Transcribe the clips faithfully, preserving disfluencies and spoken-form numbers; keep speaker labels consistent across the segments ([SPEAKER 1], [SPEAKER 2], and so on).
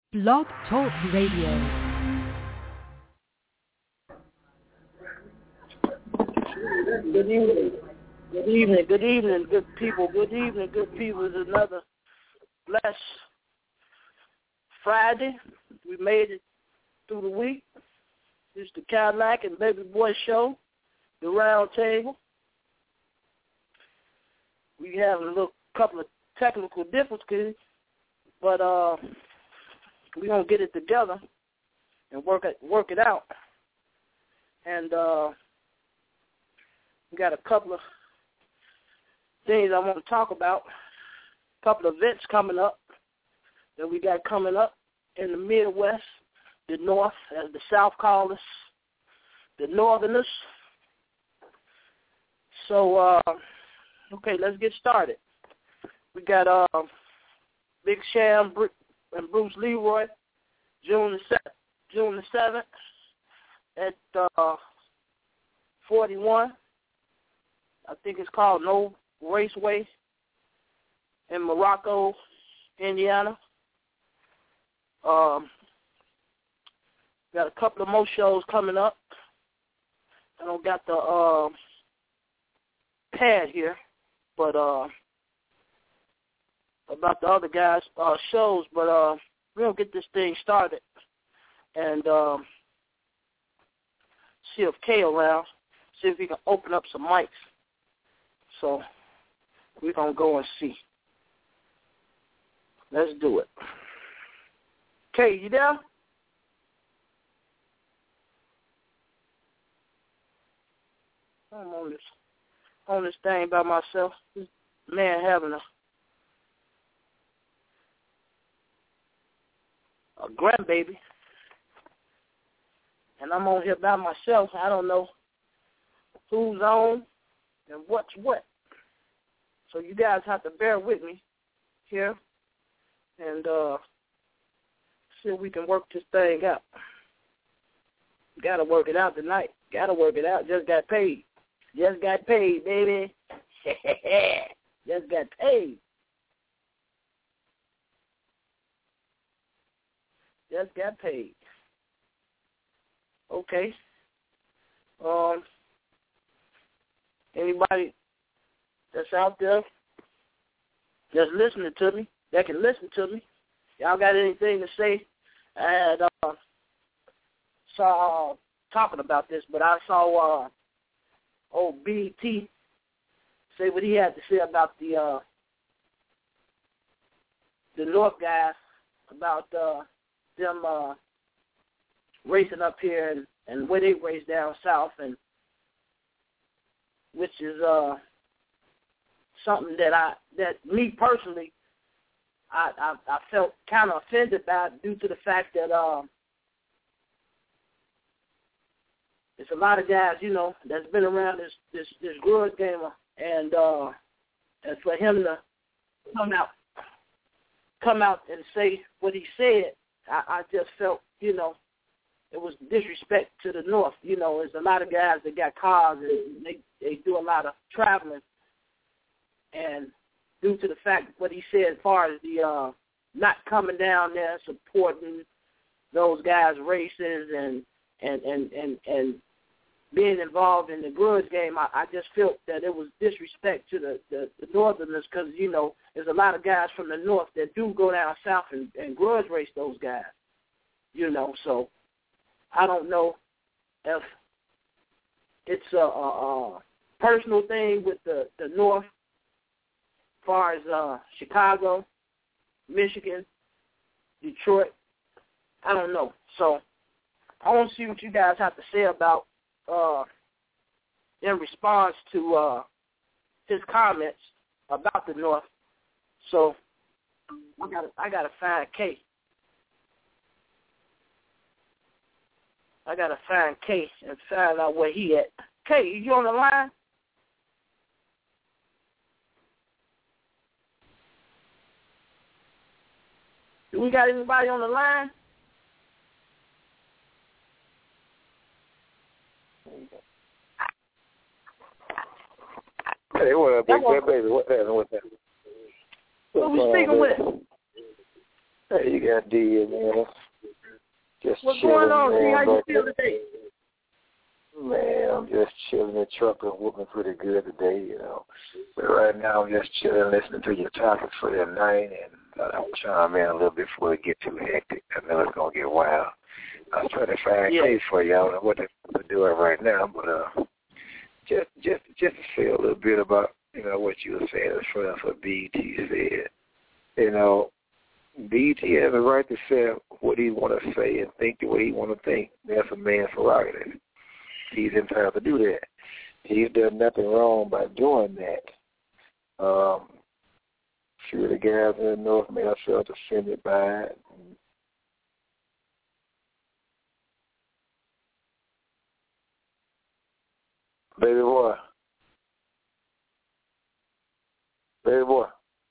[SPEAKER 1] Blog Talk Radio.
[SPEAKER 2] Good evening. Good evening. Good evening, good people. Good evening, good people. It's another blessed Friday. We made it through the week. It's the Cadillac and Baby Boy Show, the round table. We have a little couple of technical difficulties, but uh, we're going to get it together and work it, work it out. And uh, we got a couple of things I want to talk about, a couple of events coming up that we got coming up in the Midwest, the North, as the South call us, the Northerners. So, uh, okay, let's get started. We got uh, Big Sham and Bruce Leroy, June the June the seventh at uh, forty-one. I think it's called No Raceway in Morocco, Indiana. Um, got a couple of more shows coming up. I don't got the uh, pad here, but uh, about the other guys' uh, shows, but uh, we're going to get this thing started and um, see if Kay around, see if we can open up some mics. So we're going to go and see. Let's do it. Kay, you there? I'm on this, on this thing by myself. This man having a a grandbaby, and I'm on here by myself. I don't know who's on and what's what. So you guys have to bear with me here and uh, see if we can work this thing out. Got to work it out tonight. Got to work it out. Just got paid. Just got paid, baby. Just got paid. Just got paid. Okay. Um. Anybody that's out there just listening to me, that can listen to me, y'all got anything to say? I had uh, saw uh, talking about this, but I saw uh, old B T say what he had to say about the uh, the North guys, about uh, them uh, racing up here and, and where they race down south, and which is uh, something that I that me personally I I, I felt kind of offended by due to the fact that uh, it's a lot of guys, you know, that's been around this this this grudge gamer, and uh, and for him to come out come out and say what he said, I, I just felt, you know, it was disrespect to the North. You know, there's a lot of guys that got cars and they, they do a lot of traveling. And due to the fact what he said as far as the uh, not coming down there supporting those guys' races and and, and, and, and being involved in the grudge game, I, I just felt that it was disrespect to the, the, the Northerners because, you know, there's a lot of guys from the North that do go down south and, and grudge race those guys, you know, so I don't know if it's a, a, a personal thing with the, the North as far as uh, Chicago, Michigan, Detroit. I don't know. So I want to see what you guys have to say about uh, in response to uh, his comments about the North. So I got I got to find Kay. I got to find Kay and find out where he at. Kay, you on the line? Do we got anybody on the line?
[SPEAKER 3] Hey, what up, big baby? What happened? What happened?
[SPEAKER 2] Who we speaking with?
[SPEAKER 3] Hey, you got D, man. Just
[SPEAKER 2] What's
[SPEAKER 3] chilling,
[SPEAKER 2] going on,
[SPEAKER 3] man.
[SPEAKER 2] D? How you feel today?
[SPEAKER 3] Man, I'm just chilling in the truck and whooping pretty good today, you know. But right now I'm just chilling, listening to your topics for the night, and uh, I'm chime in a little bit before it get too hectic. I know it's going to get wild. I was trying to find
[SPEAKER 2] yeah.
[SPEAKER 3] a case for you. I don't know what to, to do it right now, but uh, just just just to say a little bit about, you know, what you were saying as far as what B E T said. You know, B E T has a right to say what he want to say and think the way he want to think. That's a man's prerogative. He's entitled to do that. He's done nothing wrong by doing that. Um, a few of the guys in the North may have felt offended by it. Baby boy. Baby boy.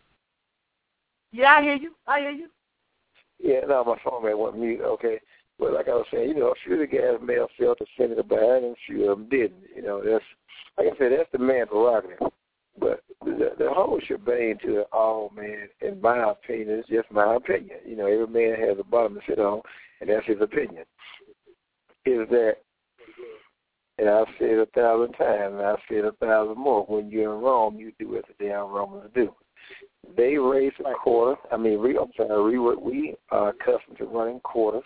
[SPEAKER 2] Yeah, I hear you. I hear you.
[SPEAKER 3] Yeah, no, my phone may want mute. Okay. But like I was saying, you know, a few of the guys may have felt offended about it, and a few of them didn't. You know, that's, like I said, that's the man's prerogative. But the, the whole shebang to it all, man, in my opinion, is just my opinion. You know, every man has a bottom to sit on, and that's his opinion. Is that, and I've said it a thousand times, and I've said it a thousand more, when you're in Rome, you do what the damn Romans do. They raise a quarter. I mean, we, I'm sorry, we, we are accustomed to running quarters,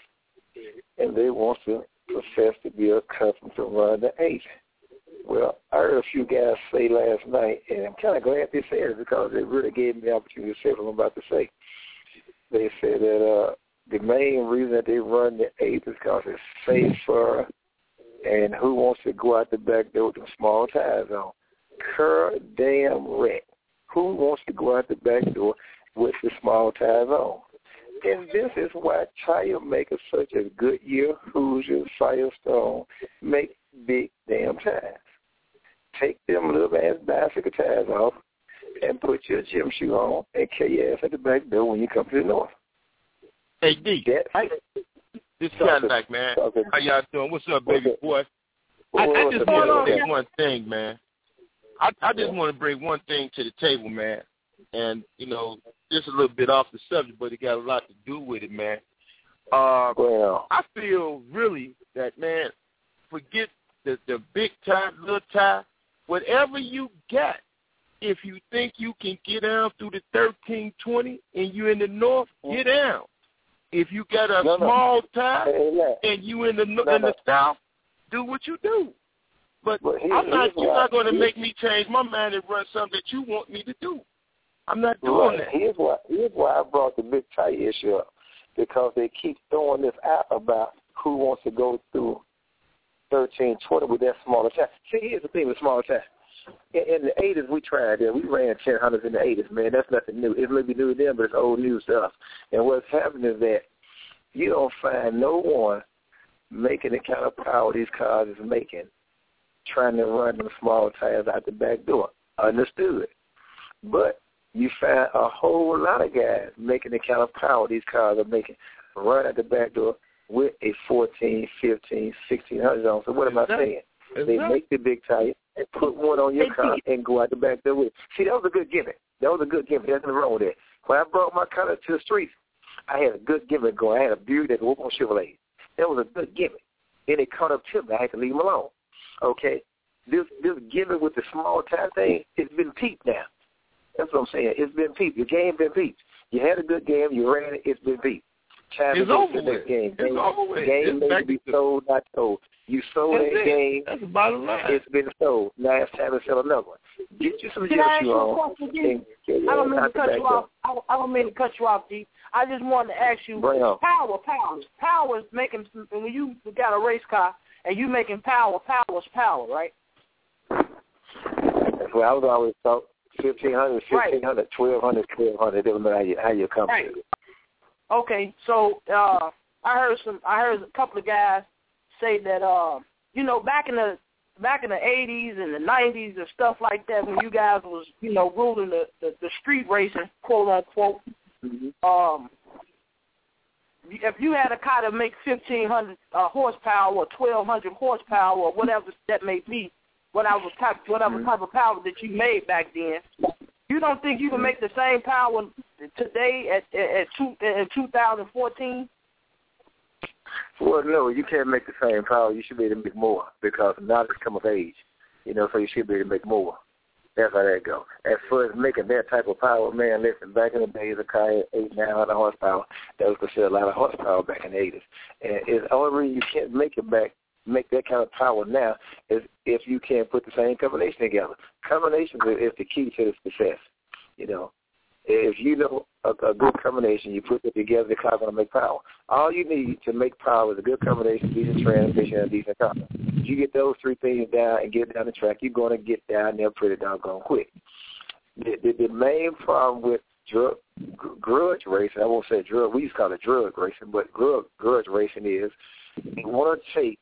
[SPEAKER 3] and they want to profess to be accustomed to run the eight. Well, I heard a few guys say last night, and I'm kind of glad they said it because they really gave me the opportunity to say what I'm about to say. They said that uh, the main reason that they run the eight is because it's safer, and who wants to go out the back door with them small tires on? Cur damn wreck. Who wants to go out the back door with the small tires on? And this is why tire makers such as Goodyear, Hoosier, Firestone make big damn tires. Take them little ass bicycle tires off and put your gym shoe on and carry your ass at the back door when you come to the north.
[SPEAKER 4] Hey, D.
[SPEAKER 3] That,
[SPEAKER 4] I, this Cadillac, man.
[SPEAKER 3] Okay.
[SPEAKER 4] How y'all doing? What's up, baby
[SPEAKER 3] What's
[SPEAKER 4] boy? I, I just want to say one thing, man. I, I just want to bring one thing to the table, man. And, you know, just a little bit off the subject, but it got a lot to do with it, man. Uh,
[SPEAKER 3] well,
[SPEAKER 4] I feel really that, man, forget the, the big tie, little tie, whatever you got, if you think you can get down through the thirteen twenty and you in the north, get down. If you got a
[SPEAKER 3] no,
[SPEAKER 4] small
[SPEAKER 3] no.
[SPEAKER 4] tie
[SPEAKER 3] hey,
[SPEAKER 4] and you in the
[SPEAKER 3] no,
[SPEAKER 4] in the
[SPEAKER 3] no.
[SPEAKER 4] south, do what you do. But,
[SPEAKER 3] but here,
[SPEAKER 4] I'm not. You're
[SPEAKER 3] why,
[SPEAKER 4] not going to make me change my mind and run something that you want me to do. I'm not doing
[SPEAKER 3] right.
[SPEAKER 4] that.
[SPEAKER 3] Here's why. Here's why I brought the big tire issue up, because they keep throwing this out about who wants to go through thirteen twenty with that smaller tire. See, here's the thing with smaller tire. In, in the eighties, we tried that. We ran ten hundreds in the eighties, man. That's nothing new. It may be new to them, but it's old new stuff. And what's happening is that you don't find no one making the kind of power these cars is making, trying to run them small tires out the back door. Understood. But you find a whole lot of guys making the kind of power these cars are making, run out the back door with a fourteen, fifteen, sixteen hundred on. So what am I saying? They make the big tire and put one on your car and go out the back door with it. See, that was a good gimmick. That was a good gimmick. There's nothing wrong with that. When I brought my car to the streets, I had a good gimmick going. I had a Buick that worked on Chevrolet. That was a good gimmick. Then it caught up to me. I had to leave them alone. Okay? This this gimmick with the small tire thing, it's been peeped now. That's what I'm saying. It's been peeped. Your game been peeped. You had a good game. You ran it. It's been peeped. Time
[SPEAKER 4] it's
[SPEAKER 3] to go
[SPEAKER 4] over
[SPEAKER 3] to the next game.
[SPEAKER 4] It's
[SPEAKER 3] game,
[SPEAKER 4] over with.
[SPEAKER 3] Game
[SPEAKER 4] It's
[SPEAKER 3] may be
[SPEAKER 4] to...
[SPEAKER 3] sold, not sold. You sold
[SPEAKER 4] That's
[SPEAKER 3] that
[SPEAKER 4] it.
[SPEAKER 3] game.
[SPEAKER 4] That's the bottom line.
[SPEAKER 3] It's been sold. Now it's time to sell another one. Get you some
[SPEAKER 2] Can
[SPEAKER 3] gym
[SPEAKER 2] I ask
[SPEAKER 3] shoe
[SPEAKER 2] you a
[SPEAKER 3] on.
[SPEAKER 2] question, D?
[SPEAKER 3] And,
[SPEAKER 2] I don't mean to cut you off.
[SPEAKER 3] door.
[SPEAKER 2] I don't, I don't mean to cut you off, D. I just wanted to ask you,
[SPEAKER 3] Bring on.
[SPEAKER 2] power, power. Power is making, when you got a race car and you making power, power is power, right?
[SPEAKER 3] That's what I was always taught. fifteen hundred, fifteen hundred, twelve hundred, twelve hundred. It doesn't matter how you, how you come
[SPEAKER 2] Right.
[SPEAKER 3] to it.
[SPEAKER 2] Okay, so uh, I heard some. I heard a couple of guys say that, uh, you know, back in the back in the eighties and the nineties and stuff like that, when you guys was, you know, ruling the, the, the street racing, quote unquote.
[SPEAKER 3] Mm-hmm.
[SPEAKER 2] Um, if you had a car that make fifteen hundred uh, horsepower or twelve hundred horsepower or whatever that may be, whatever type whatever type of power that you made back then, You don't think you can make the same power today at at, at two, in two thousand fourteen?
[SPEAKER 3] Well, no, you can't make the same power. You should be able to make more because knowledge come of age. You know, so you should be able to make more. That's how that goes. As far as making that type of power, man, listen, back in the days, a car had eight, nine hundred horsepower. That was considered a lot of horsepower back in the eighties. And it's the only reason you can't make it back, make that kind of power now, is if you can't put the same combination together. Combination is the key to the success. You know, if you know a, a good combination, you put it together, the car's going to make power. All you need to make power is a good combination, decent transmission, and a decent car. If you get those three things down and get down the track, you're going to get down there pretty doggone quick. The, the, the main problem with drug, grudge racing, I won't say drug, we used to call it drug racing, but grudge, grudge racing is you want to take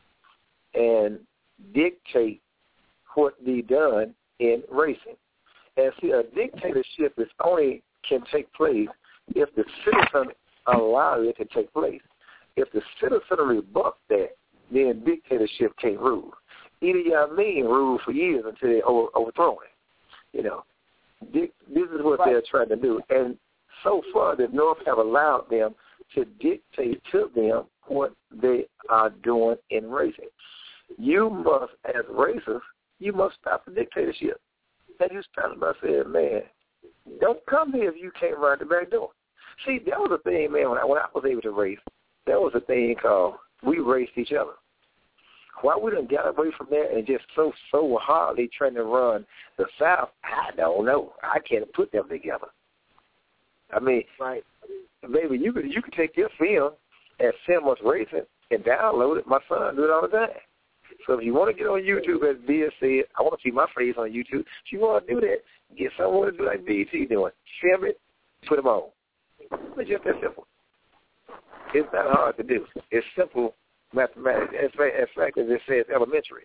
[SPEAKER 3] and dictate what be done in racing. And see, a dictatorship is only can take place if the citizen allow it to take place. If the citizen rebut that, then dictatorship can't rule. Idi Amin ruled for years until they over, overthrown it. You know, this is what right. they're trying to do. And so far, the North have allowed them to dictate to them what they are doing in racing. You must, as racers, you must stop the dictatorship. And you start by saying, man, don't come here if you can't ride the back door. See, that was a thing, man, when I, when I was able to race, there was a thing called we raced each other. Why we done got away from that and just so, so hardly trying to run the South, I don't know. I can't put them together. I mean, right. Baby, you could, you could take your film at Simmons Racing and download it. My son do it all the time. So if you want to get on YouTube, as B S said, I want to see my face on YouTube. If you want to do that, get someone to do like B T doing. Film it, put them on. It's just that simple. It's not hard to do. It's simple mathematics. In fact, as it says, elementary.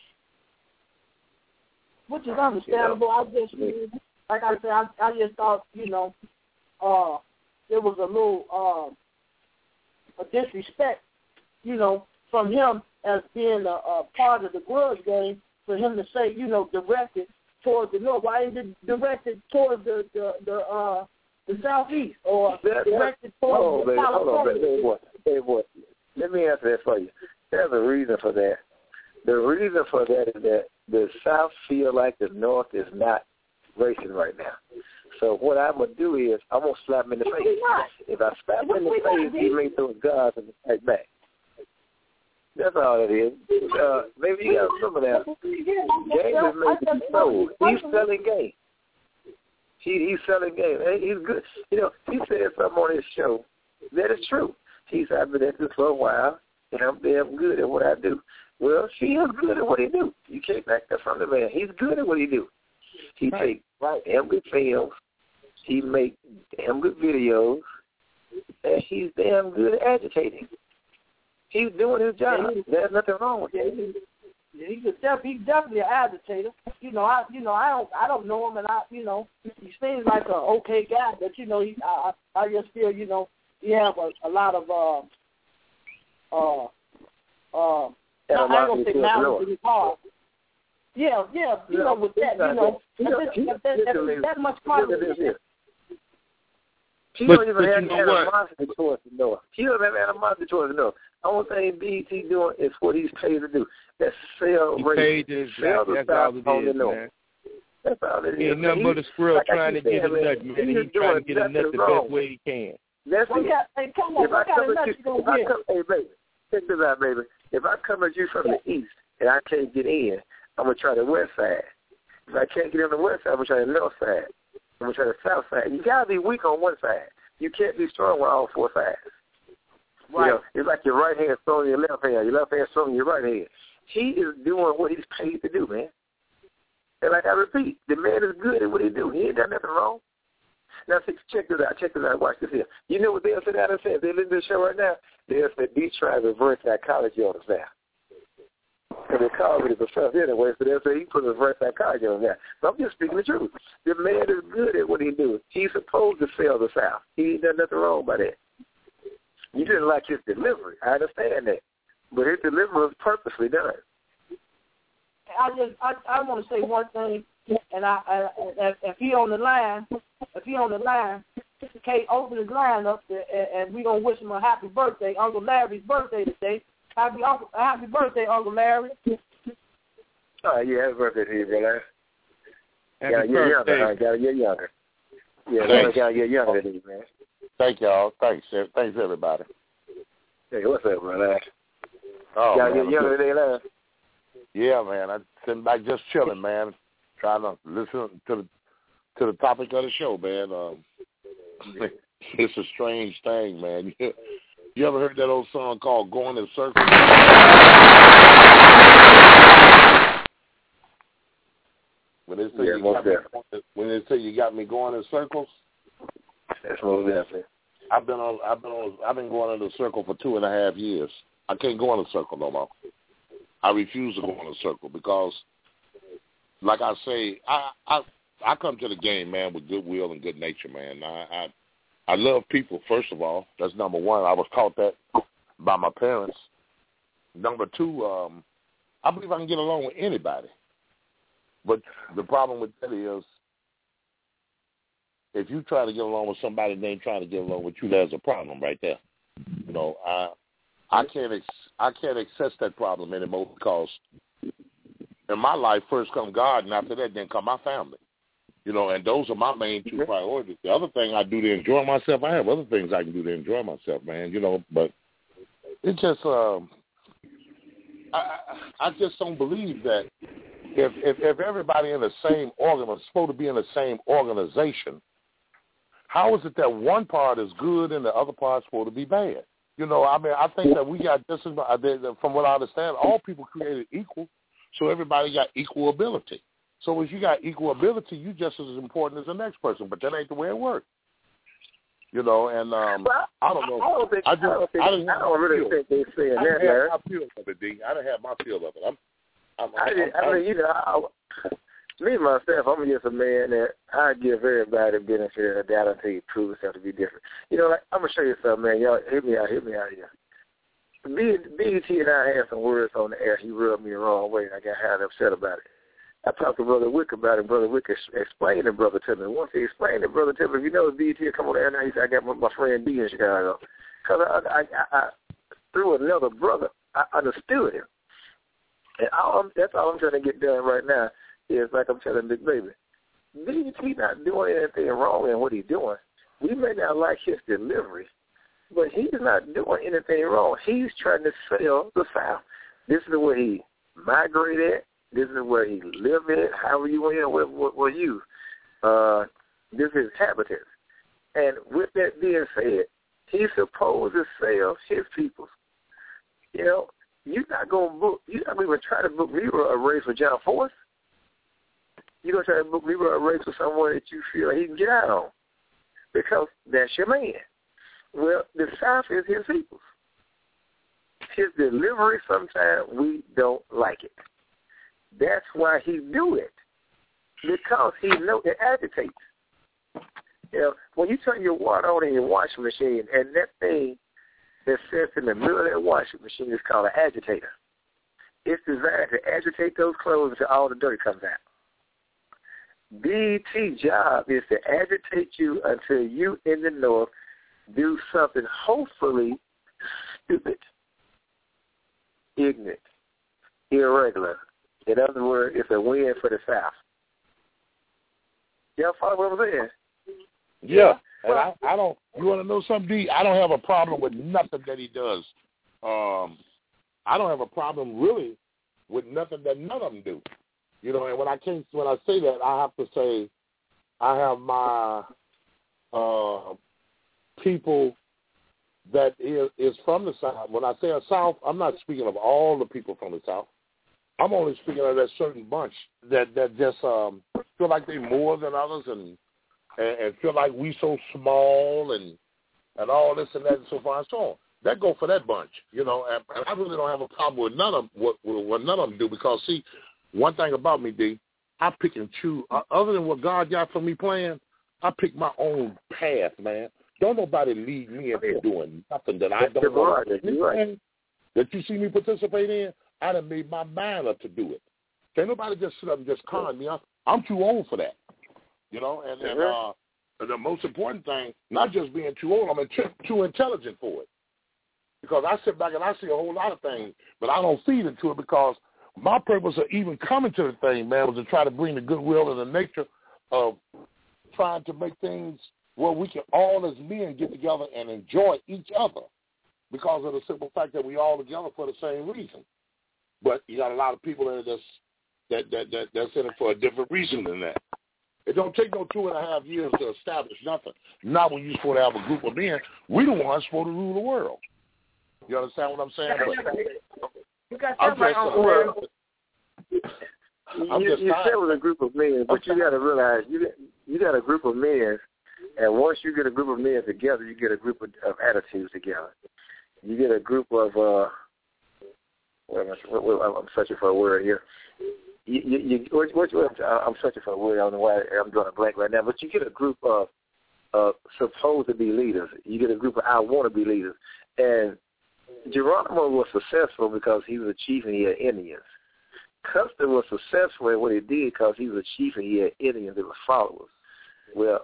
[SPEAKER 2] Which is understandable. You know? I just, like I said, I, I just thought, you know, uh, there was a little uh, a disrespect, you know, from him as being a, a part of the grudge game, for him to say, you know, directed towards the north. Why isn't it directed towards the the the, uh, the southeast or that, directed towards oh, the California?
[SPEAKER 3] Hold on, baby. Boy. Let me answer that for you. There's a reason for that. The reason for that is that the South feel like the North is not racing right now. So what I'm going to do is I'm going to slap him in the face. If I slap him in the face, he may throw his guards and fight back. That's all it is. Uh, maybe you got to remember that. Game is made to be sold. He's selling game. He, he's selling game. He's good. You know, he said something on his show that is true. He said, I've been at this for a while, and I'm damn good at what I do. Well, he is good at what he do. You can't back that from the man. He's good at what he do. He right. take right. damn good films. He make damn good videos, and he's damn good at agitating. He's doing his job. Yeah, there's nothing wrong with that.
[SPEAKER 2] Yeah, he's, def- he's definitely an agitator. You know, I you know I don't I don't know him, and I you know he seems like an okay guy, but you know he I I just feel you know he has a, a lot of uh uh uh. I ain't gonna say malice in his heart. Yeah, yeah, you know with that you know that much confidence. He don't even have animosity towards the North. He don't have animosity towards the North. The only thing B T doing is what he's paid to do. That's sell race. Sell the South on the North. That's all it is.
[SPEAKER 4] He ain't nothing but a squirrel trying to get a nut, man. He's trying to get a nut the best way he can.
[SPEAKER 3] That's it.
[SPEAKER 2] Hey, come on,
[SPEAKER 3] if I come at you, if I come, hey, baby, check this out, baby. If I come at you from the east and I can't get in, I'm going to try the west side. If I can't get on the west side, I'm going to try the north side. I'm going to try the south side. You got to be weak on one side. You can't be strong on all four sides. Right. You know, it's like your right hand strong in your left hand, your left hand strong in your right hand. He is doing what he's paid to do, man. And like I repeat, the man is good at what he do. He ain't done nothing wrong. Now, see, check this out. Check this out. Watch this here. You know what they'll sit down and say? If they listen to the show right now, they'll say, these trying to reverse psychology on us now. Because they call me the professor anyway, so they'll say he put reverse psychology on that. So I'm just speaking the truth. The man is good at what he do. He's supposed to sell the South. He ain't done nothing wrong by that. You didn't like his delivery. I understand that. But his delivery was purposely done.
[SPEAKER 2] I just I, I want to say one thing and I, I if, if he on the line, if he on the line, Kate open his line up, and, and we gonna wish him a happy birthday. Uncle Larry's birthday today. Happy Uncle, happy birthday, Uncle Larry.
[SPEAKER 3] Oh yeah, happy birthday to you, brother.
[SPEAKER 4] Happy
[SPEAKER 3] gotta
[SPEAKER 4] birthday.
[SPEAKER 3] get younger. I gotta get younger. Yeah, brother, gotta get younger than you, man.
[SPEAKER 4] Thank y'all. Thanks, thanks everybody.
[SPEAKER 3] Hey, what's up, brother?
[SPEAKER 4] Oh,
[SPEAKER 3] gotta
[SPEAKER 4] man,
[SPEAKER 3] get younger than that.
[SPEAKER 4] Yeah, man. I sitting back just chilling, man. Trying to listen to the to the topic of the show, man. Um, it's a strange thing, man. You ever heard that old song called "Going in Circles"? When they say
[SPEAKER 3] yeah,
[SPEAKER 4] you got me, when they say you got me going in circles,
[SPEAKER 3] that's most definitely.
[SPEAKER 4] I've been on. I've been on. I've been going in a circle for two and a half years. I can't go in a circle no more. I refuse to go in a circle because, like I say, I I I come to the game, man, with goodwill and good nature, man. I, I I love people, first of all. That's number one. I was taught that by my parents. Number two, um, I believe I can get along with anybody. But the problem with that is, if you try to get along with somebody and they ain't trying to get along with you, there's a problem right there. You know, I I can't ex- I can't access that problem anymore because in my life, first come God, and after that, then come my family. You know, and those are my main two priorities. The other thing I do to enjoy myself, I have other things I can do to enjoy myself, man. You know, but it's just, um, I, I just don't believe that if, if if everybody in the same organ is supposed to be in the same organization, how is it that one part is good and the other part is supposed to be bad? You know, I mean, I think that we got just as, from what I understand, all people created equal, so everybody got equal ability. So if you got equal ability, you just as important as the next person, but that ain't the way it works. You know, and um, well, I don't know.
[SPEAKER 3] I don't think.
[SPEAKER 4] I, just,
[SPEAKER 3] I don't, think,
[SPEAKER 4] I,
[SPEAKER 3] I don't really think they're saying
[SPEAKER 4] I
[SPEAKER 3] that, Larry.
[SPEAKER 4] I have my feel of it, D. I done have my feel of it. I'm, I'm,
[SPEAKER 3] I,
[SPEAKER 4] I'm,
[SPEAKER 3] I mean, you know, I, me myself, I'm just a man that I give everybody the benefit of the doubt until you prove yourself to be different. You know, like, I'm gonna show you something, man. Y'all, hit me out, hit me out here. B E T and I had some words on the air. He rubbed me the wrong way, and I got highly upset about it. I talked to Brother Wick about it. Brother Wick explained the brother to me. Once he explained the brother to me, if you know B E T, come on down there. He said, I got my, my friend B in Chicago. Because I, I, I, I, through another brother, I understood him. And all I'm, that's all I'm trying to get done right now is, like I'm telling Big Baby, B E T not doing anything wrong in what he's doing. We may not like his delivery, but he's not doing anything wrong. He's trying to sell the South. This is where he migrated. This is where he lived in, however you want to, where, where, where you. Uh, this is his habitat. And with that being said, he's supposed to sell his people. You know, you're not going to book, you're not going to try to book Leroy a race with John Force. You're going to try to book Leroy a race with someone that you feel he can get out on because that's your man. Well, the South is his people. His delivery, sometimes we don't like it. That's why he do it, because he know it agitates. You know, when you turn your water on in your washing machine, and that thing that sits in the middle of that washing machine is called an agitator. It's designed to agitate those clothes until all the dirt comes out. B E T's job is to agitate you until you in the North do something hopefully stupid, ignorant, irregular. In other words, it's a win for the South. Y'all follow what I'm saying?
[SPEAKER 4] Yeah, and I, I don't. You want to know something, D? I don't have a problem with nothing that he does. Um, I don't have a problem really with nothing that none of them do. You know, and when I can't, when I say that, I have to say, I have my uh, people that is, is from the South. When I say a South, I'm not speaking of all the people from the South. I'm only speaking of that certain bunch that, that just um, feel like they're more than others and, and and feel like we so small and and all this and that and so far and so on. That go for that bunch, you know. And, and I really don't have a problem with none of what what none of them do because see, one thing about me, D, I pick and choose. Uh, other than what God got for me playing, I pick my own path, man. Don't nobody lead me into doing nothing that I don't want to do. Right. That you see me participate in, I done made my mind up to do it. Can't nobody just sit up and just con me. I'm,
[SPEAKER 5] I'm too old for that. You know, and, and uh, the most important thing, not just being too old, I'm too, too intelligent for it. Because I sit back and I see a whole lot of things, but I don't feed into it because my purpose of even coming to the thing, man, was to try to bring the goodwill and the nature of trying to make things where we can all as men get together and enjoy each other because of the simple fact that we all together for the same reason. But you got a lot of people in it that's, that, that, that, that's in it for a different reason than that. It don't take no two and a half years to establish nothing. Not when you're supposed to have a group of men. We the ones supposed to rule the world. You understand what I'm saying? But,
[SPEAKER 2] you got
[SPEAKER 3] I'm just, uh, well, I'm you, just you said with a group of men, but you got to realize you you got a group of men, and once you get a group of men together, you get a group of, of attitudes together. You get a group of uh, wait, I'm searching for a word here. You, you, you, what, what, what, I'm searching for a word. I don't know why I'm drawing a blank right now. But you get a group of uh, supposed to be leaders. You get a group of I want to be leaders. And Geronimo was successful because he was a chief and he had Indians. Custer was successful in what he did because he was a chief and he had Indians that were followers. Well,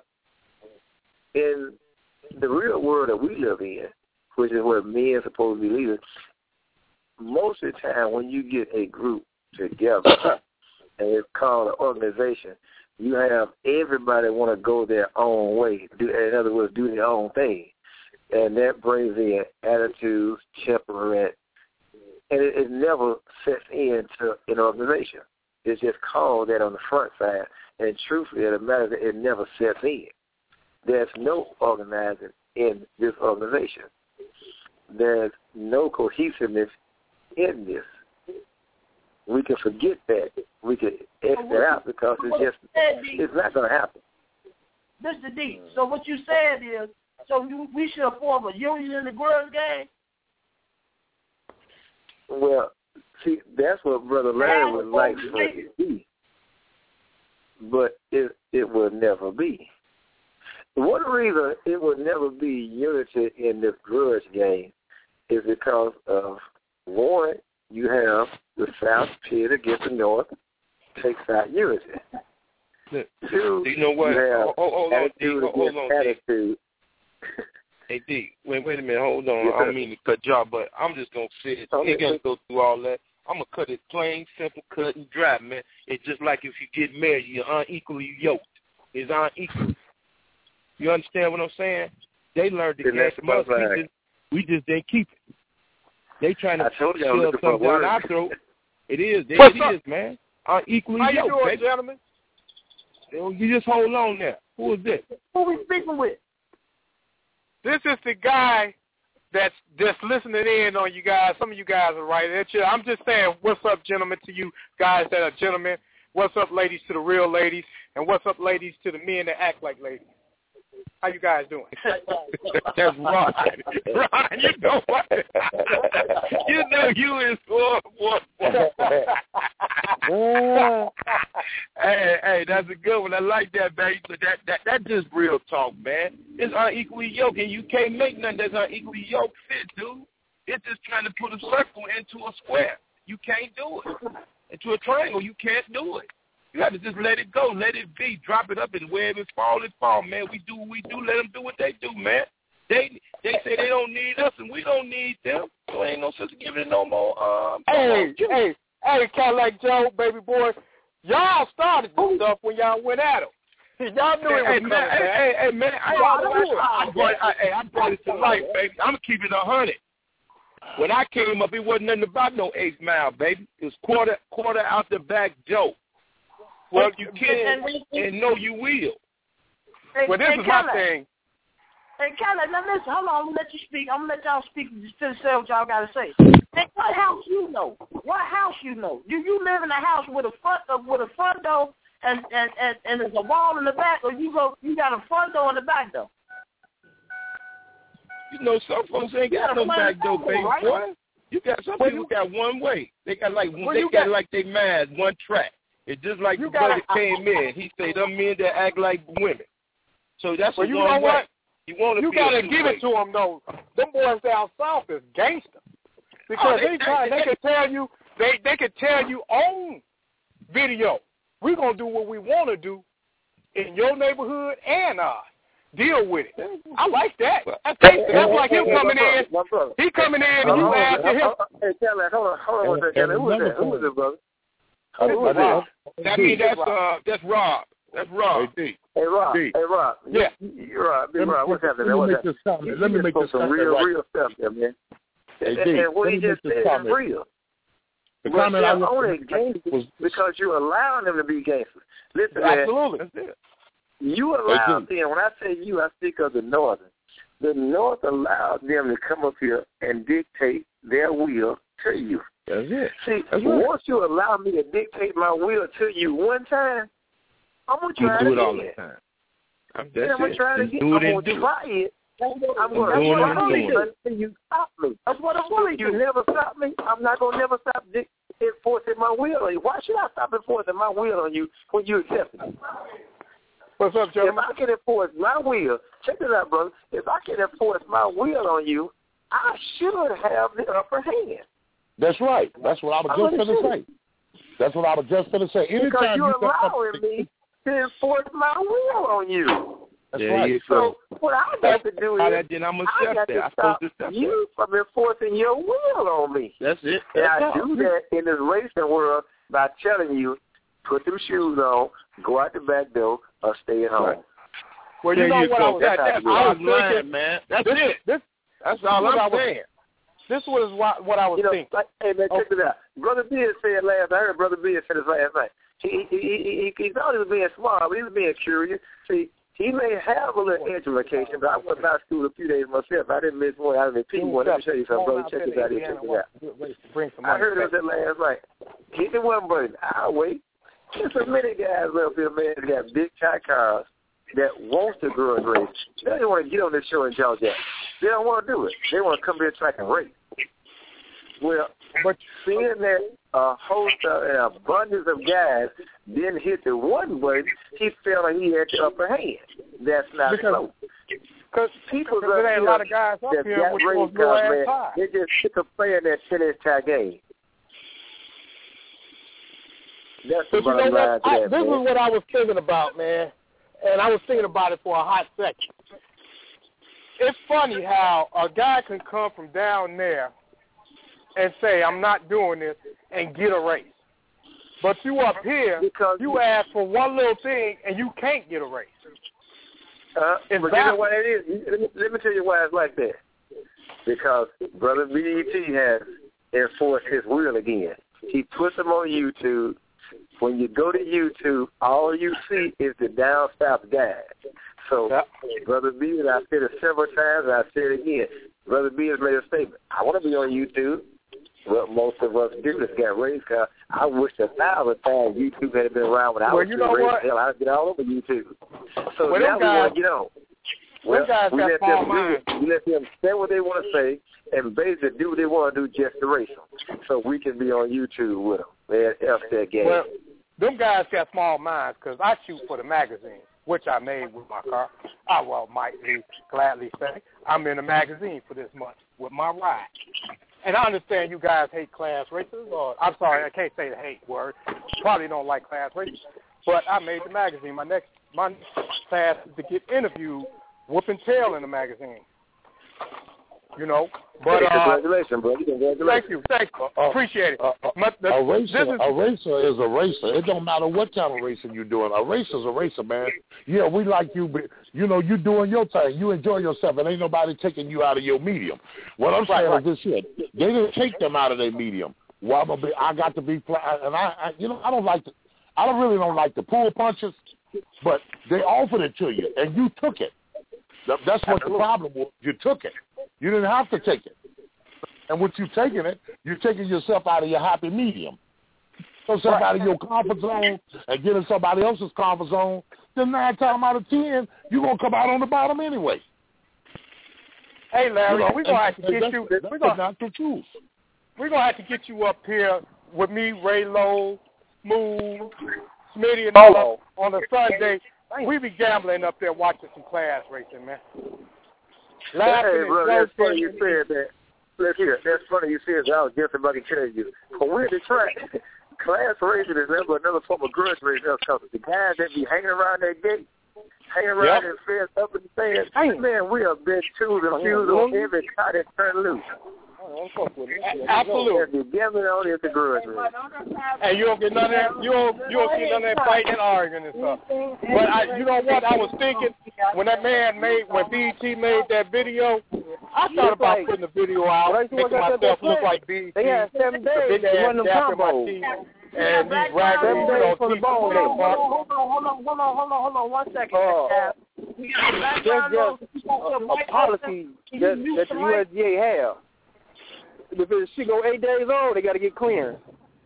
[SPEAKER 3] in the real world that we live in, which is where men are supposed to be leaders, most of the time when you get a group together, and it's called an organization, you have everybody want to go their own way, do, in other words, do their own thing. And that brings in attitudes, temperament, and it, it never sets into an organization. It's just called that on the front side, and truthfully, the matter that it never sets in. There's no organizing in this organization. There's no cohesiveness in this. We can forget that. We can X that out because it's just, it's not going to happen.
[SPEAKER 2] Mister D, so what you said is, so you, we should form a union in the grudge game?
[SPEAKER 3] Well, see, that's what Brother Larry would like for it to be. But it, it will never be. One reason it will never be unity in this grudge game is because of, one, you have the South pit against the North takes out unity. Two,
[SPEAKER 4] you know what?
[SPEAKER 3] You have
[SPEAKER 4] hold, hold on, D.
[SPEAKER 3] attitude
[SPEAKER 4] Hold on,
[SPEAKER 3] attitude.
[SPEAKER 4] Hey, D, wait, wait a minute. Hold on. Yes, I don't mean to cut you off, but I'm just going to say it.
[SPEAKER 3] Okay.
[SPEAKER 4] Ain't going to go through all that. I'm going to cut it plain, simple, cut and dry, man. It's just like if you get married, you're unequally yoked. It's unequal. You understand what I'm saying? They learned to catch us. We just, we just didn't keep it. They trying to shove something down our throat. It is. It, it is, man. Unequally
[SPEAKER 6] How you
[SPEAKER 4] yoked,
[SPEAKER 6] doing,
[SPEAKER 4] baby.
[SPEAKER 6] gentlemen?
[SPEAKER 4] You just hold on there. Who is this?
[SPEAKER 2] Who we speaking with?
[SPEAKER 6] This is the guy that's just listening in on you guys. Some of you guys are right at you. I'm just saying, what's up, gentlemen, to you guys that are gentlemen. What's up, ladies, to the real ladies. And what's up, ladies, to the men that act like ladies. How you guys doing?
[SPEAKER 4] That's Ron. Ron, you know what? You know you is for Hey, hey, that's a good one. I like that, baby. But that, that, that's just real talk, man. It's unequally yoked, and you can't make nothing that's unequally yoked fit, dude. It's just trying to put a circle into a square. You can't do it. Into a triangle, you can't do it. You got to just let it go, let it be, drop it up, and wherever it fall, it fall, man. We do what we do, let them do what they do, man. They they say they don't need us, and we don't need them, so ain't no sense of giving it no more. Um,
[SPEAKER 6] hey, hey, hey, Cadillac Joe, baby boy, y'all started this stuff when y'all went at him. Y'all knew it was
[SPEAKER 4] hey,
[SPEAKER 6] coming,
[SPEAKER 4] man,
[SPEAKER 6] man.
[SPEAKER 4] Hey, hey, man, I, I, I, I, brought, I, hey, I brought it to life, baby. I'm keeping it a hundred. When I came up, it wasn't nothing about no eighth mile, baby. It was quarter quarter out the back Joe. Well, you can and know you will.
[SPEAKER 2] Hey,
[SPEAKER 6] well, this
[SPEAKER 2] hey,
[SPEAKER 6] is
[SPEAKER 2] Cadillac.
[SPEAKER 6] my thing.
[SPEAKER 2] Hey, Cadillac, now listen, hold on, I'm going to let you speak. I'm going to let y'all speak to say what y'all got to say. Hey, what house you know? What house you know? Do you live in a house with a front uh, with a front door and, and, and, and there's a wall in the back, or you go you got a front door in the back door?
[SPEAKER 4] You know, some folks ain't got no back door, baby right? boy. You got some people got one way. They got like well, they got, got like they mad one track. It's just like you the brother came in. He said, them men that act like women. So that's
[SPEAKER 6] well,
[SPEAKER 4] a
[SPEAKER 6] you
[SPEAKER 4] one
[SPEAKER 6] know
[SPEAKER 4] way.
[SPEAKER 6] What?
[SPEAKER 4] You, wanna
[SPEAKER 6] you got to give it to them, though. Them boys down south is gangster. Because oh, they, they, they, they can tell you, they, they can tell you on video we're going to do what we want to do in your neighborhood and ours. Deal with it. I like that. That's, that's like him coming in. He coming in and you asking him.
[SPEAKER 3] Hey, tell me, hold on, hold on one second. Who is that? Who is it, brother?
[SPEAKER 6] Who is Rob? That means that's uh that's Rob. That's Rob.
[SPEAKER 3] Hey, Rob. Hey, Rob.
[SPEAKER 6] Yeah.
[SPEAKER 3] You're Rob. Big Rob. What's happening? Let me make this comment. Let me make this comment. Real, real stuff there, man. And, and what he just said is real. The well, comment I was only gangsters because you allow them to be gangsters. Listen, man.
[SPEAKER 6] Absolutely. That's it.
[SPEAKER 3] You allow, see, and when I say you, I speak of the Northern. The North allowed them to come up here and dictate their will to you.
[SPEAKER 4] That's it.
[SPEAKER 3] See,
[SPEAKER 4] That's
[SPEAKER 3] once
[SPEAKER 4] right.
[SPEAKER 3] you allow me to dictate my will to you one time, I'm going to try
[SPEAKER 4] you
[SPEAKER 3] it
[SPEAKER 4] do
[SPEAKER 3] again.
[SPEAKER 4] it all the time. I'm, that's
[SPEAKER 3] I'm going to try it again.
[SPEAKER 4] Do it
[SPEAKER 3] I'm going to try it. I'm going to try it until you stop me. That's what I'm doing. You never stop me. I'm not going to never stop di- enforcing my will on you. Why should I stop enforcing my will on you when you accept it?
[SPEAKER 6] What's up, gentlemen?
[SPEAKER 3] If I can enforce my will, check this out, brother. If I can enforce my will on you, I should have the upper hand.
[SPEAKER 5] That's right. That's what I was just going to say. That's what I was just going to say. Anytime
[SPEAKER 3] because you're
[SPEAKER 5] you
[SPEAKER 3] allowing me to enforce my will on you.
[SPEAKER 5] That's
[SPEAKER 4] yeah,
[SPEAKER 5] right.
[SPEAKER 3] So what I got to do is
[SPEAKER 4] that, then I'm a
[SPEAKER 3] I got
[SPEAKER 4] to
[SPEAKER 3] stop
[SPEAKER 4] to
[SPEAKER 3] you
[SPEAKER 4] that.
[SPEAKER 3] from enforcing your will on me.
[SPEAKER 4] That's it.
[SPEAKER 3] And
[SPEAKER 4] That's
[SPEAKER 3] I
[SPEAKER 4] all.
[SPEAKER 3] do that in this racing world by telling you, put them shoes on, go out the back door, or stay at home.
[SPEAKER 4] Right.
[SPEAKER 6] Well, you
[SPEAKER 4] there
[SPEAKER 6] know
[SPEAKER 4] you
[SPEAKER 6] what
[SPEAKER 4] go.
[SPEAKER 6] I was,
[SPEAKER 4] That,
[SPEAKER 6] that,
[SPEAKER 4] that's
[SPEAKER 6] I was
[SPEAKER 4] bottom line,
[SPEAKER 6] thinking,
[SPEAKER 4] man. That's
[SPEAKER 6] this,
[SPEAKER 4] it.
[SPEAKER 6] This,
[SPEAKER 4] that's all
[SPEAKER 6] what
[SPEAKER 4] I'm
[SPEAKER 6] I was,
[SPEAKER 4] saying.
[SPEAKER 6] This was what, what I was
[SPEAKER 3] you know,
[SPEAKER 6] thinking.
[SPEAKER 3] Like, hey, man, check
[SPEAKER 6] okay.
[SPEAKER 3] it out. Brother Beard said last, I heard Brother Beard say this last night. He, he, he, he, he thought he was being smart, but he was being curious. See, he may have a little education, but I went to school a few days myself. I didn't miss one. I didn't repeat one. Let me show you something, brother. Check this out here. Check this out. I heard it was last night. Hit the one button. I'll wait. There's so many guys up here, man, that got big tight cars that wants to grow and race. They don't want to get on this show and jaw jack. They don't want to do it. They want to come here track and race. Well, but seeing that a host of an abundance of guys didn't hit the one button, he felt like he had the upper hand. That's not
[SPEAKER 6] because,
[SPEAKER 3] so.
[SPEAKER 6] Because
[SPEAKER 3] people
[SPEAKER 6] there ain't a lot of guys up
[SPEAKER 3] that
[SPEAKER 6] here
[SPEAKER 3] got
[SPEAKER 6] with
[SPEAKER 3] race
[SPEAKER 6] those little
[SPEAKER 3] cars,
[SPEAKER 6] ass tires.
[SPEAKER 3] they just sick of playing that tennis tie game. That's the
[SPEAKER 6] But you know
[SPEAKER 3] bottom line
[SPEAKER 6] what?
[SPEAKER 3] to
[SPEAKER 6] I,
[SPEAKER 3] that,
[SPEAKER 6] this
[SPEAKER 3] man.
[SPEAKER 6] is what I was thinking about, man. And I was thinking about it for a hot second. It's funny how a guy can come from down there and say, I'm not doing this, and get a race. But you up here,
[SPEAKER 3] because
[SPEAKER 6] you ask for one little thing, and you can't get a race.
[SPEAKER 3] Uh, but you know what it is? Let me, let me tell you why it's like that. Because Brother B E T has enforced his will again. He puts them on YouTube. When you go to YouTube, all you see is the down south guy. So, yep. Brother B, and I said it several times, and I said it again. Brother B has made a statement. I want to be on YouTube. Well, most of us do. That's got raised car. I wish a thousand times YouTube had been around when I
[SPEAKER 6] well,
[SPEAKER 3] was
[SPEAKER 6] you know
[SPEAKER 3] raised.
[SPEAKER 6] what?
[SPEAKER 3] Hell, I'd get all over YouTube. So
[SPEAKER 6] well,
[SPEAKER 3] now we
[SPEAKER 6] guys,
[SPEAKER 3] want to get on. Well,
[SPEAKER 6] guys
[SPEAKER 3] we
[SPEAKER 6] got
[SPEAKER 3] let
[SPEAKER 6] small
[SPEAKER 3] them
[SPEAKER 6] minds.
[SPEAKER 3] do, we let them say what they want to say and basically do what they want to do just to race them. So we can be on YouTube with them. They're F that game.
[SPEAKER 6] Well, them guys got small minds because I shoot for the magazine, which I made with my car. I well might gladly say I'm in a magazine for this month with my ride. And I understand you guys hate class races, or I'm sorry, I can't say the hate word. Probably don't like class races, but I made the magazine. My next my next class is to get interviewed, whooping tail in the magazine. You know, but
[SPEAKER 3] hey,
[SPEAKER 6] uh,
[SPEAKER 3] congratulations, brother. Congratulations.
[SPEAKER 6] Thank you, thank you,
[SPEAKER 5] Uh,
[SPEAKER 6] appreciate it.
[SPEAKER 5] Uh, uh,
[SPEAKER 6] but the,
[SPEAKER 5] a racer,
[SPEAKER 6] this is,
[SPEAKER 5] a racer is a racer. It don't matter what kind of racing you're doing. A racer's a racer, man. Yeah, we like you, but you know you doing your thing. You enjoy yourself, and ain't nobody taking you out of your medium. What I'm saying
[SPEAKER 6] right,
[SPEAKER 5] is this here: they didn't take them out of their medium. Well, I'm gonna be, I got to be, and I, I, you know, I don't like to, I don't really don't like to pull punches, but they offered it to you, and you took it. That's what the problem was. You took it. You didn't have to take it. And with you taking it, you're taking yourself out of your happy medium. So step out of your comfort zone and get in somebody else's comfort zone, then nine times out of ten, you're going to come out on the bottom anyway.
[SPEAKER 6] Hey, Larry,
[SPEAKER 5] you know,
[SPEAKER 6] we're going to have to get
[SPEAKER 5] that's,
[SPEAKER 6] you.
[SPEAKER 5] That's
[SPEAKER 6] we're gonna,
[SPEAKER 5] not the truth.
[SPEAKER 6] We're going to have to get you up here with me, Ray Lowe, Smooth, Smitty, and all on a Sunday. We be gambling up there watching some class racing, man. Laughing
[SPEAKER 3] hey,
[SPEAKER 6] and
[SPEAKER 3] bro, that's
[SPEAKER 6] joking.
[SPEAKER 3] funny you said that. Look here, that's funny you said that. I was just about to tell you. When we're at the track, class raising is never another form of grudge raising. Because the guys that be hanging around that gate, hanging around
[SPEAKER 6] yep.
[SPEAKER 3] and fence up and saying, hey, man, we are been chewed and fused on every car that turned loose.
[SPEAKER 6] Absolutely. And you don't get none of that. You don't. You don't see none of that fighting and arguing and stuff. But I, you know what? I was thinking when that man made, when B E T made that video, I thought about putting the video out, making myself look like B E T.
[SPEAKER 3] They had seven days.
[SPEAKER 6] They had gap in my teeth and these raggedy, you know, teeth.
[SPEAKER 2] Hold on, hold on, hold on, hold on, hold on, hold on, one second.
[SPEAKER 3] Oh. That's just a policy that, that the U S D A have. If she go eight days old, they got to get clearance.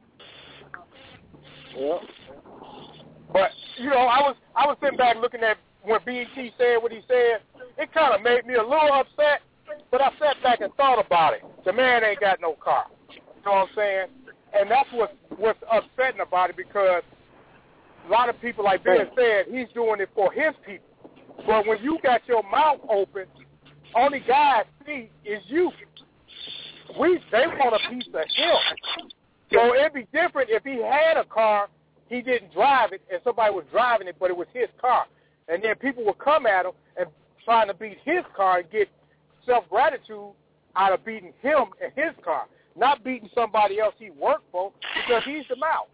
[SPEAKER 6] Yeah. But you know, I was I was sitting back looking at when B E T said what he said. It kind of made me a little upset. But I sat back and thought about it. The man ain't got no car. You know what I'm saying? And that's what's what's upsetting about it, because a lot of people, like Ben said, he's doing it for his people. But when you got your mouth open, only guy see is you. We they want a piece of him. So it'd be different if he had a car, he didn't drive it, and somebody was driving it, but it was his car. And then people would come at him and trying to beat his car and get self-gratitude out of beating him and his car, not beating somebody else he worked for, because he's the mouth.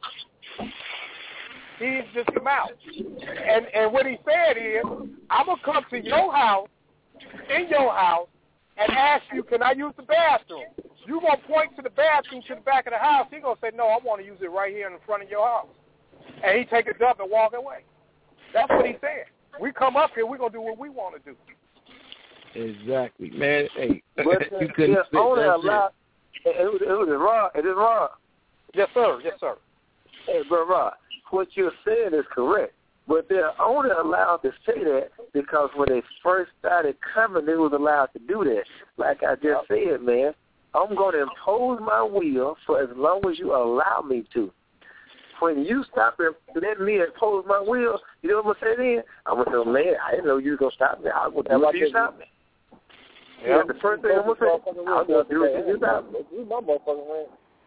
[SPEAKER 6] He's just the mouth. And and what he said is, I'm going to come to your house, in your house, and ask you, can I use the bathroom? You going to point to the bathroom to the back of the house. He's going to say, no, I want to use it right here in front of your house. And he take a dump and walk away. That's what he said. We come up here, we're going to do what we want to do.
[SPEAKER 4] Exactly, man. Hey,
[SPEAKER 3] but
[SPEAKER 4] you couldn't
[SPEAKER 3] yeah, only allow, it. It, it was wrong. It is wrong.
[SPEAKER 6] Yes, sir. Yes, sir.
[SPEAKER 3] Hey, bro, Rob, what you're saying is correct. But they're only allowed to say that because when they first started coming, they was allowed to do that. Like I just said, man, I'm going to impose my will for as long as you allow me to. When you stop and let me impose my will, you know what I'm going to say then? I'm going to say, man, I didn't know you were going to stop me. I would never you stop me. Yeah, yeah, the first thing I'm going to say, I'm going to do it. You stop me. You my motherfucking man.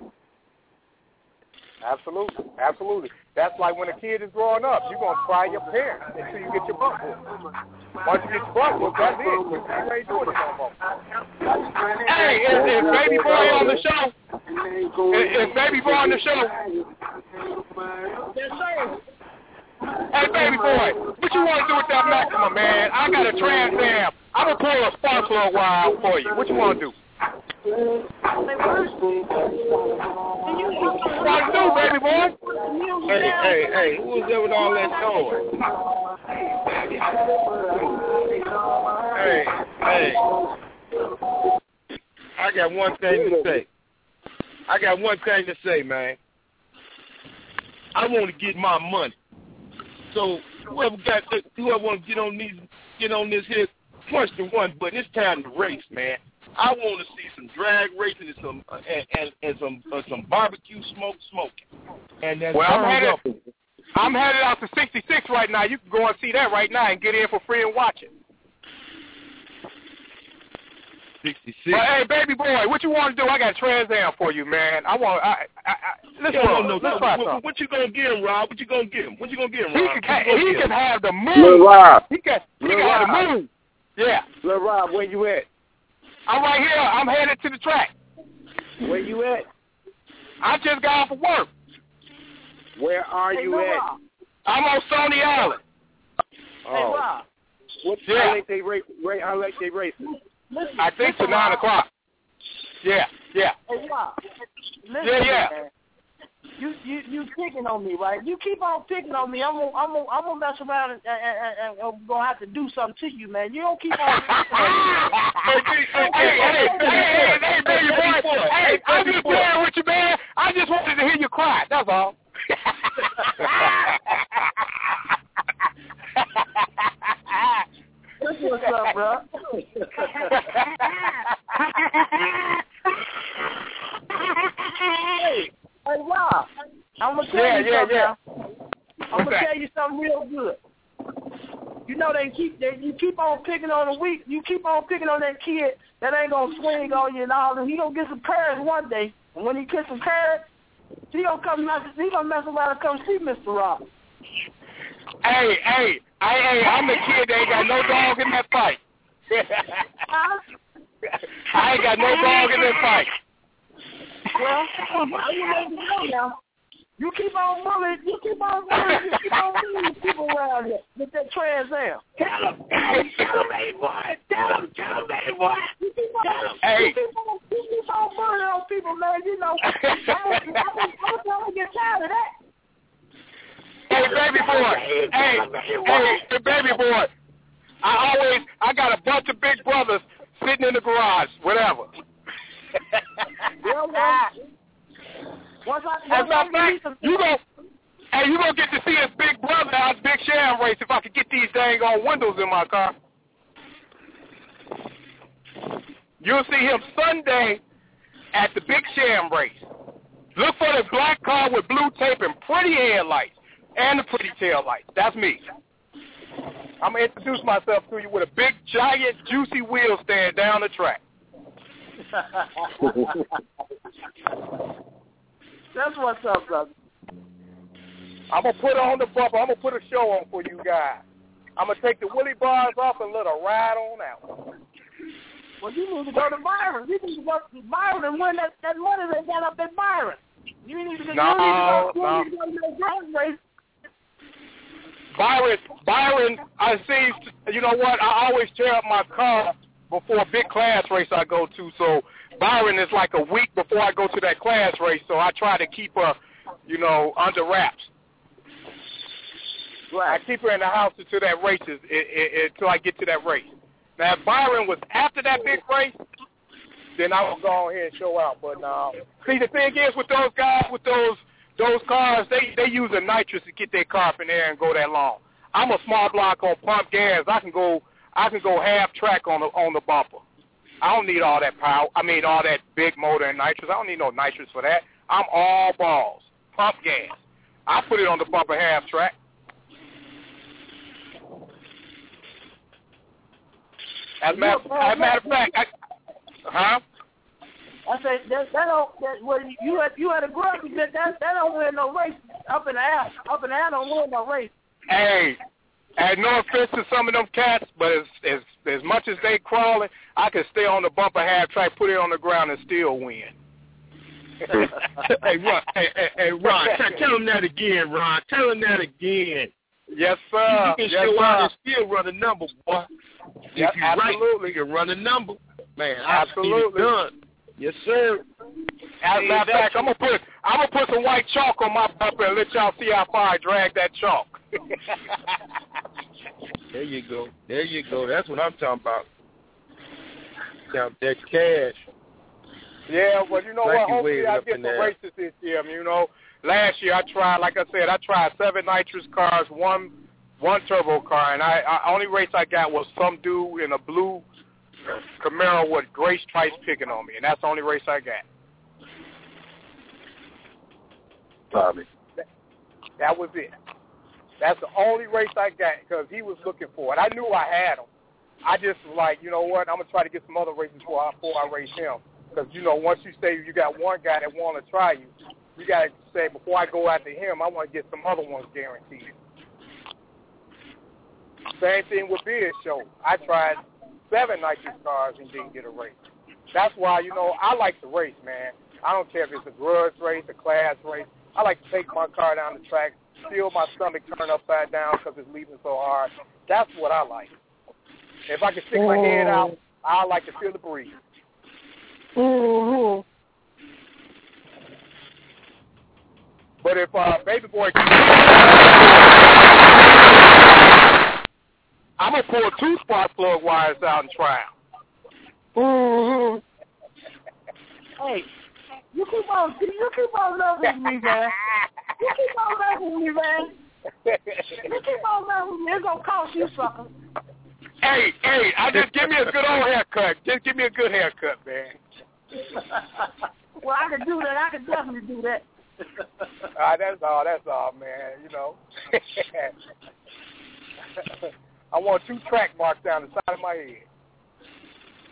[SPEAKER 6] Absolutely, absolutely. That's like when a kid is growing up, you're going to try your parents until you get your butt whooped. Once you get your butt whooped, that's it. You ain't doing it no more. Hey, is, is Baby Boy on the show? Is, is Baby Boy on the show? Hey, Baby Boy, what you want to do with that Maxima, man? I got a Trans Am. I'm going to pull a spark for a while for you. What you want to do? What you want to do, baby boy?
[SPEAKER 4] Hey, hey, hey, who was there with all that noise? Hey, hey. I got one thing to say. I got one thing to say, man. I want to get my money. So whoever got the, whoever want to get on these get on this here, punch the one button. It's time to race, man. I want to see some drag racing and some uh, and, and, and some uh, some barbecue smoke smoking. And then
[SPEAKER 6] well, I'm headed, I'm headed out to sixty-six right now. You can go and see that right now and get in for free and watch it.
[SPEAKER 4] sixty-six.
[SPEAKER 6] But, hey, baby boy, what you want to do? I got Trans Am for you, man. I want. I, I, I, let's
[SPEAKER 4] yeah,
[SPEAKER 6] go.
[SPEAKER 4] No, no,
[SPEAKER 6] let's
[SPEAKER 4] no. What, what you gonna get him, Rob? What you gonna get him? What you gonna get him, Rob?
[SPEAKER 6] He can, he
[SPEAKER 4] can
[SPEAKER 6] have the move.
[SPEAKER 3] Rob.
[SPEAKER 6] He can. He can have the move. Yeah.
[SPEAKER 3] Lil Rob, where you at?
[SPEAKER 6] I'm right here. I'm headed to the track.
[SPEAKER 3] Where you at?
[SPEAKER 6] I just got off of work.
[SPEAKER 3] Where are
[SPEAKER 2] hey,
[SPEAKER 3] you
[SPEAKER 2] no,
[SPEAKER 3] at?
[SPEAKER 2] Rob.
[SPEAKER 6] I'm on Stony Island.
[SPEAKER 3] Oh.
[SPEAKER 2] Hey, Rob.
[SPEAKER 3] What
[SPEAKER 6] yeah.
[SPEAKER 3] how late they race? How late they racing?
[SPEAKER 2] Listen,
[SPEAKER 6] I think
[SPEAKER 2] listen,
[SPEAKER 6] to nine
[SPEAKER 2] Rob.
[SPEAKER 6] o'clock. Yeah, yeah.
[SPEAKER 2] Hey, Rob. Listen,
[SPEAKER 6] Yeah, yeah.
[SPEAKER 2] Man. You you you picking on me, right? You keep on picking on me. I'm gonna I'm gonna I'm gonna mess around and, and, and, and I'm gonna have to do something to you, man. You don't keep on picking on me.
[SPEAKER 6] hey, hey, hey, hey, hey, hey, baby boy. Hey, I'm just playing with you, man. I just wanted to hear you cry. That's all.
[SPEAKER 2] That's what's up, bro. hey, hey, Rob. I'm gonna tell
[SPEAKER 6] yeah,
[SPEAKER 2] you
[SPEAKER 6] yeah,
[SPEAKER 2] something.
[SPEAKER 6] yeah.
[SPEAKER 2] I'm gonna tell you something real good. You know they keep they you keep on picking on the weak. You keep on picking on that kid that ain't gonna swing on you and all. And he gonna get some parents one day. And when he gets some parents, He gonna come. He gonna mess around and come see Mister Rock.
[SPEAKER 6] Hey, hey, I, hey, I'm the kid that ain't got no dog in that fight.
[SPEAKER 2] Huh?
[SPEAKER 6] I ain't got no dog in that fight.
[SPEAKER 2] Well, you let me know now. You keep on bullying. You keep on bullying. You keep on bullying people around here with that Trans Am.
[SPEAKER 5] Tell him, tell him, tell him, hey boy, tell him, tell him, hey boy.
[SPEAKER 2] You keep on,
[SPEAKER 6] hey.
[SPEAKER 2] you keep on, you keep on bullying those people, man. You know, I'm trying to get tired of that.
[SPEAKER 6] Hey, baby boy. Hey, hey, the baby boy. I always, I got a bunch of big brothers sitting in the garage, whatever.
[SPEAKER 2] Well, well, once I,
[SPEAKER 6] As a matter of fact, you go, hey, you gonna get to see his big brother out Big Sham race if I could get these dang on windows in my car. You'll see him Sunday at the Big Sham race. Look for the black car with blue tape and pretty headlights and the pretty tail lights. That's me. I'm going to introduce myself to you with a big, giant, juicy wheel stand down the track.
[SPEAKER 2] That's what's up, brother.
[SPEAKER 6] I'm going to put on the bumper. I'm going to put a show on for you guys. I'm going to take the Willie bars off and let her ride on out.
[SPEAKER 2] Well, you need to go to Byron. You need to go to Byron and win that, that money they got up at Byron. You need to,
[SPEAKER 6] no,
[SPEAKER 2] you need to go,
[SPEAKER 6] no.
[SPEAKER 2] you need to go to the grand race.
[SPEAKER 6] Byron, Byron, I see, you know what, I always tear up my car before a big class race I go to, so Byron is like a week before I go to that class race, so I try to keep her, you know, under wraps.
[SPEAKER 2] Right.
[SPEAKER 6] I keep her in the house until that race is, it, it, until I get to that race. Now, if Byron was after that big race, then I would go ahead and show out, but now, see, the thing is with those guys, with those Those cars, they, they use a nitrous to get their car up in there and go that long. I'm a small block on pump gas. I can go I can go half track on the on the bumper. I don't need all that power. I mean all that big motor and nitrous. I don't need no nitrous for that. I'm all balls. Pump gas. I put it on the bumper half track. As a matter, as a matter of fact, I, huh?
[SPEAKER 2] I say that that don't that when you had you had a grub that that that don't win no race up in the air up in the air don't win no race.
[SPEAKER 6] Hey, and no offense to some of them cats, but as as as much as they crawling, I can stay on the bumper half track, put it on the ground, and still win.
[SPEAKER 4] hey Ron, hey, hey, hey Ron, tell, tell him that again, Ron. Tell him that again.
[SPEAKER 6] Yes, sir.
[SPEAKER 4] You can
[SPEAKER 6] yes,
[SPEAKER 4] show
[SPEAKER 6] sir.
[SPEAKER 4] out and still run a number, boy.
[SPEAKER 6] Yep,
[SPEAKER 4] if you
[SPEAKER 6] absolutely.
[SPEAKER 4] right, you can run a number, man.
[SPEAKER 6] Absolutely.
[SPEAKER 4] Done. Yes, sir.
[SPEAKER 6] As a matter of fact, I'm gonna put I'm gonna put some white chalk on my bumper and let y'all see how far I drag that chalk.
[SPEAKER 4] There you go. There you go. That's what I'm talking about. Count that cash.
[SPEAKER 6] Yeah, well, you know
[SPEAKER 4] like
[SPEAKER 6] what? Hopefully, I get some
[SPEAKER 4] there.
[SPEAKER 6] races this year. I mean, you know, last year I tried, like I said, I tried seven nitrous cars, one one turbo car, and I, I only race I got was some dude in a blue Camaro with gray stripes picking on me, and that's the only race I got.
[SPEAKER 3] Tommy.
[SPEAKER 6] That, that was it. That's the only race I got because he was looking for it. I knew I had him. I just was like, you know what, I'm going to try to get some other races before I, before I race him. Because, you know, once you say you got one guy that want to try you, you got to say, before I go after him, I want to get some other ones guaranteed. Same thing with Beard Show. I tried seven nitrous cars and didn't get a race. That's why, you know, I like to race, man. I don't care if it's a grudge race, a class race. I like to take my car down the track, feel my stomach turn upside down because it's leaving so hard. That's what I like. If I can stick my head out, I like to feel the breeze.
[SPEAKER 2] Mm-hmm.
[SPEAKER 6] But if uh, Baby Boy, I'm gonna pull two spark plug wires out and try them.
[SPEAKER 2] Mm-hmm. Hey, you keep on, you keep on loving me, man. You keep on loving me, man. You keep on loving me. It's gonna cost you something.
[SPEAKER 6] Hey, hey, I just give me a good old haircut. Just give me a good haircut, man.
[SPEAKER 2] Well, I can do that. I can definitely do that.
[SPEAKER 6] All right, that's all. That's all, man. You know. I want two track marks down the side of my head.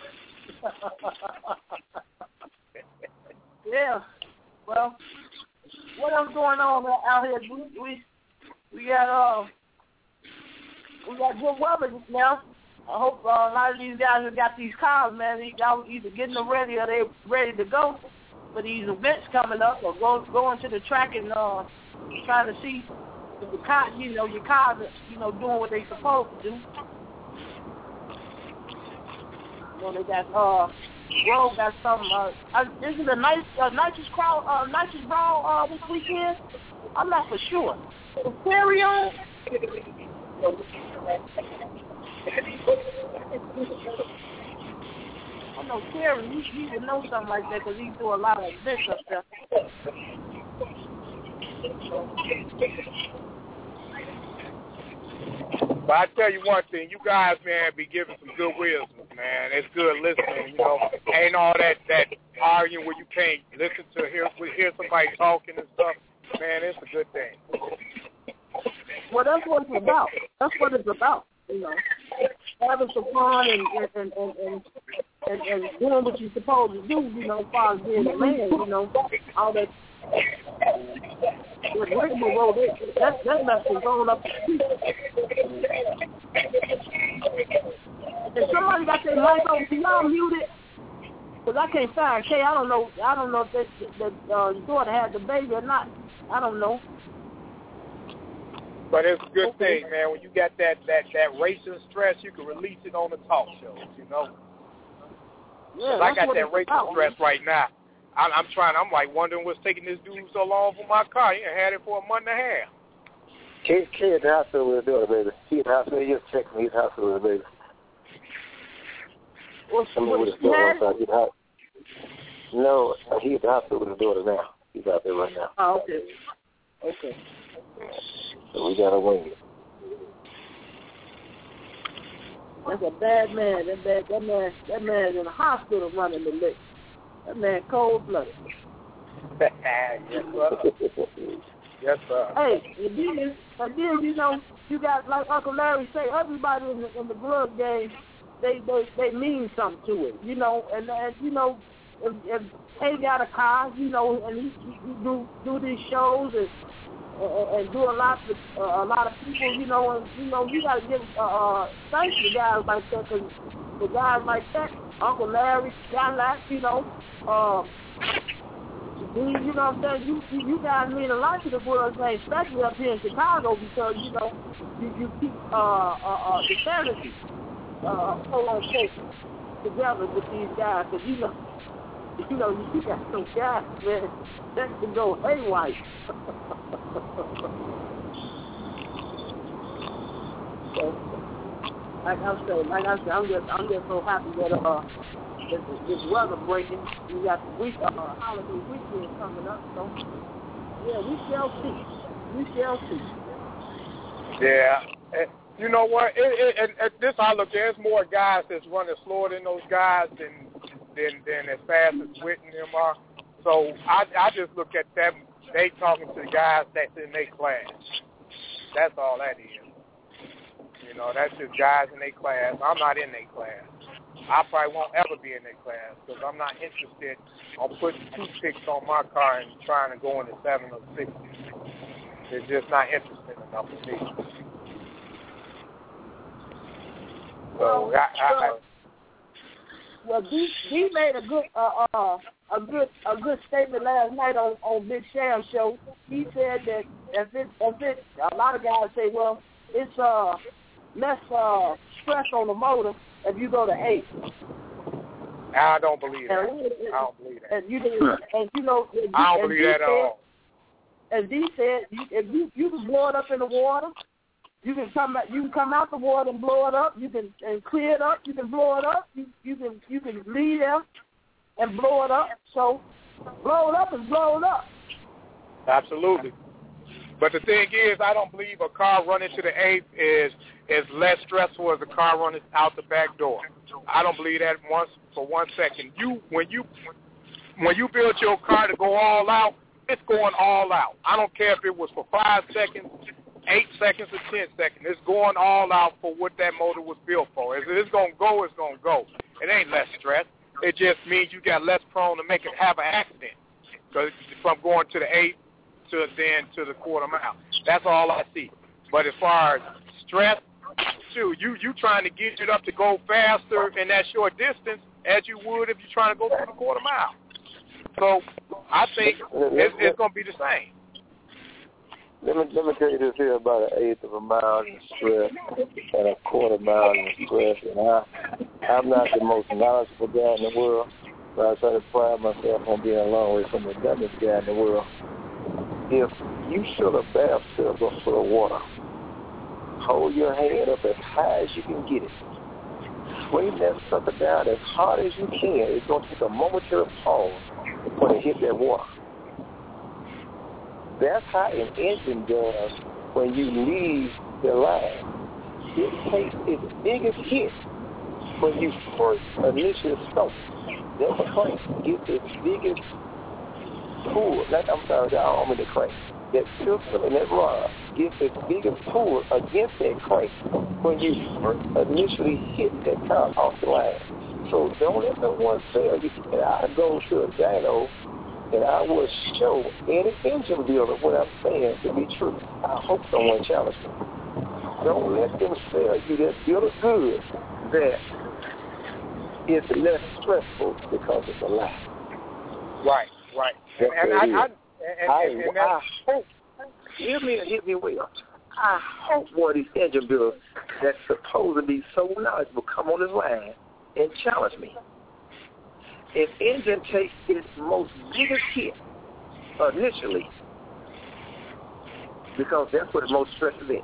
[SPEAKER 2] Yeah. Well, what else going on out here? We we, we got uh we got good weather now. I hope uh, a lot of these guys who got these cars, man, y'all either getting them ready or they ready to go for these events coming up, or go going to the track and uh trying to see if the car, you know, your cars, are, you know, doing what they supposed to do. You know, they got uh. Road got some. Uh, uh, is it a nice, uh, nicest crowd, uh, nicest brawl uh, this weekend? I'm not for sure. Aquarium. I know Terry. He, he would know something like that because he do a lot of events up there.
[SPEAKER 6] But I tell you one thing, you guys, man, be giving some good wisdom, man. It's good listening, you know. Ain't all that, that arguing where you can't listen to, hear, hear somebody talking and stuff. Man, it's a good thing.
[SPEAKER 2] Well, that's what it's about. That's what it's about, you know. Having some fun and and, and, and, and, and doing what you're supposed to do, you know, as far as being a man, you know, all that. With rigmarole, that, that mess is going up the street. If somebody got their mic on, can y'all mute it? Because I can't find Kay. I don't know. I don't know if that, that uh, daughter had the baby or not. I don't know.
[SPEAKER 6] But it's a good thing, man. When you got that that that racing stress, you can release it on the talk shows. You know.
[SPEAKER 2] Yeah,
[SPEAKER 6] I got that racing about, stress man. right now. I'm, I'm trying. I'm like wondering what's taking this dude so long for my car. He ain't had it for a month and a half.
[SPEAKER 3] Kid, kid at the hospital with his daughter, baby. He at the hospital. He just checked me. He's at the hospital with his baby.
[SPEAKER 2] What's
[SPEAKER 3] I mean, with his daughter. I'm sorry. Hot. No, he's at the hospital with his daughter now. He's out there right now.
[SPEAKER 2] Oh, okay. Okay.
[SPEAKER 3] So we gotta wing it.
[SPEAKER 2] That's a bad man. That bad. That man. That man's in the hospital running the lick. That man cold-blooded.
[SPEAKER 6] Yes, sir. Yes, sir.
[SPEAKER 2] Hey, and then, and then, you know, you got, like Uncle Larry say, everybody in the, in the glove game, they, they they mean something to it, you know. And, and you know, if, if he got a car, you know, and he, he do do these shows and and, and do a lot of uh, a lot of people, you know, and you know, you got to give uh, uh, thanks to guys like that, because the guys like that, Uncle Larry, guys like, you know, um, you know what I'm saying? You, you you guys mean a lot to the world, especially up here in Chicago, because you know you, you keep uh, uh, uh, the sanity, uh, hold on, case together with these guys, because you know. You know, you got some guys, man, that can go haywire. So, like I said, like I said, I'm just, I'm just so happy that uh, this, this weather breaking. We got the week, uh, holiday weekend coming up, so yeah, we shall see. We shall see.
[SPEAKER 6] Yeah, and you know what? It, it, and, and this I look at, there's more guys that's running slower than those guys than. Than, than as fast as Whit and them are. So I, I just look at them, they talking to the guys that's in their class. That's all that is. You know, that's just guys in their class. I'm not in their class. I probably won't ever be in their class because I'm not interested on putting toothpicks on my car and trying to go into seven or six. It's just not interesting enough for me. So I, I, I
[SPEAKER 2] Well, D, D made a good uh, uh, a good a good statement last night on, on Big Sam's show. He said that if it if it a lot of guys say, well, it's uh less uh stress on the motor if you go to eight.
[SPEAKER 6] I don't believe that. And, I don't believe that.
[SPEAKER 2] And you and you know D,
[SPEAKER 6] I don't believe
[SPEAKER 2] D
[SPEAKER 6] that
[SPEAKER 2] said,
[SPEAKER 6] at all.
[SPEAKER 2] As D said, you, if you you can blow it up in the water. You can come out. You can come out the water and blow it up. You can and clear it up. You can blow it up. You you can you can leave there and blow it up. So blow it up and blow it up.
[SPEAKER 6] Absolutely. But the thing is, I don't believe a car running to the eighth is is less stressful as a car running out the back door. I don't believe that once for one second. You when you when you build your car to go all out, it's going all out. I don't care if it was for five seconds. Eight seconds or ten seconds. It's going all out for what that motor was built for. If it's going to go, it's going to go. It ain't less stress. It just means you got less prone to make it have an accident. Because from going to the eight to than to the quarter mile. That's all I see. But as far as stress, shoot, you you trying to get it up to go faster in that short distance as you would if you're trying to go through the quarter mile. So I think it's, it's going to be the same.
[SPEAKER 3] Let me let me tell you this here about an eighth of a mile in stress and a quarter mile in stress. And I, I'm not the most knowledgeable guy in the world, but I try to pride myself on being a long way from the dumbest guy in the world. If you fill a bathtub full of water, hold your head up as high as you can get it. Swing that sucker down as hard as you can. It's going to take a momentary pause when it hit that water. That's how an engine does when you leave the line. It takes its biggest hit when you first initially start. That's a crank. Get its biggest pull. Like, I'm sorry, the arm of the crank. That pistol and that rod gets its biggest pull against that crank when you first initially hit that car off the line. So don't let no one tell you. And I go to a dyno and I will show any engine builder what I'm saying to be true. I hope someone challenges me. Don't let them sell you that builder good that it's less stressful because it's a lie.
[SPEAKER 6] Right, right. And, and I, I, and,
[SPEAKER 3] I,
[SPEAKER 6] and, and
[SPEAKER 3] I hope, hear me and hit me well, I hope one of these engine builders that's supposed to be so knowledgeable come on this line and challenge me. If engine takes its most biggest hit initially, because that's where the most stress is in.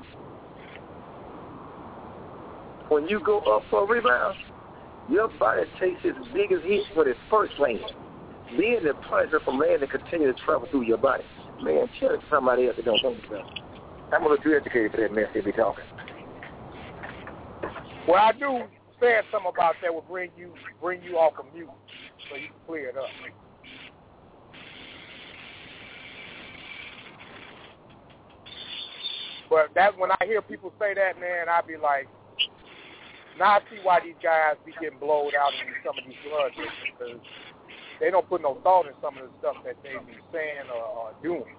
[SPEAKER 3] When you go up for a rebound, your body takes its biggest hit when it first lands. Then the pressure from land to continue to travel through your body. Man, tell somebody else that don't know about it. I'm a little too educated for that mess they be talking.
[SPEAKER 6] Well, I do saying something about that will bring you bring you off of mute so you can clear it up. But that when I hear people say that, man, I be like, now I see why these guys be getting blowed out in some of these blood because they don't put no thought in some of the stuff that they be saying or, or doing.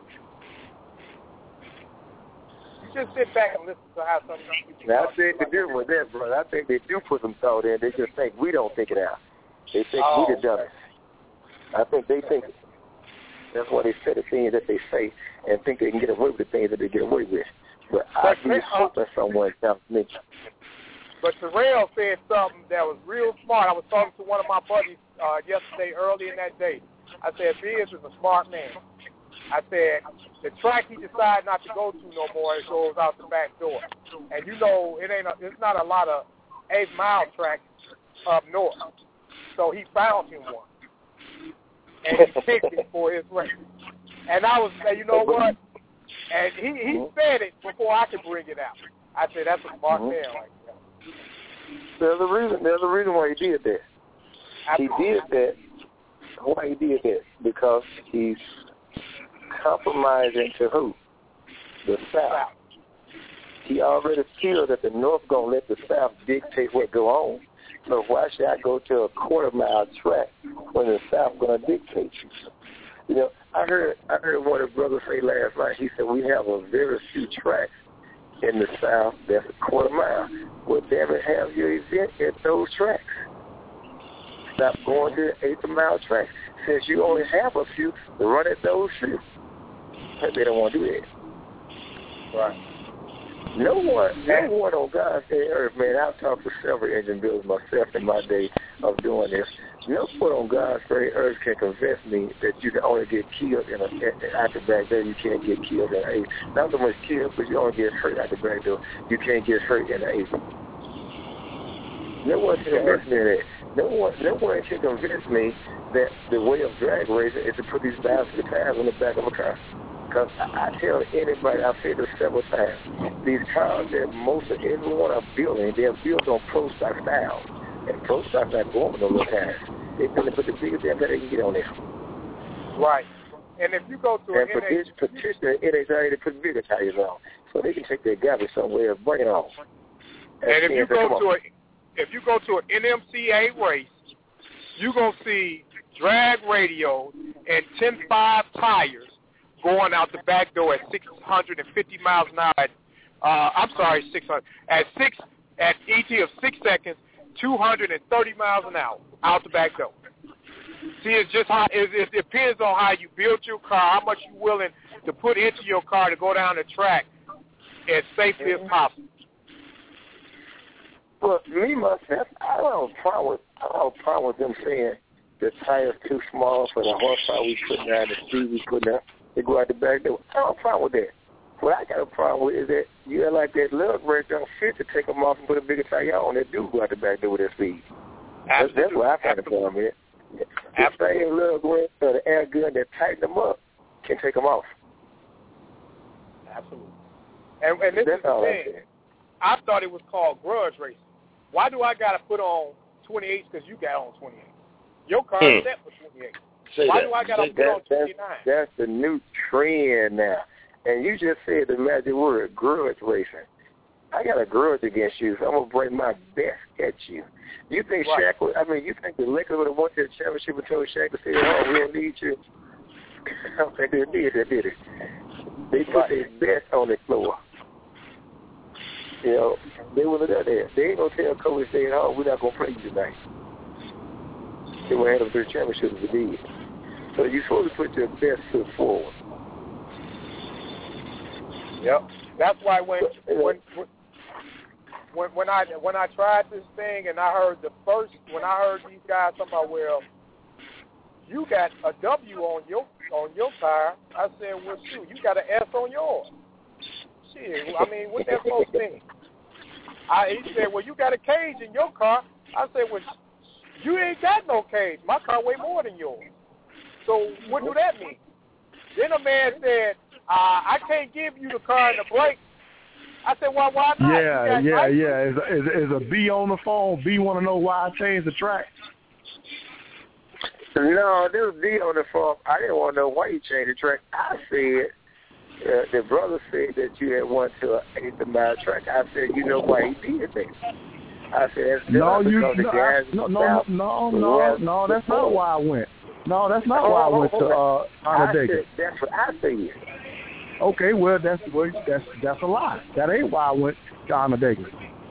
[SPEAKER 6] You just sit back and listen to how some of these people
[SPEAKER 3] now, I think they do with that, brother. I think they do put some thought in. They just think we don't think it out. They think
[SPEAKER 6] oh,
[SPEAKER 3] we the dumbest. I think they think it. That's why they say the things that they say and think they can get away with the things that they get away with. But, but I be hoping someone tells me.
[SPEAKER 6] But Terrell said something that was real smart. I was talking to one of my buddies uh, yesterday, early in that day. I said, Biz is a smart man. I said, the track he decided not to go to no more, it goes out the back door. And you know, it ain't a, it's not a lot of eight-mile tracks up north. So he found him one. And he picked it for his race. And I was, you know what? And he, he said it before I could bring it out. I said, that's a smart man right there.
[SPEAKER 3] There's a reason. There's a reason why he did that. He did that. Why he did that? Because he's compromising to who? The South. He already feels that the North gonna let the South dictate what go on. So why should I go to a quarter mile track when the South gonna dictate you? You know, I heard I heard one of the brothers say last night. He said we have a very few tracks in the South that's a quarter mile. Well, damn it, have your event at those tracks. Stop going to the eighth mile tracks. Since you only have a few, run at those few. But they don't want to do that.
[SPEAKER 6] Right.
[SPEAKER 3] No one, no one on God's earth, man, I've talked to several engine builders myself in my day of doing this. No one on God's earth can convince me that you can only get killed in a, out the back door. You can't get killed in an eight. Not so much killed, but you only get hurt out the back door. You can't get hurt in an eight. No one can convince me of that. No one, no one can convince me that the way of drag racing is to put these basket tires on the back of a car. Because I, I tell anybody, I've said this several times, these cars that most of everyone are building, they're built on pro stock styles. And pro stock's not going with no little tires. They're going to put the biggest damn that they can get on there.
[SPEAKER 6] Right. And if you go to
[SPEAKER 3] and
[SPEAKER 6] an
[SPEAKER 3] N H, particularly N H R A, they put bigger tires on, so they can take their garbage somewhere and bring it on.
[SPEAKER 6] And, and if you go to a, if you go to an N M C A race, you're gonna see drag radios and ten five tires going out the back door at six hundred fifty miles an hour. At, uh, I'm sorry, six hundred at six at E T of six seconds, two hundred thirty miles an hour out the back door. See, it's just how it, it depends on how you build your car, how much you're willing to put into your car to go down the track as safely as possible.
[SPEAKER 3] Well, me myself, I don't have a problem with I don't have a problem with them saying the tire's too small for the horsepower we putting down, the speed we putting out. They go out the back door. I don't have a problem with that. What I got a problem with is that you have like that lug brake don't fit to take them off and put a bigger tire on that do go out the back door with that speed. That's, that's what I find the problem is. The same lug brake or the air gun that tighten them up can take them off.
[SPEAKER 6] Absolutely. And, and this
[SPEAKER 3] that's
[SPEAKER 6] is the thing. I thought it was called grudge racing. Why do I got to put on twenty-eights because you got on twenty-eight? Your car is set for twenty-eight.
[SPEAKER 3] Say
[SPEAKER 6] Why
[SPEAKER 3] that.
[SPEAKER 6] do I got to put
[SPEAKER 3] that,
[SPEAKER 6] on twenty-nine?
[SPEAKER 3] That's, that's the new trend now. And you just said the magic word, grudge racing. I got a grudge against you, so I'm going to bring my best at you. You think
[SPEAKER 6] right.
[SPEAKER 3] Shaq would, I mean, you think the Lakers would have won to the championship and told Shaq to say, oh, we don't need you? I don't think they did that, did it? They put right. their best on the floor. You know, they would have done that. They ain't going to tell Kobe saying, oh, we're not going to play you tonight. They would have had them to the championship if they did. So you're supposed to put your best foot forward.
[SPEAKER 6] Yep. That's why when when when when I when I tried this thing and I heard the first when I heard these guys talking about, well, you got a W on your on your tire, I said, well, shoot, you got an S on yours. Shit, I mean, what that supposed to mean? I he said, well, you got a cage in your car. I said, well, you ain't got no cage. My car weigh more than yours. So what do that mean? Then a man said, uh, I can't give you the car and the brake. I said, well, why not?
[SPEAKER 7] Yeah, yeah, yeah. Is, is, is a B on the phone? B want to know why I changed the track?
[SPEAKER 3] No, there was B on the phone. I didn't want to know why you changed the track. I said, uh, the brother said that you had went to an eighth mile track. I said, you know why he did that? I said, that's
[SPEAKER 7] no, you,
[SPEAKER 3] no,
[SPEAKER 7] no, I, no, no, no, no, no, that's not why I went. No, that's not why I went to uh, Onondaga.
[SPEAKER 3] That's what I said.
[SPEAKER 7] Okay, well, that's well, that's that's a lie. That ain't why I went to Onondaga.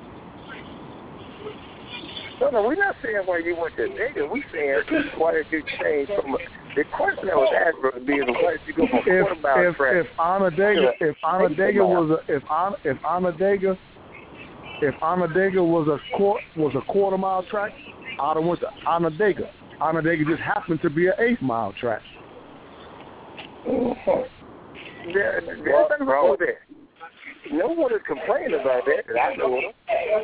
[SPEAKER 3] No, no, we're not saying why you went to Onondaga. We're saying why did you change from a, the question that was asked, Brother B, is why did you go from a quarter mile
[SPEAKER 7] if,
[SPEAKER 3] track?
[SPEAKER 7] If Onondaga, if Onondaga was a, if on, if Onondaga, if Onondaga was a quarter was a quarter mile track, I'd have went to Onondaga. Onondaga just happened to be an eighth mile track.
[SPEAKER 3] Mm-hmm. There, there's nothing wrong with that. No one is complaining about that. That I know of.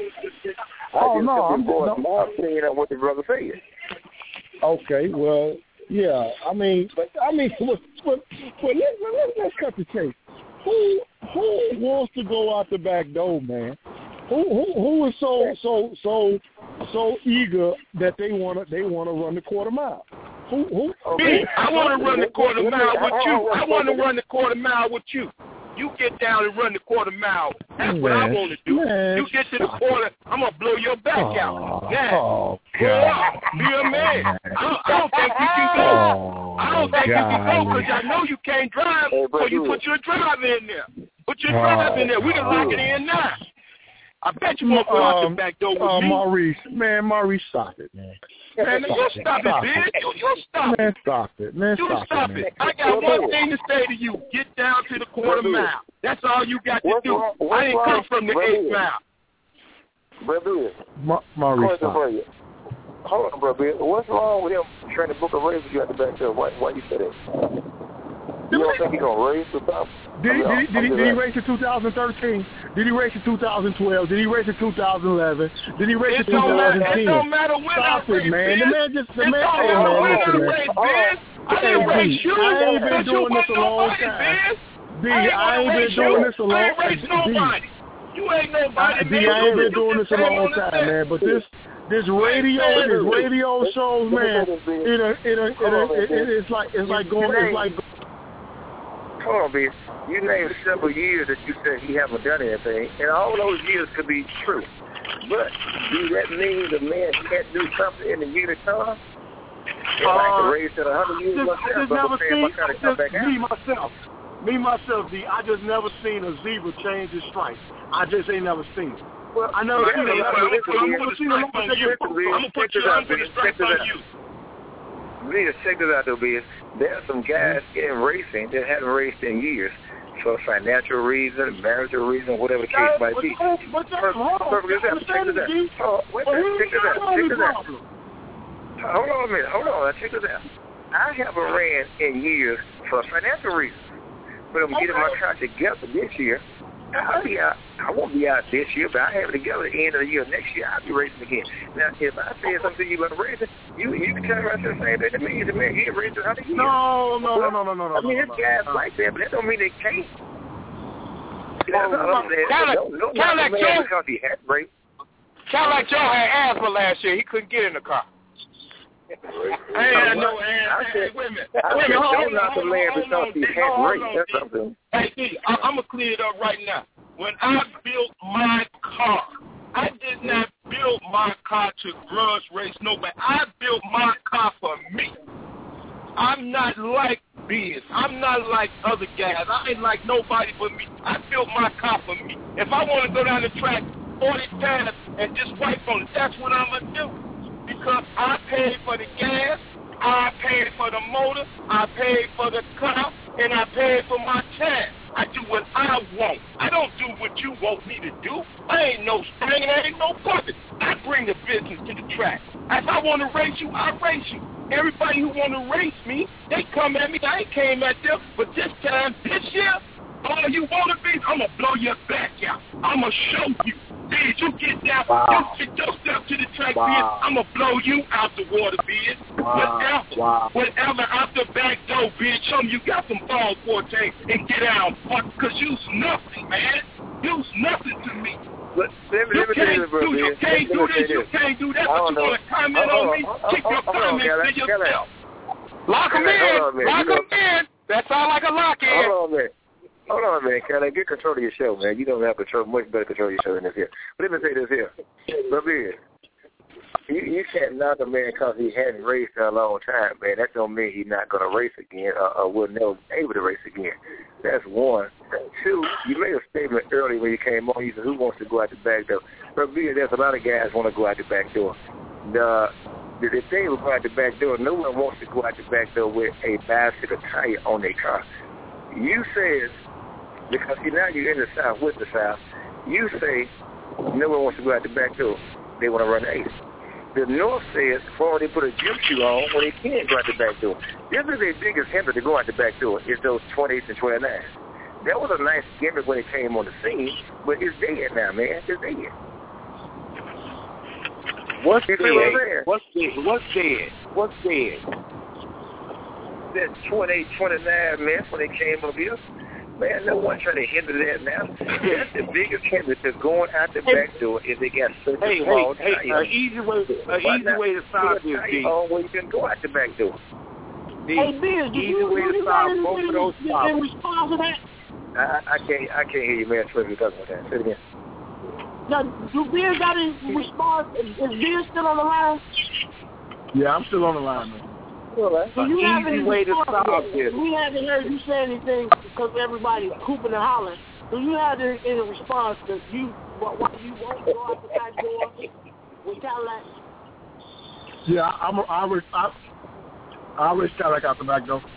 [SPEAKER 7] Oh no, I'm
[SPEAKER 3] going
[SPEAKER 7] no,
[SPEAKER 3] my opinion on what the brother said.
[SPEAKER 7] Okay, well, yeah. I mean, but I mean, but, but, but let, let, let's cut the chase. Who who wants to go out the back door, man? Who who who is so so so so eager that they wanna they wanna run the quarter mile? Who who?
[SPEAKER 4] Me, I want to run the quarter mile with you. I want to run the quarter mile with you. You get down and run the quarter mile. That's man, what I want to do. Man, you get to the quarter, I'm gonna blow your back oh, out. Yeah,
[SPEAKER 7] oh,
[SPEAKER 4] go out, be a man. I don't, I don't think you can go.
[SPEAKER 7] Oh,
[SPEAKER 4] I don't think God. you can go because I know you can't drive. So you put your driver in there. Put your driver in there. We can lock it in now. I bet you won't go out the back door with
[SPEAKER 7] uh,
[SPEAKER 4] me.
[SPEAKER 7] Maurice, man, Maurice, stop it, man.
[SPEAKER 4] Man,
[SPEAKER 7] stop
[SPEAKER 4] you
[SPEAKER 7] it.
[SPEAKER 4] stop,
[SPEAKER 7] stop
[SPEAKER 4] it, man.
[SPEAKER 7] it.
[SPEAKER 4] You, you stop
[SPEAKER 7] man,
[SPEAKER 4] it.
[SPEAKER 7] stop it. Man,
[SPEAKER 4] you
[SPEAKER 7] stop,
[SPEAKER 4] stop
[SPEAKER 7] it.
[SPEAKER 4] it. I got one thing to say to you. Get down to the quarter mile. That's all you got to do. I ain't come from the eighth mile.
[SPEAKER 3] Brother,
[SPEAKER 7] Ma- Maurice, stop.
[SPEAKER 3] Hold on, brother. What's wrong with him trying to book a race with you at the back door? Why, why you say that? You don't think he's going to race with them?
[SPEAKER 7] Did he, did, he, did, he, did he race in two thousand thirteen? Did he race in two thousand twelve? Did he race in two thousand eleven? Did he race
[SPEAKER 4] it
[SPEAKER 7] in two thousand ten?
[SPEAKER 4] It don't matter when
[SPEAKER 7] Stop
[SPEAKER 4] I
[SPEAKER 7] it,
[SPEAKER 4] race,
[SPEAKER 7] man. The man just, the
[SPEAKER 4] it
[SPEAKER 7] man,
[SPEAKER 4] don't
[SPEAKER 7] hey,
[SPEAKER 4] matter
[SPEAKER 7] man,
[SPEAKER 4] when
[SPEAKER 7] listen,
[SPEAKER 4] I
[SPEAKER 7] man.
[SPEAKER 4] race, Ben. I didn't race you.
[SPEAKER 7] I ain't been
[SPEAKER 4] But
[SPEAKER 7] doing
[SPEAKER 4] you
[SPEAKER 7] this a long
[SPEAKER 4] nobody,
[SPEAKER 7] time.
[SPEAKER 4] Ben.
[SPEAKER 7] D, I ain't been doing this a long
[SPEAKER 4] time. I ain't race nobody. You ain't nobody,
[SPEAKER 7] D, I ain't been doing this a long time, man. But this, this radio, this radio shows, man. It, it, it, it, it, it's like, it's like going, it's like.
[SPEAKER 3] Hold on, B. You named several years that you said he haven't done anything, and all those years could be true. But do that mean the man can't do something in the year to come? And uh, like the race at one hundred years
[SPEAKER 7] just,
[SPEAKER 3] myself,
[SPEAKER 7] just
[SPEAKER 3] but
[SPEAKER 7] never
[SPEAKER 3] I'm
[SPEAKER 7] seen,
[SPEAKER 3] I kind of come back
[SPEAKER 7] me
[SPEAKER 3] out.
[SPEAKER 7] myself.
[SPEAKER 8] me myself, D, I just never seen a zebra change its stripes. I just ain't never seen it.
[SPEAKER 3] Well,
[SPEAKER 8] I never seen it.
[SPEAKER 3] I'm
[SPEAKER 8] going to put you on the stripes on you.
[SPEAKER 3] Please check this out, though, Biz. There are some guys in racing that haven't raced in years for financial reason, marital reason, whatever the case might be.
[SPEAKER 8] But that's wrong.
[SPEAKER 3] Check this out. Check this out. Oh, wait a minute. Check this out. Check this out. Hold on a minute. Hold on. Check this out. I haven't ran in years for financial reasons. But I'm getting my car together this year. I'll be out. I won't be out this year, but I have it together at the end of the year. Next year, I'll be racing again. Now, if I say something to you about racing, you you can turn around and say the same thing to me. The man, he ain't racing how years.
[SPEAKER 8] No, no, no, no, no, no, no.
[SPEAKER 3] I mean, it's
[SPEAKER 8] no,
[SPEAKER 3] guys
[SPEAKER 8] no.
[SPEAKER 3] like that, but that don't mean they can't.
[SPEAKER 6] Kind of like Joe.
[SPEAKER 3] Because he had raced.
[SPEAKER 6] Kind of like Joe had asthma last year. He couldn't get in the car.
[SPEAKER 4] Hey, I know, and
[SPEAKER 3] I
[SPEAKER 4] hey,
[SPEAKER 3] said,
[SPEAKER 4] wait a minute.
[SPEAKER 3] I
[SPEAKER 4] Wait a
[SPEAKER 3] said,
[SPEAKER 4] minute. Hold
[SPEAKER 3] don't knock the
[SPEAKER 4] on,
[SPEAKER 3] man
[SPEAKER 4] hold
[SPEAKER 3] because
[SPEAKER 4] on,
[SPEAKER 3] he
[SPEAKER 4] D.
[SPEAKER 3] had
[SPEAKER 4] Hold
[SPEAKER 3] raced.
[SPEAKER 4] on,
[SPEAKER 3] That's
[SPEAKER 4] D.
[SPEAKER 3] something.
[SPEAKER 4] Hey, D, I, I'm going to clear it up right now. When I built my car, I did not build my car to grudge race nobody. I built my car for me. I'm not like Biz. I'm not like other guys. I ain't like nobody but me. I built my car for me. If I want to go down the track forty times and just wipe on it, that's what I'm going to do. Because I paid for the gas, I paid for the motor, I paid for the car, and I paid for my time. I do what I want. I don't do what you want me to do. I ain't no string and I ain't no puppet. I bring the business to the track. If I want to race you, I race you. Everybody who want to race me, they come at me. I ain't came at them. But this time, this year, all you want to be, I'm going to blow your back out. I'm going to show you. Biz, you get down, wow. you get yourself to the track, wow. Biz, I'm going to blow you out the water, Biz.
[SPEAKER 8] Wow.
[SPEAKER 4] Whatever.
[SPEAKER 8] Wow.
[SPEAKER 4] Whatever out the back door, Biz, show me you got some balls, fourteen, and get out. Because you's nothing, man. You's nothing to me.
[SPEAKER 3] But let me,
[SPEAKER 4] you
[SPEAKER 3] let me
[SPEAKER 4] can't
[SPEAKER 3] tell you, bro,
[SPEAKER 4] do, you
[SPEAKER 3] Biz.
[SPEAKER 4] can't do this, you can't do that, but you want to comment on me? Keep your comments to yourself.
[SPEAKER 6] Lock him in. Lock him in. That sounds like a lock-in.
[SPEAKER 3] Hold on, man. Hold on, man. Can I get control of your show, man? You don't have control, much better control of your show than this here. But let me say this here. But, man, you, you can't knock a man because he hadn't raced in a long time, man. That don't mean he's not going to race again or, or will never be able to race again. That's one. Two, you made a statement earlier when you came on. You said, who wants to go out the back door? But, man, there's a lot of guys want to go out the back door. The, if they will go out the back door, no one wants to go out the back door with a bicycle tire on their car. You said, because see, now you're in the South with the South, you say no one wants to go out the back door. They want to run the ace. The North says before they put a gym shoe on when they can't go out the back door. This is their biggest hinder to go out the back door is those twenty-eights and twenty-nines. That was a nice gimmick when it came on the scene, but it's dead now, man. It's dead.
[SPEAKER 8] What's dead?
[SPEAKER 3] What's dead? What's dead? What's dead? That twenty-eight, twenty-nine, man, when they came up here. Man, no one trying to hinder that now. That's the biggest hinder to going out the back door if they got such
[SPEAKER 8] hey,
[SPEAKER 3] a small
[SPEAKER 8] hey, hey,
[SPEAKER 3] tire.
[SPEAKER 8] An easy way, an easy way to solve this, D.
[SPEAKER 3] Oh, well, you can go out the back door.
[SPEAKER 8] D.
[SPEAKER 2] Hey, Biz,
[SPEAKER 8] easy
[SPEAKER 2] you,
[SPEAKER 8] way to solve both of those problems.
[SPEAKER 2] In response to that?
[SPEAKER 3] I, I can't, I can't hear you, man. What are you talking about that? Say it again.
[SPEAKER 2] Now, do Biz got any response? Is, is Biz still on the line?
[SPEAKER 8] Yeah, I'm still on the line, man.
[SPEAKER 2] Right. So you
[SPEAKER 8] An easy way to solve this.
[SPEAKER 2] We haven't heard you say anything because everybody's hooping and hollering. So you have any, any response to you why you won't go out the back door with Cadillac?
[SPEAKER 8] Yeah, I'm. A, I always, I, I always Cadillac out the back door.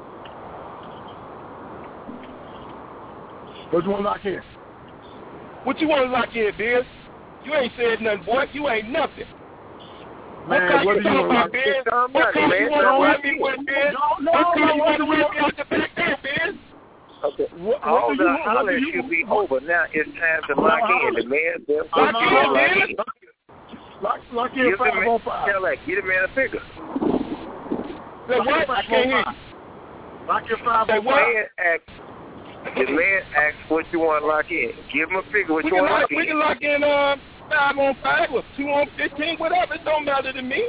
[SPEAKER 8] What you want to lock in?
[SPEAKER 4] What you want to lock in, Biz? You ain't said nothing, boy. You ain't nothing.
[SPEAKER 8] Man,
[SPEAKER 4] what
[SPEAKER 8] what do you want
[SPEAKER 4] to Biz? What kind you want to run me with, Biz? What kind you want to run me out the back door, Biz?
[SPEAKER 3] Okay.
[SPEAKER 8] What,
[SPEAKER 3] All
[SPEAKER 8] what
[SPEAKER 3] the
[SPEAKER 8] you,
[SPEAKER 3] holler
[SPEAKER 8] you,
[SPEAKER 3] should be over. Now it's time to lock in. The man, them,
[SPEAKER 4] lock in,
[SPEAKER 3] lock
[SPEAKER 4] in.
[SPEAKER 8] Lock, lock in
[SPEAKER 3] Give
[SPEAKER 8] five
[SPEAKER 3] the man,
[SPEAKER 8] on five.
[SPEAKER 3] Cadillac, get the man a figure.
[SPEAKER 4] Say what? I can't hear you.
[SPEAKER 8] Lock in five
[SPEAKER 3] The
[SPEAKER 8] on five.
[SPEAKER 3] man asks, the man asks what you want to lock in. Give him a figure what
[SPEAKER 4] We
[SPEAKER 3] you
[SPEAKER 4] can
[SPEAKER 3] want to
[SPEAKER 4] lock,
[SPEAKER 3] lock in.
[SPEAKER 4] we can lock in uh, five on five or two on fifteen, whatever. It don't matter to me.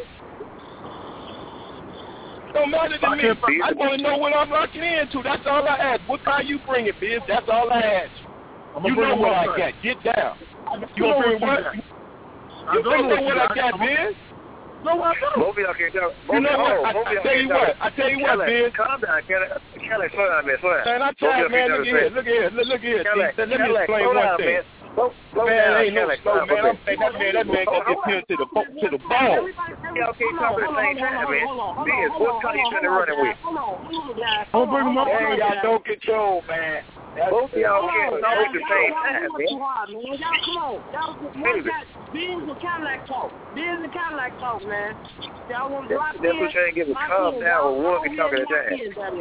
[SPEAKER 4] Don't matter to me. I want to know what I'm locking into. That's all I ask. What kind you bring it, Biz? That's all I ask. You know what I got. Get down. You want to bring what? You don't know what I got, Biz?
[SPEAKER 8] No, I don't.
[SPEAKER 3] Both of y'all can't tell.
[SPEAKER 6] You know what?
[SPEAKER 3] Oh,
[SPEAKER 6] I, I tell you what. I tell you what, Ben.
[SPEAKER 3] Calm down, Kelly. Kelly, slow down, man. Slow down.
[SPEAKER 6] Man, I tried, man. Look here. Look here. Look, look here.
[SPEAKER 3] Kelly,
[SPEAKER 6] Let me
[SPEAKER 3] Kelly,
[SPEAKER 6] explain
[SPEAKER 3] slow
[SPEAKER 6] one
[SPEAKER 3] down,
[SPEAKER 6] thing.
[SPEAKER 3] man. Slow, slow
[SPEAKER 6] man,
[SPEAKER 3] down,
[SPEAKER 6] ain't no
[SPEAKER 3] Kelly.
[SPEAKER 6] slow, man. I'm saying that man, that man got this pill to the to the bone.
[SPEAKER 3] Y'all can't talk at the same time, man. Ben, what car you trying to run it with?
[SPEAKER 8] Don't bring him up.
[SPEAKER 6] Man, y'all don't control, man.
[SPEAKER 3] Both of y'all can't talk at the same time, man.
[SPEAKER 2] Y'all come on. Y'all one got beans and Cadillac talk. Beans and Cadillac talk, man. Y'all want to drop in.
[SPEAKER 3] That's what trying to give a calm down when one can talk at a time.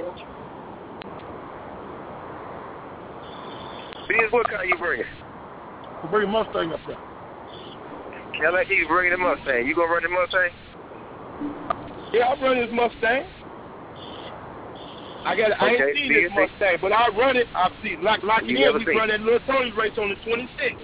[SPEAKER 3] Beans, what car you bringing?
[SPEAKER 8] We'll bring Mustang up there.
[SPEAKER 3] Cadillac, you bringing the Mustang. You gonna run the Mustang?
[SPEAKER 6] Yeah, I'll run this Mustang. I got. I
[SPEAKER 3] Okay,
[SPEAKER 6] ain't seen this Mustang, but I run it. I've seen like like
[SPEAKER 3] You
[SPEAKER 6] here
[SPEAKER 3] never
[SPEAKER 6] we
[SPEAKER 3] seen
[SPEAKER 6] run that little Tony race on the twenty-sixth.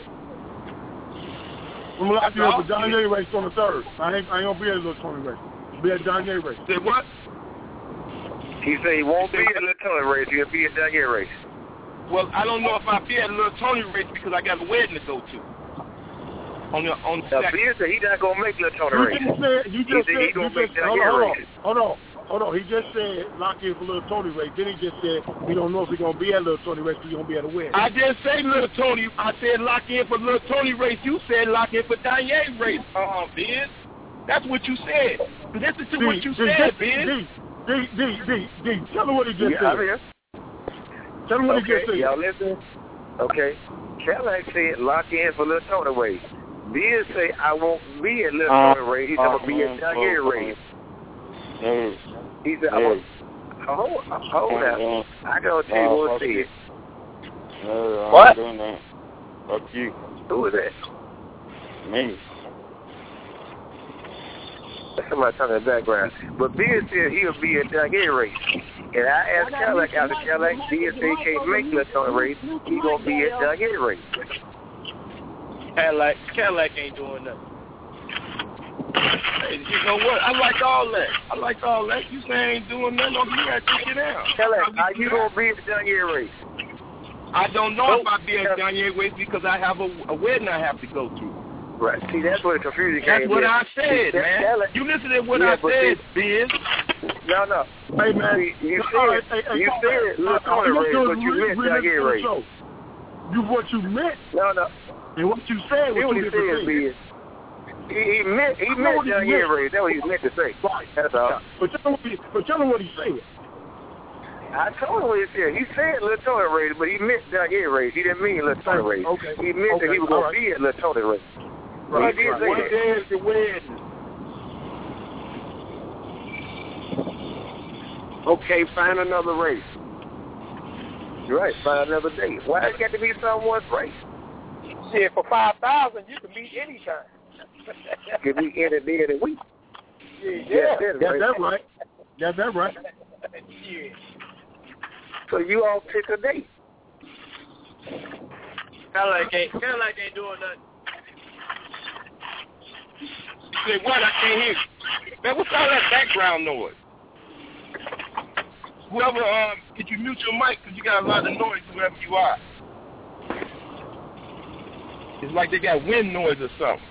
[SPEAKER 8] I'm locked you up for John Day race on the third. I ain't, I ain't gonna be at a little Tony race. I'll be at John Day race.
[SPEAKER 6] Say what?
[SPEAKER 3] He said he won't be at the little Tony race. He'll be at that year race.
[SPEAKER 6] Well, I don't know if I'll be at a little Tony race because I got a wedding to go to. On the on the
[SPEAKER 3] Now,
[SPEAKER 6] second.
[SPEAKER 3] Beard said he not gonna make little Tony
[SPEAKER 8] You
[SPEAKER 3] race.
[SPEAKER 8] just said, you just
[SPEAKER 3] he
[SPEAKER 8] said,
[SPEAKER 3] he gonna
[SPEAKER 8] you
[SPEAKER 3] make
[SPEAKER 8] just,
[SPEAKER 3] that
[SPEAKER 8] hold
[SPEAKER 3] year
[SPEAKER 8] on,
[SPEAKER 3] race.
[SPEAKER 8] hold on, hold on. He just said lock in for little Tony race. Then he just said he don't know if he's gonna be at little Tony race. He's gonna be at a wedding.
[SPEAKER 6] I didn't say little Tony. I said lock in for little Tony race. You said lock in for Danye race. Uh, Biz. That's what you said. Listen to
[SPEAKER 8] D,
[SPEAKER 6] what you
[SPEAKER 8] D,
[SPEAKER 6] said,
[SPEAKER 8] D,
[SPEAKER 6] Biz.
[SPEAKER 8] D, D, D, D, D. Tell him what he just
[SPEAKER 3] Yeah,
[SPEAKER 8] said.
[SPEAKER 3] I'm here.
[SPEAKER 8] Tell him what
[SPEAKER 3] Okay,
[SPEAKER 8] he just said.
[SPEAKER 3] y'all listen. Okay. Cadillac said lock in for little Tony race. Beard say I won't be at little
[SPEAKER 4] Uh,
[SPEAKER 3] Tony race. He's gonna be at that year race.
[SPEAKER 4] Hey,
[SPEAKER 3] He said, I'm
[SPEAKER 4] hey.
[SPEAKER 3] gonna, hold, hold now. I gotta tell you
[SPEAKER 4] Uh,
[SPEAKER 3] what
[SPEAKER 4] fuck
[SPEAKER 3] it
[SPEAKER 4] you.
[SPEAKER 3] is.
[SPEAKER 4] No, I'm
[SPEAKER 3] What?
[SPEAKER 4] doing that. Fuck you.
[SPEAKER 3] Who is that?
[SPEAKER 4] Me.
[SPEAKER 3] That's somebody talking in the background. But Beard said he'll be at that year race. And I asked Cadillac after Cadillac, Beard said he can't make little Tony race. He gonna be at that year race.
[SPEAKER 6] Cadillac, Cadillac ain't doing nothing. Hey, you know what? I like all that. I like all that. You say I ain't doing nothing, don't you got to take it out.
[SPEAKER 3] Cadillac, are you gonna be at that year race?
[SPEAKER 6] I don't know if I'll be at Danye race because I have a, a wedding I have to go to.
[SPEAKER 3] Right. See, that's where the confusion
[SPEAKER 6] That's
[SPEAKER 3] came
[SPEAKER 6] what
[SPEAKER 3] in.
[SPEAKER 6] I said,
[SPEAKER 3] See,
[SPEAKER 6] man.
[SPEAKER 3] Cadillac,
[SPEAKER 6] You listen to what
[SPEAKER 3] yeah,
[SPEAKER 6] I
[SPEAKER 3] but
[SPEAKER 6] said,
[SPEAKER 3] see,
[SPEAKER 6] Biz.
[SPEAKER 3] No, no.
[SPEAKER 8] Hey, man.
[SPEAKER 3] See, you
[SPEAKER 8] All right,
[SPEAKER 3] said,
[SPEAKER 8] hey, hey,
[SPEAKER 3] you
[SPEAKER 8] come
[SPEAKER 3] said
[SPEAKER 8] on.
[SPEAKER 3] little
[SPEAKER 8] All
[SPEAKER 3] Tony
[SPEAKER 8] you
[SPEAKER 3] race,
[SPEAKER 8] do is
[SPEAKER 3] but you
[SPEAKER 8] re-
[SPEAKER 3] meant
[SPEAKER 8] re-
[SPEAKER 3] that year
[SPEAKER 8] listen to the
[SPEAKER 3] race.
[SPEAKER 8] show. You what you meant
[SPEAKER 3] No, no.
[SPEAKER 8] and what you said was
[SPEAKER 3] Hear what
[SPEAKER 8] two
[SPEAKER 3] he
[SPEAKER 8] different
[SPEAKER 3] said,
[SPEAKER 8] things.
[SPEAKER 3] Biz. He, he meant, he
[SPEAKER 8] I know
[SPEAKER 3] meant
[SPEAKER 8] what he
[SPEAKER 3] that year
[SPEAKER 8] meant.
[SPEAKER 3] race. That's what he meant to say.
[SPEAKER 8] Right.
[SPEAKER 3] That's all.
[SPEAKER 8] But tell him what he, but tell him what he said.
[SPEAKER 3] I told him what he said. He said little Tony race, but he meant that year race. He didn't mean little Tony race.
[SPEAKER 8] Okay.
[SPEAKER 3] He meant
[SPEAKER 8] okay.
[SPEAKER 3] that he was
[SPEAKER 8] All
[SPEAKER 3] going
[SPEAKER 8] right.
[SPEAKER 3] to be at little Tony race.
[SPEAKER 8] Right.
[SPEAKER 3] He did
[SPEAKER 8] right.
[SPEAKER 3] say
[SPEAKER 6] What
[SPEAKER 3] that.
[SPEAKER 6] day is the wedding?
[SPEAKER 3] Okay, find another race. You're right, find another day. Why it got to be someone's race?
[SPEAKER 6] Shit, for five thousand, you can meet anytime.
[SPEAKER 3] Could be any day of the week.
[SPEAKER 6] Yeah,
[SPEAKER 3] Yeah,
[SPEAKER 6] yeah.
[SPEAKER 8] That's that right. That's that right.
[SPEAKER 6] Yeah.
[SPEAKER 3] So you all pick a date.
[SPEAKER 6] Cadillac ain't, Cadillac ain't doing nothing. Say what? I can't hear you. Man, what's all that background noise? Whoever, um, could you mute your mic because you got a lot of noise wherever you are. It's like they got wind noise or something.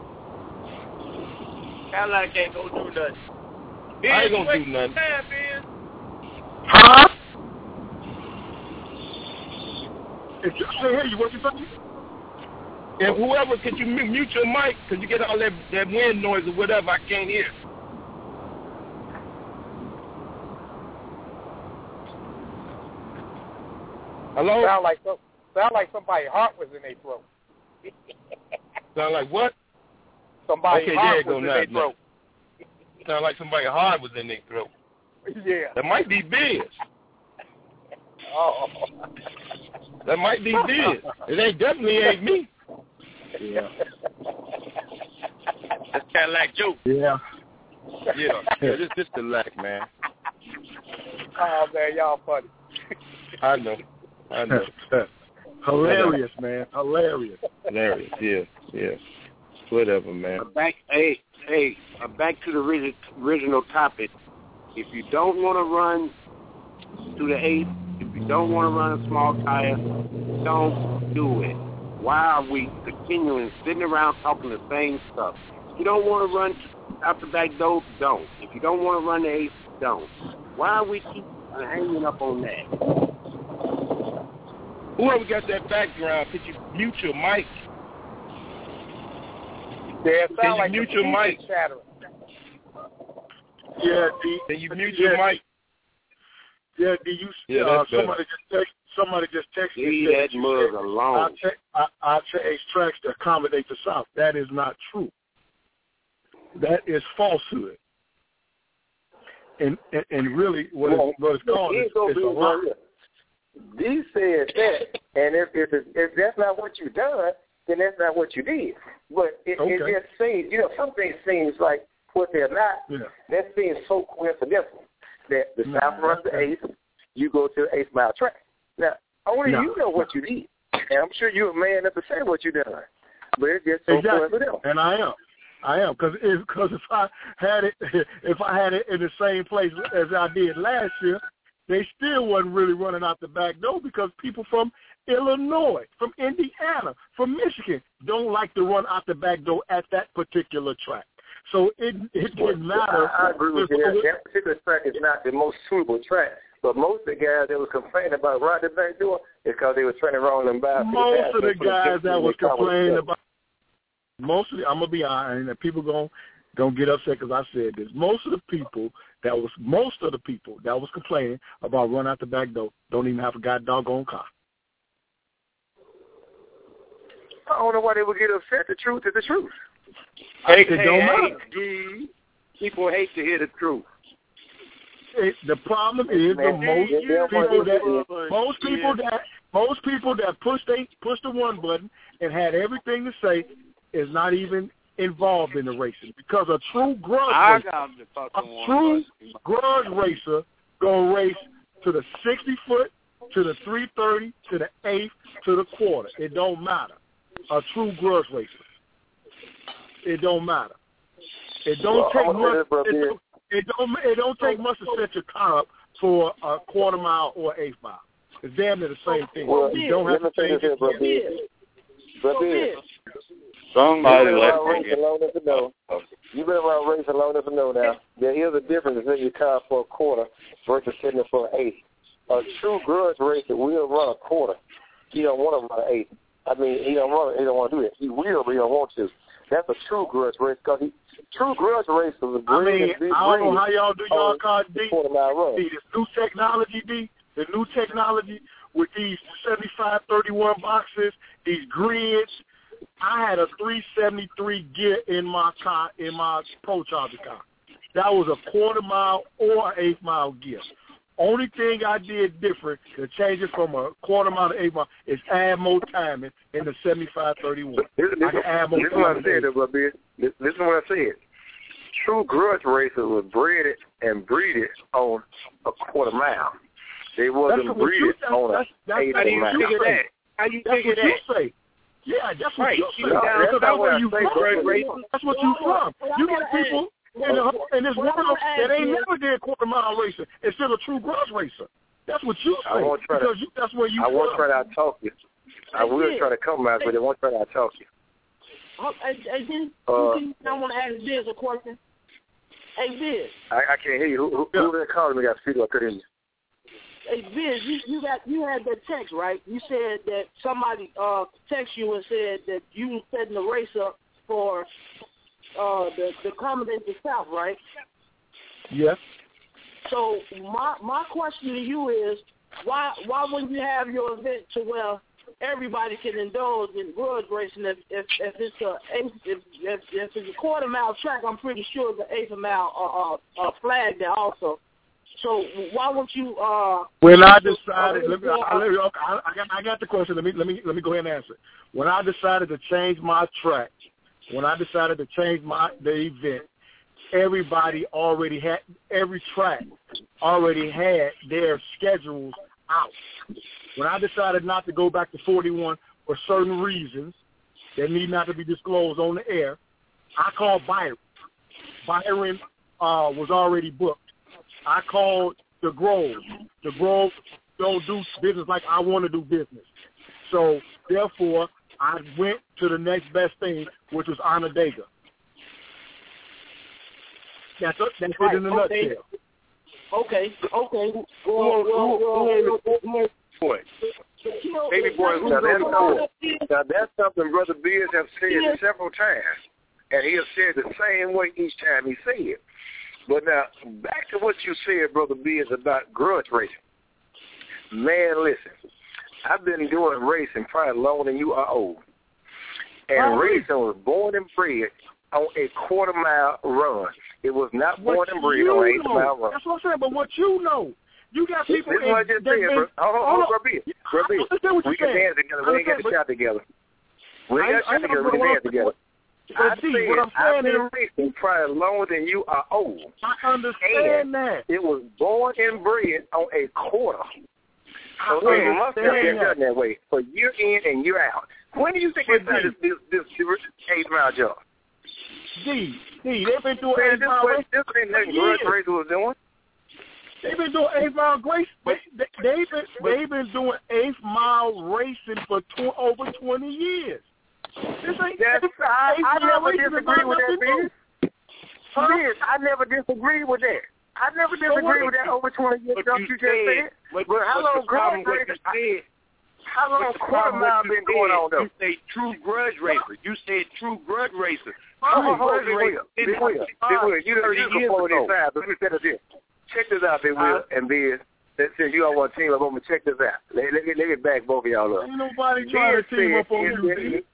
[SPEAKER 6] Cadillac ain't gonna do nothing. Ben, I ain't gonna do nothing. Time, Ben.
[SPEAKER 8] Huh? If you can't hear you, what you saying?
[SPEAKER 6] If whoever, could you mute your mic because you get all that, that wind noise or whatever, I can't hear. Hello?
[SPEAKER 9] Sound like so, sound like somebody's heart was in their throat.
[SPEAKER 6] Sound like what?
[SPEAKER 9] Somebody's
[SPEAKER 6] okay,
[SPEAKER 9] heart
[SPEAKER 6] there
[SPEAKER 9] was
[SPEAKER 6] you go,
[SPEAKER 9] in their
[SPEAKER 6] now,
[SPEAKER 9] throat.
[SPEAKER 6] Sound like somebody's heart was in their throat.
[SPEAKER 9] Yeah.
[SPEAKER 6] That might be Biz.
[SPEAKER 9] Oh.
[SPEAKER 6] That might be Biz. It ain't definitely ain't me.
[SPEAKER 8] Yeah.
[SPEAKER 6] That's kind of like joke.
[SPEAKER 8] Yeah.
[SPEAKER 6] Yeah. Yeah, this this the lack, man.
[SPEAKER 9] Oh man, y'all funny.
[SPEAKER 6] I know. I know.
[SPEAKER 8] Hilarious, man. Hilarious.
[SPEAKER 6] Hilarious. Yeah. Yeah. Whatever, man.
[SPEAKER 10] Back, hey, hey, uh, back to the origi- original topic. If you don't want to run to the eighth, if you don't want to run a small tire, don't do it. Why are we continuing sitting around talking the same stuff? You don't want to run out the back door, don't. If you don't want to run the eighth, don't. Why we keep hanging up on that?
[SPEAKER 4] Whoever got that background, could you mute your mic?
[SPEAKER 9] Yeah, it
[SPEAKER 4] Can
[SPEAKER 9] sound
[SPEAKER 4] you
[SPEAKER 9] like
[SPEAKER 4] mute
[SPEAKER 9] the
[SPEAKER 4] your
[SPEAKER 9] T V
[SPEAKER 4] mic?
[SPEAKER 9] chattering.
[SPEAKER 7] Yeah, D.
[SPEAKER 4] Can you mute
[SPEAKER 7] yeah,
[SPEAKER 4] your mic?
[SPEAKER 7] Yeah, D. You,
[SPEAKER 4] Yeah,
[SPEAKER 7] uh,
[SPEAKER 4] that's better.
[SPEAKER 7] somebody just text, somebody just texted
[SPEAKER 10] Leave
[SPEAKER 7] me
[SPEAKER 10] that
[SPEAKER 7] you
[SPEAKER 10] mug
[SPEAKER 7] said,
[SPEAKER 10] alone.
[SPEAKER 7] I, te- I, I change tracks to accommodate the South. That is not true. That is falsehood. And and, and really, what,
[SPEAKER 3] Well,
[SPEAKER 7] it's, what it's called is
[SPEAKER 3] go
[SPEAKER 7] it's a
[SPEAKER 3] be
[SPEAKER 7] lie.
[SPEAKER 3] right here. D said that, and if if, it, if that's not what you done, then that's not what you did. But it,
[SPEAKER 7] Okay.
[SPEAKER 3] it just seems, you know, some things seems like what they're not.
[SPEAKER 7] Yeah.
[SPEAKER 3] That seems so coincidental that the
[SPEAKER 7] No,
[SPEAKER 3] South runs the
[SPEAKER 7] okay.
[SPEAKER 3] eighth, you go to the eighth mile track. Now, only
[SPEAKER 7] No.
[SPEAKER 3] you know what you did, and I'm sure you're a man enough to say what you done. But it's just so
[SPEAKER 7] Exactly,
[SPEAKER 3] coincidental.
[SPEAKER 7] and I am. I am, because if, cause if I had it, if I had it in the same place as I did last year, they still wasn't really running out the back door because people from Illinois, from Indiana, from Michigan don't like to run out the back door at that particular track. So it it didn't matter.
[SPEAKER 3] I, I agree with you. That, that particular track is not the most suitable track. But most of the guys that was complaining about running the back door is because they were turning around and by.
[SPEAKER 7] Most of the guys that was complaining about, most of the, I'm gonna be honest, and people gonna don't get upset because I said this. Most of the people that was most of the people that was complaining about running out the back door don't even have a god doggone car.
[SPEAKER 3] I don't know why they would get upset. The truth is the truth.
[SPEAKER 10] Hey,
[SPEAKER 7] it
[SPEAKER 10] hey,
[SPEAKER 7] don't
[SPEAKER 10] hey,
[SPEAKER 7] matter.
[SPEAKER 10] D. People hate to hear the truth.
[SPEAKER 7] It, the problem is the most people that most people that most people that push they push the one button and had everything to say is not even involved in the racing, because a true grudge
[SPEAKER 10] I
[SPEAKER 7] racer,
[SPEAKER 10] got the
[SPEAKER 7] a
[SPEAKER 10] fucking one.
[SPEAKER 7] true grudge racer gonna race to the sixty foot, to the three thirty, to the eighth, to the quarter. It don't matter. A true grudge racer. It don't matter. It don't
[SPEAKER 3] Well,
[SPEAKER 7] take
[SPEAKER 3] I'm
[SPEAKER 7] much.
[SPEAKER 3] gonna say this,
[SPEAKER 7] It don't, it don't. It don't take much to set your car up for a quarter mile or eighth mile. It's damn near the same thing.
[SPEAKER 3] Well,
[SPEAKER 7] you don't have
[SPEAKER 3] let
[SPEAKER 7] to
[SPEAKER 3] me say
[SPEAKER 7] change
[SPEAKER 3] this here, brother.
[SPEAKER 7] it.
[SPEAKER 3] Brother,
[SPEAKER 11] Somebody
[SPEAKER 3] You've been
[SPEAKER 11] let
[SPEAKER 3] around
[SPEAKER 11] me
[SPEAKER 3] racing long enough to know. You've been around racing long enough to know now. There is a difference in your car for a quarter versus sitting for an eighth. A true grudge racer will run a quarter. He don't want to run an eighth. I mean, he don't want. He don't want to do that. He will, but he don't want to. That's a true grudge race, because he true grudge racers are
[SPEAKER 7] I mean,
[SPEAKER 3] big,
[SPEAKER 7] I don't know how y'all do y'all car, D.
[SPEAKER 3] quarter mile run.
[SPEAKER 7] See, this new technology, D. The new technology with these seventy-five thirty-one boxes, these grids. I had a three seventy-three gear in my car, in my Pro Charger car. That was a quarter mile or eighth mile gear. Only thing I did different to change it from a quarter mile to eight mile is add more timing in the seventy-five thirty-one. I can add more
[SPEAKER 3] This is what I
[SPEAKER 7] timing.
[SPEAKER 3] said, though, Bill. This, this is what I said. True grudge racers were bred and breeded on a quarter mile. They wasn't
[SPEAKER 7] That's what you-
[SPEAKER 3] breeded on
[SPEAKER 7] that's-
[SPEAKER 3] a
[SPEAKER 7] that's-
[SPEAKER 3] eighth
[SPEAKER 7] that's
[SPEAKER 10] How do you
[SPEAKER 3] mile.
[SPEAKER 10] figure that? How you
[SPEAKER 7] That's
[SPEAKER 10] figure
[SPEAKER 7] what you
[SPEAKER 10] that?
[SPEAKER 7] say. Yeah, that's what
[SPEAKER 10] Right.
[SPEAKER 7] you
[SPEAKER 10] You
[SPEAKER 7] say.
[SPEAKER 10] got-
[SPEAKER 7] Because
[SPEAKER 3] that's
[SPEAKER 7] that's
[SPEAKER 3] not what
[SPEAKER 7] where
[SPEAKER 3] I
[SPEAKER 7] you
[SPEAKER 3] say,
[SPEAKER 7] from.
[SPEAKER 3] brother.
[SPEAKER 7] That's what you from. You get people in the, in this world that ain't never did quarter mile racing and still a true grudge racer. That's what you
[SPEAKER 3] I
[SPEAKER 7] say.
[SPEAKER 3] won't try to-
[SPEAKER 7] Because you, that's where you
[SPEAKER 3] I
[SPEAKER 7] from.
[SPEAKER 3] won't try to out-talk you. I will try to compromise, but I won't try to out-talk you.
[SPEAKER 2] Oh, hey, hey, Biz,
[SPEAKER 3] Uh,
[SPEAKER 2] you can, I want to ask Biz a question. Hey, Biz.
[SPEAKER 3] I, I can't hear you. Who, who,
[SPEAKER 7] Yeah.
[SPEAKER 3] who that calling me got speed up? I couldn't hear you.
[SPEAKER 2] Hey, Biz, you, you got you had that text, right? You said that somebody uh texted you and said that you were setting the race up for uh the the accommodate the South, right?
[SPEAKER 7] Yes.
[SPEAKER 2] So my my question to you is, why why wouldn't you have your event to where everybody can indulge in grudge racing? If if, if it's a eighth, if, if if it's a quarter mile track, I'm pretty sure the eighth mile are uh, uh, flagged there also. So why won't you? Uh,
[SPEAKER 7] When I decided, let me, I, let me, okay, I, I got I got the question. Let me let me let me go ahead and answer it. When I decided to change my track, when I decided to change my the event, everybody already had every track already had their schedules out. When I decided not to go back to forty-one for certain reasons that need not to be disclosed on the air, I called Byron. Byron uh, was already booked. I called the Grove. The Grove don't do business like I want to do business. So, therefore, I went to the next best thing, which was Onondaga.
[SPEAKER 8] That's, that's
[SPEAKER 2] Right,
[SPEAKER 8] it in a
[SPEAKER 2] okay.
[SPEAKER 8] nutshell.
[SPEAKER 2] Okay, okay. Well,
[SPEAKER 10] Who
[SPEAKER 2] well, well, well, well,
[SPEAKER 10] who boy? Baby boy,
[SPEAKER 3] Now that's, something, now that's something Brother Beers have said several times, and he has said the same way each time he said it. But now, back to what you said, Brother Beers, about grudge racing. Man, listen, I've been doing racing probably longer than you are old. And
[SPEAKER 8] Oh,
[SPEAKER 3] racing was born and bred on a quarter mile run. It was not born
[SPEAKER 8] What
[SPEAKER 3] and bred
[SPEAKER 8] you
[SPEAKER 3] on an eight
[SPEAKER 8] know.
[SPEAKER 3] mile run.
[SPEAKER 8] That's what I'm saying. But what you know, you got people.
[SPEAKER 3] This is what I just said, bro. Hold on, hold on, Brother Beers. Brother Beers. We can dance together. We ain't got to shout together. We ain't got to shout together. We can dance together. I
[SPEAKER 8] see, what I'm
[SPEAKER 3] said I've
[SPEAKER 8] saying
[SPEAKER 3] been racing probably longer than you are old.
[SPEAKER 8] I understand
[SPEAKER 3] and
[SPEAKER 8] that.
[SPEAKER 3] It was born and bred on a quarter.
[SPEAKER 8] I
[SPEAKER 3] So it must have been
[SPEAKER 8] understand
[SPEAKER 3] done that way for year in and year out. When do you think they started this, this, this eight mile job?
[SPEAKER 8] D, D, they've been doing
[SPEAKER 3] Man,
[SPEAKER 8] eight
[SPEAKER 3] this
[SPEAKER 8] mile
[SPEAKER 3] was
[SPEAKER 8] race
[SPEAKER 3] this
[SPEAKER 8] for
[SPEAKER 3] ain't nothing
[SPEAKER 8] years.
[SPEAKER 3] Grudge Racer was doing.
[SPEAKER 8] They've been doing eight mile race. They, they, they've been they've been doing eight mile racing for tw- over twenty years. This ain't
[SPEAKER 3] That's,
[SPEAKER 8] this,
[SPEAKER 3] I,
[SPEAKER 8] eight
[SPEAKER 3] I
[SPEAKER 8] mile
[SPEAKER 3] never
[SPEAKER 8] racing is
[SPEAKER 3] disagree
[SPEAKER 8] not
[SPEAKER 3] with that,
[SPEAKER 8] nothing new.
[SPEAKER 3] Biz.
[SPEAKER 8] Huh?
[SPEAKER 3] Biz, I never disagree with that. I never disagree with that over twenty years stuff you, you just said.
[SPEAKER 10] But,
[SPEAKER 3] but how long Grudge
[SPEAKER 10] what
[SPEAKER 3] Racer?
[SPEAKER 10] you said?
[SPEAKER 3] How long quarter mile been going on though?
[SPEAKER 10] You say true grudge racer. You said true grudge racer.
[SPEAKER 3] Oh,
[SPEAKER 10] True grudge
[SPEAKER 3] Big
[SPEAKER 10] racer.
[SPEAKER 3] Will, Big Will, Big Will, you know you can follow these sides, but let me say this. Check this out, Big Will and Biz. Since you all want to team up, I'm gonna check this out. Let, let, me, let me back both of y'all up.
[SPEAKER 8] Ain't nobody trying to team up on you.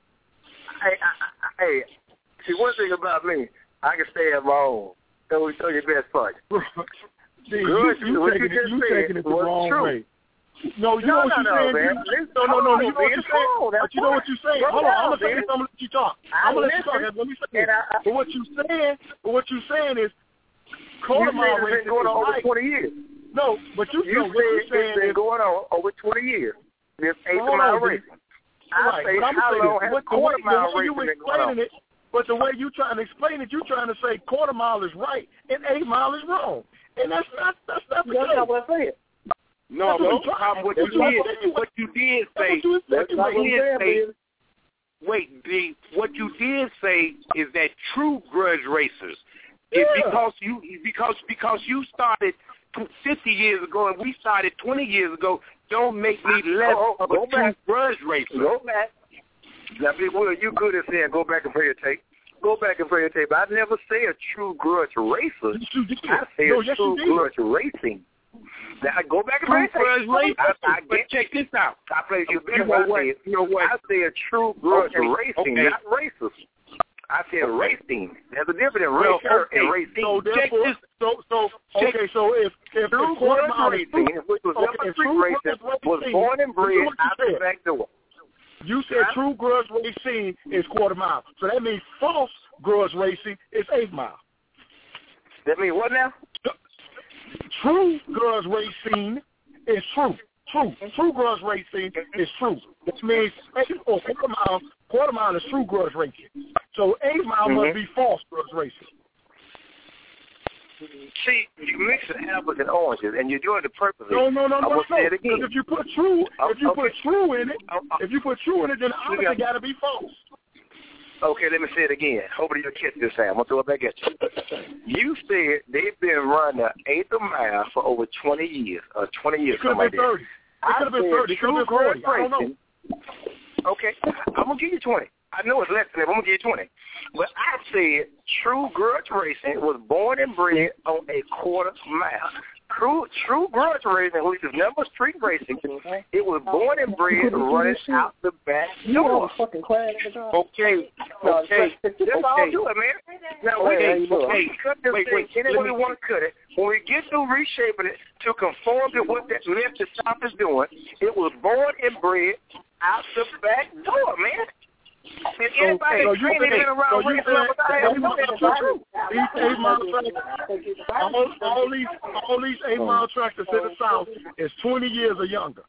[SPEAKER 3] Hey, hey, see one thing about me, I can stay at my own. So we show your best part.
[SPEAKER 8] See, you, you,
[SPEAKER 3] what
[SPEAKER 8] taking
[SPEAKER 3] you
[SPEAKER 8] it, you taking it the
[SPEAKER 3] was
[SPEAKER 8] wrong
[SPEAKER 3] true.
[SPEAKER 8] way. No, you
[SPEAKER 3] No,
[SPEAKER 8] know what
[SPEAKER 3] no,
[SPEAKER 8] you're
[SPEAKER 3] no,
[SPEAKER 8] saying.
[SPEAKER 3] man.
[SPEAKER 8] You, no, no, no, you know what you're saying.
[SPEAKER 3] On,
[SPEAKER 8] But you know what you're saying. Hold on, I'm gonna say this. I'm gonna let you talk. I'm gonna let you talk. Let me say this. But what you saying, but what you saying is, quarter mile racing
[SPEAKER 3] been going on over
[SPEAKER 8] right.
[SPEAKER 3] twenty years.
[SPEAKER 8] No, but you,
[SPEAKER 3] You
[SPEAKER 8] know what you're
[SPEAKER 3] said
[SPEAKER 8] saying
[SPEAKER 3] it's been
[SPEAKER 8] is,
[SPEAKER 3] going on over twenty years. This eight
[SPEAKER 8] hold
[SPEAKER 3] mile
[SPEAKER 8] on,
[SPEAKER 3] racing. I
[SPEAKER 8] right,
[SPEAKER 3] say
[SPEAKER 8] but I'm
[SPEAKER 3] how
[SPEAKER 8] gonna say
[SPEAKER 3] long
[SPEAKER 8] this.
[SPEAKER 3] has
[SPEAKER 8] But the way,
[SPEAKER 3] quarter
[SPEAKER 8] the
[SPEAKER 3] mile
[SPEAKER 8] way you
[SPEAKER 3] racing been going on?
[SPEAKER 8] explaining it, but the way you trying to explain it, you trying to say quarter mile is right and eight mile is wrong, and that's not that's not the
[SPEAKER 3] That's
[SPEAKER 8] case.
[SPEAKER 3] not what I said.
[SPEAKER 10] No, no. What, what you did, what you did say, what you did say. Wait, the what you did say is that true grudge racers is
[SPEAKER 8] Yeah.
[SPEAKER 10] because you because because you started fifty years ago and we started twenty years ago. Don't make me less
[SPEAKER 3] Oh, oh,
[SPEAKER 10] of a
[SPEAKER 3] go
[SPEAKER 10] true
[SPEAKER 3] back.
[SPEAKER 10] grudge racer.
[SPEAKER 3] Go back. Now, Big Will, you good at saying go back and play your tape. Go back and play your tape. I never say a true grudge racer.
[SPEAKER 8] Yes, you did.
[SPEAKER 3] I say
[SPEAKER 8] No,
[SPEAKER 3] a
[SPEAKER 8] yes,
[SPEAKER 3] true
[SPEAKER 8] you did.
[SPEAKER 3] grudge racing. Now, I go back and
[SPEAKER 10] True
[SPEAKER 3] play your tape.
[SPEAKER 10] grudge racing.
[SPEAKER 3] I, I
[SPEAKER 10] But
[SPEAKER 3] get,
[SPEAKER 10] check this out.
[SPEAKER 3] I play you
[SPEAKER 10] You
[SPEAKER 3] better.
[SPEAKER 10] know
[SPEAKER 3] I
[SPEAKER 10] what?
[SPEAKER 3] say,
[SPEAKER 10] You know what?
[SPEAKER 3] I say a true grudge
[SPEAKER 10] Okay,
[SPEAKER 3] racing,
[SPEAKER 10] okay.
[SPEAKER 3] not racers. I said
[SPEAKER 10] Okay.
[SPEAKER 3] racing. There's a difference in
[SPEAKER 10] Well,
[SPEAKER 3] racer
[SPEAKER 10] okay.
[SPEAKER 3] and racing.
[SPEAKER 8] So
[SPEAKER 10] Check
[SPEAKER 8] therefore,
[SPEAKER 10] this.
[SPEAKER 8] so so
[SPEAKER 10] Check-
[SPEAKER 8] okay, so if if,
[SPEAKER 3] True
[SPEAKER 8] if quarter
[SPEAKER 3] grudge
[SPEAKER 8] mile is
[SPEAKER 3] racing,
[SPEAKER 8] true,
[SPEAKER 3] which was
[SPEAKER 8] okay,
[SPEAKER 3] never
[SPEAKER 8] if
[SPEAKER 3] street
[SPEAKER 8] true
[SPEAKER 3] racing,
[SPEAKER 8] grudge
[SPEAKER 3] was
[SPEAKER 8] racing,
[SPEAKER 3] born and
[SPEAKER 8] listen
[SPEAKER 3] bred
[SPEAKER 8] what you
[SPEAKER 3] out the
[SPEAKER 8] said.
[SPEAKER 3] back door.
[SPEAKER 8] You said true grudge racing is quarter mile, so that means false grudge racing is eight mile.
[SPEAKER 3] That means what now?
[SPEAKER 8] True grudge racing is true. True. True grudge racing is true. That means eight or quarter mile. Quarter mile is true grudge racing. So eight mile
[SPEAKER 3] Mm-hmm.
[SPEAKER 8] must be false grudge racing.
[SPEAKER 3] See, you mixing apples and oranges, and you're doing it purposely.
[SPEAKER 8] No, no, no,
[SPEAKER 3] I
[SPEAKER 8] no,
[SPEAKER 3] will
[SPEAKER 8] no.
[SPEAKER 3] say it
[SPEAKER 8] Because
[SPEAKER 3] again.
[SPEAKER 8] if you put true,
[SPEAKER 3] Oh,
[SPEAKER 8] if you
[SPEAKER 3] okay.
[SPEAKER 8] put true in it,
[SPEAKER 3] Oh, oh.
[SPEAKER 8] if you put true in it, then the opposite
[SPEAKER 3] got-
[SPEAKER 8] got to be false.
[SPEAKER 3] Okay, let me say it again. Hopefully you'll catch this time. I'm going to throw it back at you. You said they've been running an eighth of mile for over twenty years, or twenty years,
[SPEAKER 8] It could have
[SPEAKER 3] something
[SPEAKER 8] been
[SPEAKER 3] like
[SPEAKER 8] thirty.
[SPEAKER 3] that.
[SPEAKER 8] It could have been thirty. It could have been forty. I don't know.
[SPEAKER 3] Okay, I'm going to give you twenty. I know it's less than that, but I'm going to give you twenty. But I said true grudge racing was born and bred on a quarter mile. True, true grudge racing, which is never street racing, it was born and bred running out the back door.
[SPEAKER 10] Okay, okay,
[SPEAKER 3] That's all
[SPEAKER 10] okay.
[SPEAKER 3] do it, man. Now,
[SPEAKER 10] Okay,
[SPEAKER 3] wait,
[SPEAKER 10] okay.
[SPEAKER 3] we cut this
[SPEAKER 10] Wait,
[SPEAKER 3] thing
[SPEAKER 10] wait,
[SPEAKER 3] any
[SPEAKER 10] let
[SPEAKER 3] way we
[SPEAKER 10] me-
[SPEAKER 3] want to cut it. When we get through reshaping it to conform to what that Memphis South is doing, it was born and bred out the back door, man. And anybody
[SPEAKER 8] So
[SPEAKER 3] that's
[SPEAKER 8] you
[SPEAKER 3] training
[SPEAKER 8] saying-
[SPEAKER 3] been around
[SPEAKER 8] so you
[SPEAKER 3] racing
[SPEAKER 8] saying-
[SPEAKER 3] up I
[SPEAKER 8] so
[SPEAKER 3] have
[SPEAKER 8] you
[SPEAKER 3] no
[SPEAKER 8] saying
[SPEAKER 3] that's true.
[SPEAKER 8] These eight mile tracks, all, all these all these eight mile tracks that's in the South is twenty years or younger.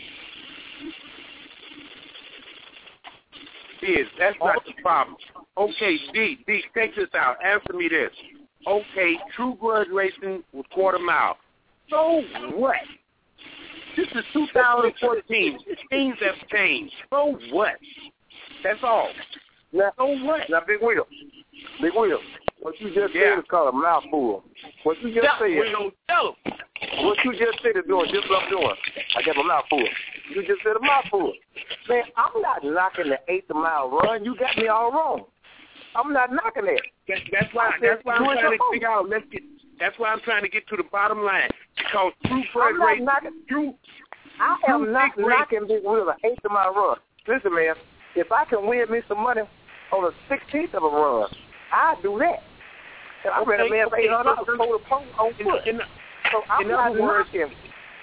[SPEAKER 10] Is that's not the problem. Okay, D, D, check this out. Answer me this. Okay, true grudge racing with quarter mile. So what? This is two thousand fourteen. Things have changed. So what? That's all.
[SPEAKER 3] Now,
[SPEAKER 10] so what?
[SPEAKER 3] Now, Big Wheel, Big Wheel, What you just
[SPEAKER 10] Yeah.
[SPEAKER 3] said is called a mouthful. What you just
[SPEAKER 10] Tell
[SPEAKER 3] said.
[SPEAKER 10] we don't tell them.
[SPEAKER 3] What you just said is doing just what I'm doing. I got my mouthful. You just said a mouthful. Man, I'm not knocking the eighth mile run. You got me all wrong. I'm not knocking that.
[SPEAKER 10] That, that's why. That's why I'm trying to figure out. Let's get. That's why I'm trying to get to the bottom line. Because true
[SPEAKER 3] I'm not
[SPEAKER 10] race,
[SPEAKER 3] knocking.
[SPEAKER 10] true.
[SPEAKER 3] I am
[SPEAKER 10] true
[SPEAKER 3] not
[SPEAKER 10] big
[SPEAKER 3] knocking Big Will an eighth of my run. Listen, man, if I can win me some money on a sixteenth of a run, I do that. And I ran a man for eight hundred dollars for the pole on foot.
[SPEAKER 10] In, in,
[SPEAKER 3] so I'm
[SPEAKER 10] in
[SPEAKER 3] not
[SPEAKER 10] other words,
[SPEAKER 3] knocking.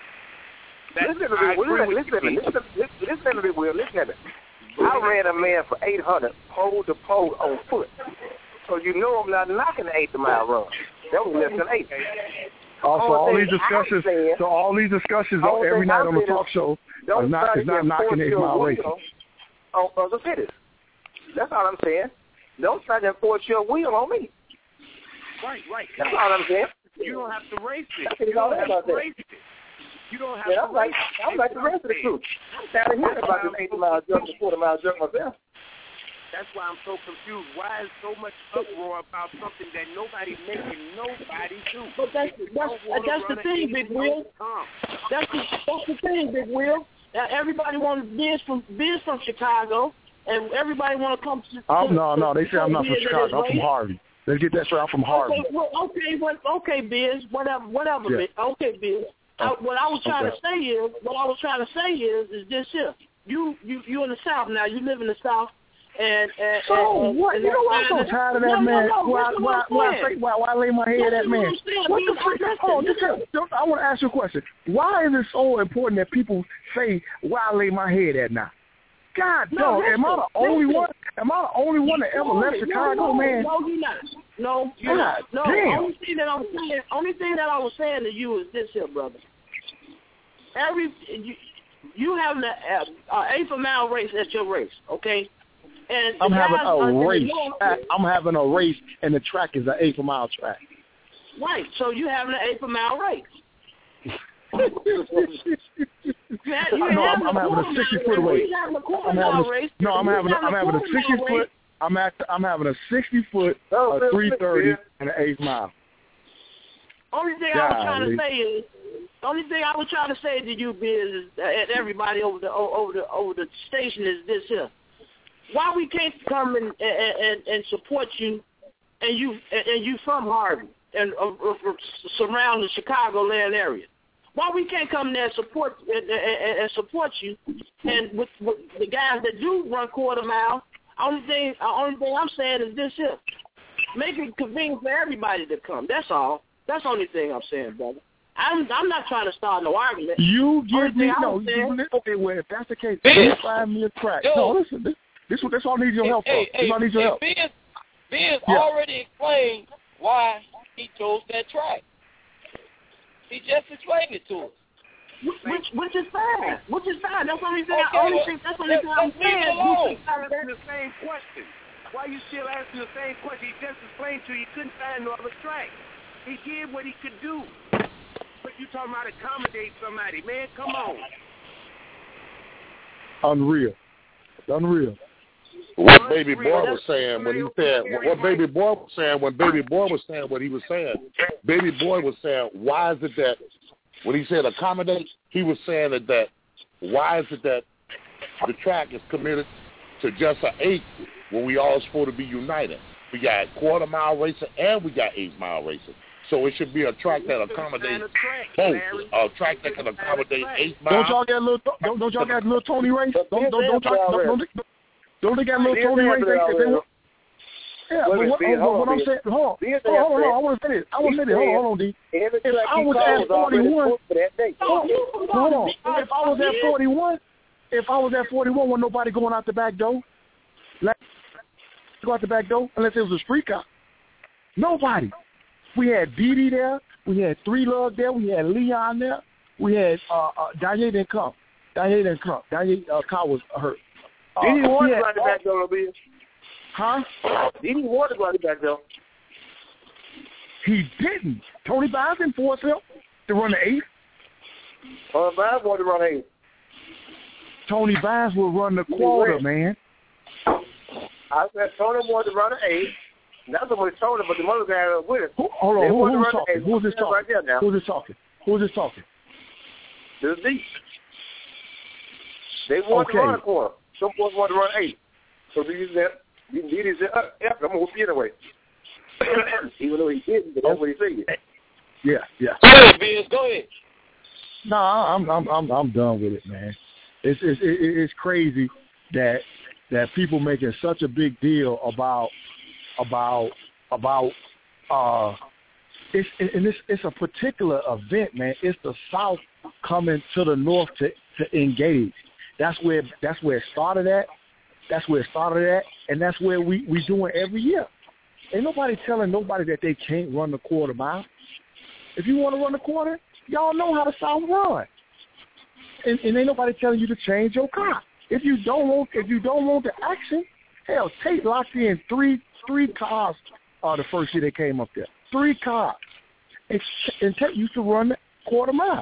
[SPEAKER 10] that,
[SPEAKER 3] Listen to
[SPEAKER 10] I
[SPEAKER 3] me, Will.
[SPEAKER 10] agree with
[SPEAKER 3] Listen to
[SPEAKER 10] you,
[SPEAKER 3] me. Listen, listen, listen to me, Will. Listen to me. I ran a man for eight hundred pole to pole on foot. So you know I'm not knocking the eighth mile run. That was less than eight.
[SPEAKER 7] Also,
[SPEAKER 3] Only
[SPEAKER 7] all
[SPEAKER 3] thing
[SPEAKER 7] these discussions,
[SPEAKER 3] I'm saying-
[SPEAKER 7] so all these discussions
[SPEAKER 3] Only
[SPEAKER 7] every
[SPEAKER 3] thing
[SPEAKER 7] night
[SPEAKER 3] I'm
[SPEAKER 7] on the
[SPEAKER 3] saying
[SPEAKER 7] talk
[SPEAKER 3] is
[SPEAKER 7] show
[SPEAKER 3] Don't
[SPEAKER 7] is not
[SPEAKER 3] try to
[SPEAKER 7] is not
[SPEAKER 3] get
[SPEAKER 7] knocking
[SPEAKER 3] forced
[SPEAKER 7] eight
[SPEAKER 3] your
[SPEAKER 7] mile
[SPEAKER 3] will
[SPEAKER 7] races.
[SPEAKER 3] on other cities. That's all I'm saying. Don't try to enforce your will on me.
[SPEAKER 10] Right, right.
[SPEAKER 3] That's all I'm saying.
[SPEAKER 10] You don't have to race it.
[SPEAKER 3] That's
[SPEAKER 10] You don't have
[SPEAKER 3] about
[SPEAKER 10] to
[SPEAKER 3] that.
[SPEAKER 10] race it. You don't have
[SPEAKER 3] Yeah,
[SPEAKER 10] to
[SPEAKER 3] I'm like,
[SPEAKER 10] race it.
[SPEAKER 3] I'm like the rest of the crew. I'm tired of hearing about this eighty mile jump and forty mile jump myself.
[SPEAKER 10] That's why I'm so confused. Why is so much uproar about something that nobody's making nobody do?
[SPEAKER 2] But that's that's that's the thing, Big Will. That's the that's the thing, Big Will. Now, everybody wants Biz from Biz from Chicago, and everybody want to come to.
[SPEAKER 7] I'm,
[SPEAKER 2] to
[SPEAKER 7] no, no, they say I'm not from
[SPEAKER 2] Biz
[SPEAKER 7] Chicago. I'm
[SPEAKER 2] race.
[SPEAKER 7] from Harvey. Let's get that straight. I'm from Harvey.
[SPEAKER 2] Okay, well, okay, what, okay, Biz, whatever, whatever,
[SPEAKER 7] Yeah.
[SPEAKER 2] Biz. Okay, Biz. I, what I was trying
[SPEAKER 7] Okay.
[SPEAKER 2] to say is, what I was trying to say is, is this here. You, you, you in the South now. You live in the South, and and
[SPEAKER 7] So
[SPEAKER 2] and,
[SPEAKER 7] what?
[SPEAKER 2] and
[SPEAKER 7] You know what? I'm so tired of that
[SPEAKER 2] no,
[SPEAKER 7] man.
[SPEAKER 2] No, no,
[SPEAKER 7] why,
[SPEAKER 2] listen
[SPEAKER 7] why,
[SPEAKER 2] what
[SPEAKER 7] why,
[SPEAKER 2] I'm
[SPEAKER 7] I
[SPEAKER 2] saying.
[SPEAKER 7] say, why, why lay my head at
[SPEAKER 2] Listen
[SPEAKER 7] man?
[SPEAKER 2] what I'm saying,
[SPEAKER 7] What the
[SPEAKER 2] Biz.
[SPEAKER 7] freak?
[SPEAKER 2] Listen,
[SPEAKER 7] Oh, just,
[SPEAKER 2] listen.
[SPEAKER 7] just, I want to ask you a question. Why is it so important that people say why I lay my head at now? God,
[SPEAKER 2] No,
[SPEAKER 7] dog, am I the
[SPEAKER 2] listen,
[SPEAKER 7] only
[SPEAKER 2] listen.
[SPEAKER 7] one? Am I the only one that ever
[SPEAKER 2] No,
[SPEAKER 7] left
[SPEAKER 2] no,
[SPEAKER 7] Chicago,
[SPEAKER 2] no,
[SPEAKER 7] man?
[SPEAKER 2] No, you're not. No, you're
[SPEAKER 7] God
[SPEAKER 2] not. No,
[SPEAKER 7] damn.
[SPEAKER 2] only thing that I'm saying, only thing that I was saying to you is this here, brother. Every you, you having a, a eighth of mile race at your race, okay? And
[SPEAKER 7] I'm
[SPEAKER 2] the
[SPEAKER 7] having
[SPEAKER 2] guys
[SPEAKER 7] a
[SPEAKER 2] are-
[SPEAKER 7] race.
[SPEAKER 2] you know-
[SPEAKER 7] I- I'm having a race, and the track is an eighth of mile track.
[SPEAKER 2] Right. So you having an eighth of mile race. You have, you
[SPEAKER 7] no, I'm,
[SPEAKER 2] having
[SPEAKER 7] I'm having a
[SPEAKER 2] quarter
[SPEAKER 7] sixty
[SPEAKER 2] mile
[SPEAKER 7] foot
[SPEAKER 2] race.
[SPEAKER 7] race.
[SPEAKER 2] You having a quarter
[SPEAKER 7] I'm
[SPEAKER 2] mile
[SPEAKER 7] having a,
[SPEAKER 2] race.
[SPEAKER 7] no, I'm
[SPEAKER 2] You
[SPEAKER 7] having a, I'm having a
[SPEAKER 2] quarter
[SPEAKER 7] sixty
[SPEAKER 2] mile
[SPEAKER 7] foot.
[SPEAKER 2] race.
[SPEAKER 7] I'm at I'm having a sixty foot,
[SPEAKER 3] Oh,
[SPEAKER 7] a
[SPEAKER 3] man,
[SPEAKER 7] three thirty,
[SPEAKER 3] yeah.
[SPEAKER 7] and an eighth mile.
[SPEAKER 2] Only thing I was trying to
[SPEAKER 7] Golly.
[SPEAKER 2] say is, only thing I was trying to say to you, Biz, is, uh, and everybody over the o- over the over the station is this here: why we can't come and and, and support you, and you and you from Harvey and uh, uh, surrounding Chicagoland area? Why we can't come there and support and, and, and support you? And with, with the guys that do run quarter mile, only thing uh, only thing I'm saying is this here: make it convenient for everybody to come. That's all. That's the only thing I'm saying, brother. I'm I'm not trying to start no argument.
[SPEAKER 7] You
[SPEAKER 2] Only
[SPEAKER 7] give me
[SPEAKER 2] thing I
[SPEAKER 7] no.
[SPEAKER 2] was saying-
[SPEAKER 7] You, okay, well if that's the case,
[SPEAKER 12] Biz.
[SPEAKER 7] you find me a track.
[SPEAKER 12] Yo.
[SPEAKER 7] No, listen, this this what this all I need your help
[SPEAKER 12] hey,
[SPEAKER 7] for.
[SPEAKER 12] hey,
[SPEAKER 7] This all I need your
[SPEAKER 12] hey,
[SPEAKER 7] help.
[SPEAKER 12] Biz, Biz
[SPEAKER 7] Yeah.
[SPEAKER 12] already explained why he chose that track. He just explained it to us.
[SPEAKER 2] Which which is fine. Which is fine. That's the only thing.
[SPEAKER 12] Okay,
[SPEAKER 2] I, only
[SPEAKER 12] well,
[SPEAKER 2] thing that's the only
[SPEAKER 12] let-
[SPEAKER 2] thing I'm
[SPEAKER 12] let's leave it
[SPEAKER 2] saying.
[SPEAKER 12] alone.
[SPEAKER 2] Which is fine.
[SPEAKER 10] Asking the same question. Why you still asking the same question? He just explained to you he couldn't find no other track. He did what he could do. But you talking about accommodate somebody, man? Come on.
[SPEAKER 7] Unreal. Unreal.
[SPEAKER 5] What Baby Boy was saying when he said, what Baby Boy was saying when Baby Boy was saying what he was saying, Baby Boy was saying, why is it that, when he said accommodate, he was saying that, that why is it that the track is committed to just an eighth when we all supposed to be united? We got quarter mile racing and we got eighth mile racing. So it should be a track that accommodates both. A track that can accommodate eight mile.
[SPEAKER 7] Don't y'all get a little? Don't, don't y'all got a little Tony race? Don't don't don't y'all, don't, don't, don't they got a little Tony race? They, they, they, yeah, but what, what, what I'm saying, hold on, hold on, hold on, I want to say this. I want to say this. Hold on, hold on, D. If I was at forty-one, hold on. If I was at forty-one, if I was at forty-one, wasn't nobody going out the back door. Like, go out the back door unless it was a street car. Nobody. We had Dee Dee there. We had Three Love there. We had Leon there. We had uh, uh, Danye didn't come. Danye didn't come. Danye uh, car was hurt. Uh,
[SPEAKER 3] Did he want
[SPEAKER 7] we
[SPEAKER 3] to
[SPEAKER 7] had-
[SPEAKER 3] go out the back door, Bill?
[SPEAKER 7] Huh?
[SPEAKER 3] Did he want to go out the back door?
[SPEAKER 7] He didn't. Tony Biles didn't force him to run the eighth.
[SPEAKER 3] Uh, Biles wanted to run eight.
[SPEAKER 7] Tony Biles will run the quarter, man.
[SPEAKER 3] I said Tony wanted to run an eight. That's what he told him, but the other guy was with him.
[SPEAKER 7] Who, hold on, who, who's talking? Who's this talking?
[SPEAKER 3] Right there now.
[SPEAKER 7] Who's this talking? Who's this talking?
[SPEAKER 3] This is deep. They want
[SPEAKER 7] okay.
[SPEAKER 3] to run a quarter. Some boys want to run eight. So these that you need is uh, yeah, I'm gonna whoop you anyway. Even though he didn't, but that's what he said.
[SPEAKER 7] Yeah, yeah.
[SPEAKER 12] Go ahead, Biz. Go ahead.
[SPEAKER 7] No, I'm I'm I'm I'm done with it, man. It's it's it's crazy that that people making such a big deal about about about uh it's and it's it's a particular event, man. It's the South coming to the North to to engage. That's where that's where it started at. That's where it started at, and that's where we we doing every year. Ain't nobody telling nobody that they can't run the quarter mile. If you want to run the quarter, y'all know how the South run, and, and ain't nobody telling you to change your car. If you don't want if you don't want the action, hell, Tate locked in three three cars uh, the first year they came up there. Three cars, and, and Tate used to run the quarter mile.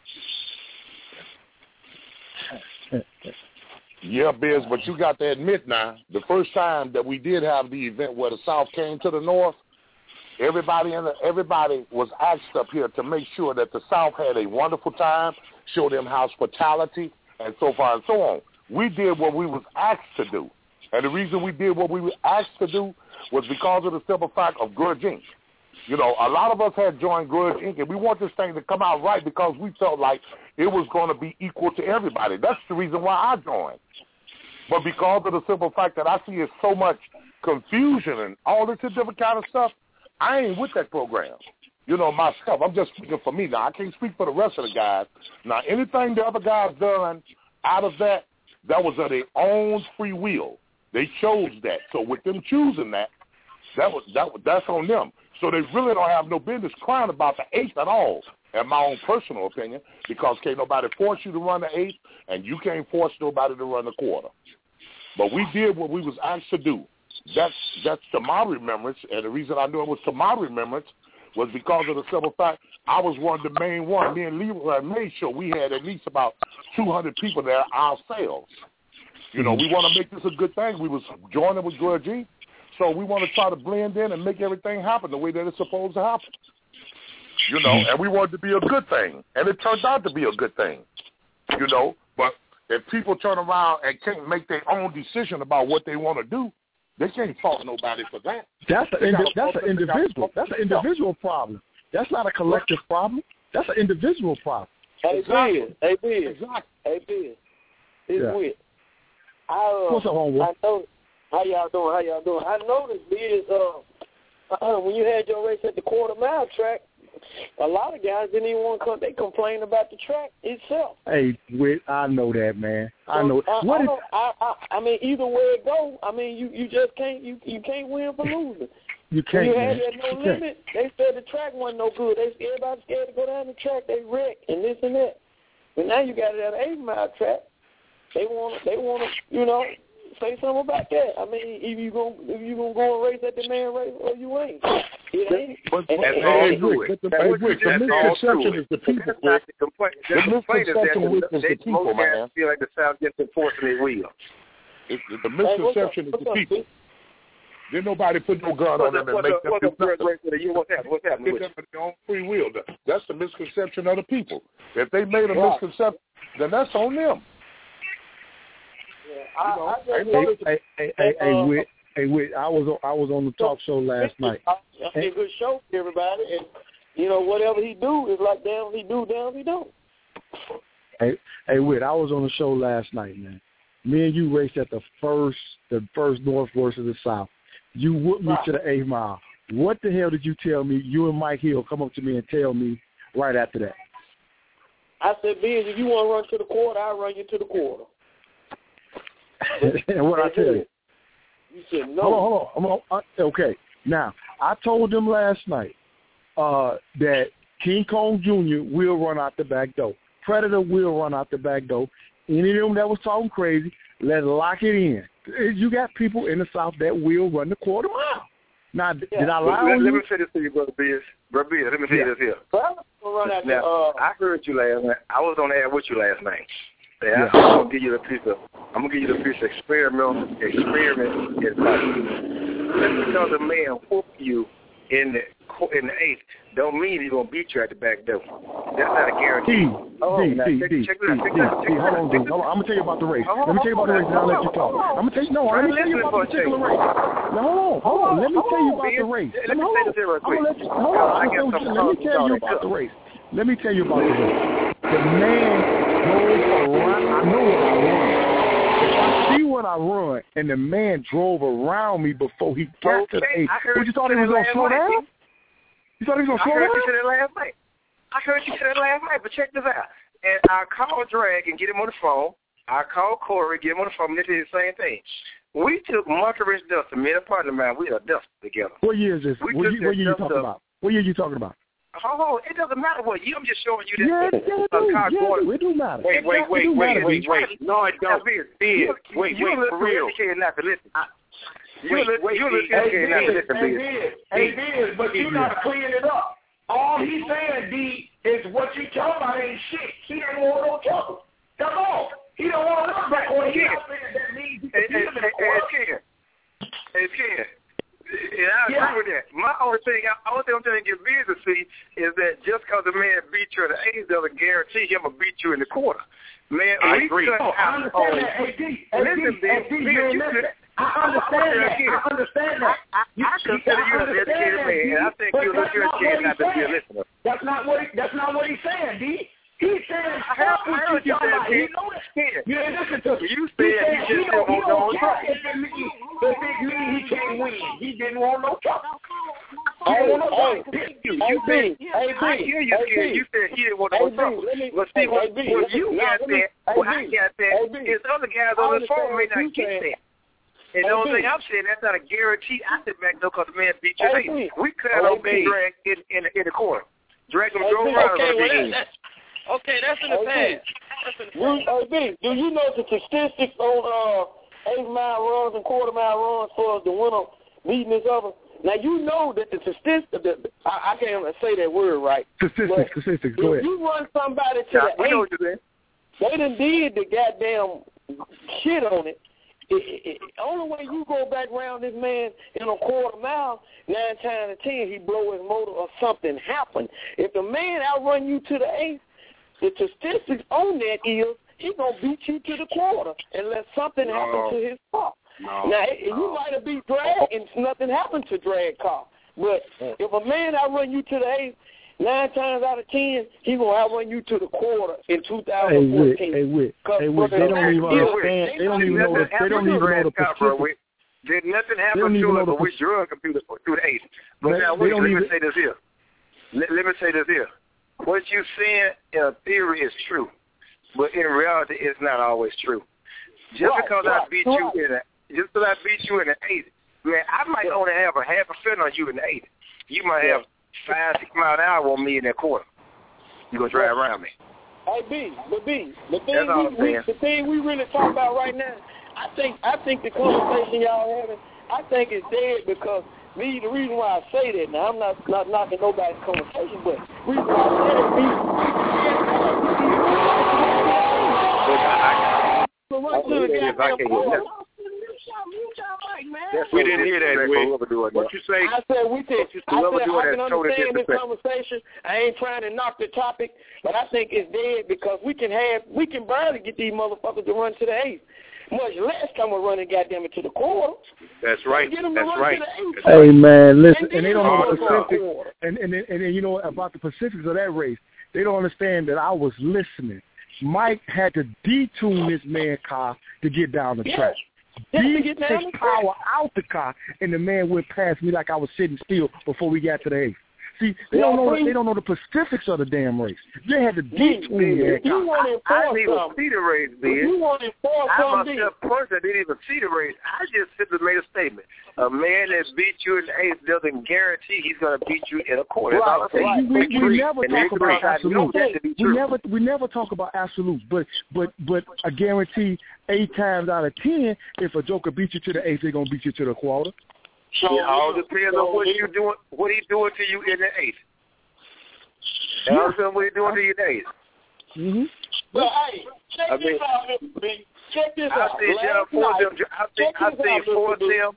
[SPEAKER 5] Yeah, Biz, but you got to admit now, the first time that we did have the event where the South came to the North, everybody in the, everybody was asked up here to make sure that the South had a wonderful time, show them hospitality, and so far and so on. We did what we was asked to do. And the reason we did what we were asked to do was because of the simple fact of Grudge Incorporated. You know, a lot of us had joined Grudge Incorporated, and we want this thing to come out right because we felt like it was going to be equal to everybody. That's the reason why I joined. But because of the simple fact that I see it's so much confusion and all this different kind of stuff, I ain't with that program. You know, myself, I'm just speaking for me now. I can't speak for the rest of the guys. Now, anything the other guys done out of that, that was of their own free will. They chose that. So with them choosing that, that was that that's on them. So they really don't have no business crying about the eighth at all, in my own personal opinion, because can't nobody force you to run the eighth, and you can't force nobody to run the quarter. But we did what we was asked to do. That's that's to my remembrance, and the reason I knew it was to my remembrance was because of the simple fact I was one of the main one. Me and Leroy made sure we had at least about two hundred people there ourselves. You know, we want to make this a good thing. We was joining with Grudge Incorporated. So we want to try to blend in and make everything happen the way that it's supposed to happen. You know, and we want it to be a good thing. And it turned out to be a good thing. You know, but if people turn around and can't make their own decision about what they want to do, they can't fault nobody for that.
[SPEAKER 7] That's an indi- that's an individual. That's an individual problem. That's not a collective problem. That's an individual problem.
[SPEAKER 3] Hey,
[SPEAKER 5] Exactly.
[SPEAKER 3] Biz. Hey, Biz.
[SPEAKER 5] Exactly.
[SPEAKER 3] Hey, Biz. It's
[SPEAKER 7] Yeah.
[SPEAKER 3] weird. I, uh,
[SPEAKER 7] What's up, homeboy?
[SPEAKER 3] I know. How y'all doing? How y'all doing? I noticed, Biz, uh, uh, when you had your race at the quarter mile track, a lot of guys didn't even want to come. They complained about the track itself.
[SPEAKER 7] Hey, Whit, I know that, man. I know.
[SPEAKER 3] So, I,
[SPEAKER 7] what
[SPEAKER 3] I,
[SPEAKER 7] is,
[SPEAKER 3] don't, I, I, I mean, either way it go, I mean, you, you just can't you, you can't win for losing.
[SPEAKER 7] you can't,
[SPEAKER 3] you
[SPEAKER 7] man.
[SPEAKER 3] had that no
[SPEAKER 7] You can't.
[SPEAKER 3] limit. They said the track wasn't no good. They everybody scared to go down the track. They wreck and this and that. But now you got it at an eight mile track. They want they want to, you know, say something about that. I mean, if you gonna if you gonna go and race at the man race, or you ain't. It ain't.
[SPEAKER 5] But,
[SPEAKER 3] And-
[SPEAKER 5] but,
[SPEAKER 3] and-
[SPEAKER 5] hey,
[SPEAKER 3] and-
[SPEAKER 5] Rick, but the, hey, Rick, the misconception is the people, Rick. The misconception with is the people, man.
[SPEAKER 3] Feel like the South gets enforcing their will.
[SPEAKER 5] It, the misconception is the people. Didn't nobody put no gun on them and make them do nothing.
[SPEAKER 3] What's happening? What's happening?
[SPEAKER 5] Get them at their own free will. That's the misconception of the people. If they made a misconception, then that's on them.
[SPEAKER 3] Yeah, I, I just
[SPEAKER 7] Hey, hey, hey, hey, hey, Whit, hey, Whit, I was on, I was on the talk show last night.
[SPEAKER 3] It's a good show for everybody, and you know whatever he do is like damn he do, damn he don't.
[SPEAKER 7] Hey, hey, Whit, I was on the show last night, man. Me and you raced at the first, the first North versus the South. You whooped me to the eighth mile. What the hell did you tell me? You and Mike Hill come up to me and tell me right after that.
[SPEAKER 3] I said, Biz, if you want to run to the quarter, I'll run you to the quarter.
[SPEAKER 7] And what I tell you?
[SPEAKER 3] You said no.
[SPEAKER 7] Hold on, hold on. I'm, okay. Now, I told them last night uh, that King Kong Junior will run out the back door. Predator will run out the back door. Any of them that was talking crazy, let's lock it in. You got people in the South that will run the quarter mile. Now,
[SPEAKER 3] Yeah.
[SPEAKER 7] did I lie
[SPEAKER 3] let,
[SPEAKER 7] on
[SPEAKER 3] let
[SPEAKER 7] you?
[SPEAKER 3] me say this to you, Brother Biz. Brother Biz, let me say
[SPEAKER 7] Yeah.
[SPEAKER 3] this here.
[SPEAKER 9] Well, we'll run out
[SPEAKER 3] Now,
[SPEAKER 9] the, uh,
[SPEAKER 3] I heard you last night. I was on the air with you last night. Yeah,
[SPEAKER 7] Yeah.
[SPEAKER 3] I'm gonna give you the piece of I'm gonna give you the piece of experiment experiment advice. just because a man whoop you in the in the eighth, don't mean he's gonna beat you at the back door. That's not a guarantee.
[SPEAKER 7] D,
[SPEAKER 3] oh,
[SPEAKER 7] D,
[SPEAKER 3] now,
[SPEAKER 7] D,
[SPEAKER 3] check,
[SPEAKER 7] D,
[SPEAKER 3] check
[SPEAKER 7] D,
[SPEAKER 3] it out, check
[SPEAKER 7] D,
[SPEAKER 3] it out,
[SPEAKER 7] D, hold on, D, hold on. I'm gonna tell you about the race.
[SPEAKER 3] Oh,
[SPEAKER 7] Let me tell you about the race, and I'll let you talk. I'm gonna tell you, no, let me tell you about the particular race. Now, hold on, hold on. Let me tell you about the race.
[SPEAKER 3] Let me say this here real quick.
[SPEAKER 7] Hold on, let me tell you about the race. Let me tell you about the race. The man drove around. I know what I run. If I see what I run, and the man drove around me before he got
[SPEAKER 3] okay,
[SPEAKER 7] to the eight,
[SPEAKER 3] what
[SPEAKER 7] you thought he was gonna slow down? You thought he was gonna slow down?
[SPEAKER 3] I heard you say that last night. I heard you say that last night, but check this out. And I called Drag and get him on the phone. I called Corey, get him on the phone, and they did the same thing. We took Monkey Rich Duster, me and a partner of mine, we are dust together.
[SPEAKER 7] What year is this?
[SPEAKER 3] We
[SPEAKER 7] What year, what year you talking
[SPEAKER 3] up.
[SPEAKER 7] about? What year you talking about?
[SPEAKER 3] Oh, it doesn't matter what year. I'm just showing you that.
[SPEAKER 7] Yeah, yeah, it do. Yeah, it, it do matter.
[SPEAKER 4] Wait, wait, wait,
[SPEAKER 7] it
[SPEAKER 4] wait,
[SPEAKER 7] matter,
[SPEAKER 4] wait, wait. No, it don't. Big. Wait, wait, for real.
[SPEAKER 3] You not to listen. You
[SPEAKER 4] wait,
[SPEAKER 3] listen,
[SPEAKER 4] wait,
[SPEAKER 3] you
[SPEAKER 4] wait.
[SPEAKER 3] listen, not to listen,
[SPEAKER 8] Hey, Biz, hey, Biz, but you gotta clean it up. All he's saying, D, is what you talking about ain't shit. He didn't want no trouble. That's all. He don't want to look back on. He not saying that means he can
[SPEAKER 3] Hey,
[SPEAKER 8] beat him in the court.
[SPEAKER 3] Ken. Hey, Ken. And I agree yeah. with that. My only thing, I only thing I'm trying to get Biz to see is that just because a man beat you in the eighth doesn't guarantee him to beat you in the quarter. Man,
[SPEAKER 4] I
[SPEAKER 3] we
[SPEAKER 4] agree.
[SPEAKER 3] cut
[SPEAKER 8] Oh, I
[SPEAKER 3] out
[SPEAKER 8] understand
[SPEAKER 3] on.
[SPEAKER 8] that. Hey, D, hey,
[SPEAKER 3] Listen,
[SPEAKER 8] D, hey, D,
[SPEAKER 3] Biz,
[SPEAKER 8] you ain't
[SPEAKER 3] you
[SPEAKER 8] listen.
[SPEAKER 3] could-
[SPEAKER 8] I understand that. I understand that.
[SPEAKER 3] I, I, I consider you an educated man, and I think you're a good educated not to be a listener.
[SPEAKER 8] That's not what he, that's not what he's saying, D. He's saying,
[SPEAKER 3] I heard, I heard you
[SPEAKER 8] talking about.
[SPEAKER 3] say,
[SPEAKER 8] He know that.
[SPEAKER 3] Ken.
[SPEAKER 8] You ain't listen to me.
[SPEAKER 3] You
[SPEAKER 8] He
[SPEAKER 3] said you
[SPEAKER 8] he
[SPEAKER 3] just
[SPEAKER 8] don't,
[SPEAKER 3] didn't
[SPEAKER 8] he
[SPEAKER 3] want no
[SPEAKER 8] don't care
[SPEAKER 3] trouble.
[SPEAKER 8] if it mean, if it mean he can't win. He didn't want no trouble. He
[SPEAKER 3] Hey,
[SPEAKER 8] didn't want no
[SPEAKER 3] hey,
[SPEAKER 8] trouble.
[SPEAKER 3] you, you said, I hear you, Ken. You said he didn't want no trouble. But see, what, what you got there, what I got there, is other guys on the phone may not get that. And the only thing I'm saying, that's not a guarantee. I sit back though because the man beat your name. We cut out on Drag in, in, in the corner. Drag him drove around
[SPEAKER 12] okay,
[SPEAKER 3] on the
[SPEAKER 12] well,
[SPEAKER 3] big
[SPEAKER 12] that, that, okay, that's in the past. That's in the past.
[SPEAKER 10] You, hey, do you know the statistics on uh, eight mile runs and quarter mile runs for the winner beating this other? Now you know that the statistics. The, I, I can't even say that word right.
[SPEAKER 7] Statistics, statistics. Go ahead.
[SPEAKER 10] If you run somebody to
[SPEAKER 3] yeah,
[SPEAKER 10] the
[SPEAKER 3] I know
[SPEAKER 10] eight,
[SPEAKER 3] what you're saying.
[SPEAKER 10] they done did the goddamn shit on it. It, it, it, only way you go back around this man in a quarter mile, nine times out of ten, he blow his motor or something happen. If the man outrun you to the eighth, the statistics on that is he gonna beat you to the quarter unless something
[SPEAKER 4] no.
[SPEAKER 10] happens to his car.
[SPEAKER 4] No.
[SPEAKER 10] Now no. you might have beat Drag and nothing happened to Drag car, but if a man outrun you to the eighth, nine times out of ten, he gonna outrun you to the quarter in two thousand fourteen.
[SPEAKER 7] Hey, Whit, hey, Whit, they don't even understand. They don't even know the. They don't even know the specifics.
[SPEAKER 3] Did nothing happen to us, but we drug computer through the eighth. But now, wait, let me say this here. Let, let me say this here. What you saying in theory is true, but in reality, it's not always true. Just
[SPEAKER 10] right,
[SPEAKER 3] because
[SPEAKER 10] right,
[SPEAKER 3] I beat
[SPEAKER 10] right.
[SPEAKER 3] you in the, just because I beat you in the eighth, man, I might yeah. only have a half a percent on you in the eighth. You might
[SPEAKER 10] yeah.
[SPEAKER 3] have five, six miles an hour on me in that quarter. You gonna drive around me?
[SPEAKER 10] Hey B, but B, the thing we, we the thing we really talk about right now, I think I think the conversation y'all having, I think it's dead because me. The reason why I say that now, I'm not not knocking nobody's conversation, but the reason why I say that, B, run to the goddamn quarter.
[SPEAKER 4] We didn't hear that, Whit. What you say?
[SPEAKER 10] I said we did. I
[SPEAKER 3] Whoever
[SPEAKER 10] said
[SPEAKER 3] do
[SPEAKER 10] I
[SPEAKER 3] it
[SPEAKER 10] can
[SPEAKER 3] is totally
[SPEAKER 10] understand this
[SPEAKER 3] disrespectful.
[SPEAKER 10] conversation. I ain't trying to knock the topic, but I think it's dead because we can have we can barely get these motherfuckers to run to the eighth, much less come and running goddamn it to the quarter.
[SPEAKER 4] That's right.
[SPEAKER 10] Get them
[SPEAKER 4] That's
[SPEAKER 10] to run
[SPEAKER 4] right.
[SPEAKER 10] to the eighth.
[SPEAKER 7] Hey man, listen, and,
[SPEAKER 10] and
[SPEAKER 7] they don't know the
[SPEAKER 10] the
[SPEAKER 7] specifics, and and then, and then you know about the specifics of that race. They don't understand that I was listening. Mike had to detune this man's car to get down the
[SPEAKER 10] yeah.
[SPEAKER 7] track.
[SPEAKER 10] Yeah,
[SPEAKER 7] He
[SPEAKER 10] to get down
[SPEAKER 7] took
[SPEAKER 10] the
[SPEAKER 7] power
[SPEAKER 10] track.
[SPEAKER 7] out the car, and the man went past me like I was sitting still before we got to the eighth. See, they
[SPEAKER 10] Yeah,
[SPEAKER 7] don't know.
[SPEAKER 10] please.
[SPEAKER 7] They don't know the specifics of the damn race. They had to detune that
[SPEAKER 10] If you
[SPEAKER 7] car.
[SPEAKER 10] want to
[SPEAKER 3] I
[SPEAKER 10] enforce
[SPEAKER 3] didn't even
[SPEAKER 10] something,
[SPEAKER 3] see the race,
[SPEAKER 10] if
[SPEAKER 3] man.
[SPEAKER 10] you want to enforce
[SPEAKER 3] I
[SPEAKER 10] something,
[SPEAKER 3] myself personally didn't even see the race. I just simply made a statement. A man that beat you in the eighth doesn't guarantee he's going to beat you in a quarter. That's all I'm saying.
[SPEAKER 10] Right,
[SPEAKER 7] We, we, we never
[SPEAKER 3] And
[SPEAKER 7] talk about
[SPEAKER 3] I know
[SPEAKER 7] absolutes.
[SPEAKER 3] that to be
[SPEAKER 7] We
[SPEAKER 3] true.
[SPEAKER 7] never we never talk about absolutes, but but but I guarantee eight times out of ten, if a joker beats you to the eighth, they're gonna beat you to the quarter.
[SPEAKER 3] It all depends on what you doing, what he's doing to you in the eighth. It all depends on what he's doing to you in the eighth.
[SPEAKER 7] Mm-hmm.
[SPEAKER 10] But hey, check
[SPEAKER 3] I
[SPEAKER 10] this
[SPEAKER 3] mean,
[SPEAKER 10] out, Mister B. Check this
[SPEAKER 3] I
[SPEAKER 10] out.
[SPEAKER 3] see
[SPEAKER 10] Last
[SPEAKER 3] four of
[SPEAKER 10] night,
[SPEAKER 3] them. I see
[SPEAKER 10] check
[SPEAKER 3] I
[SPEAKER 10] this
[SPEAKER 3] see
[SPEAKER 10] out,
[SPEAKER 3] four of
[SPEAKER 10] Mister B.
[SPEAKER 3] them.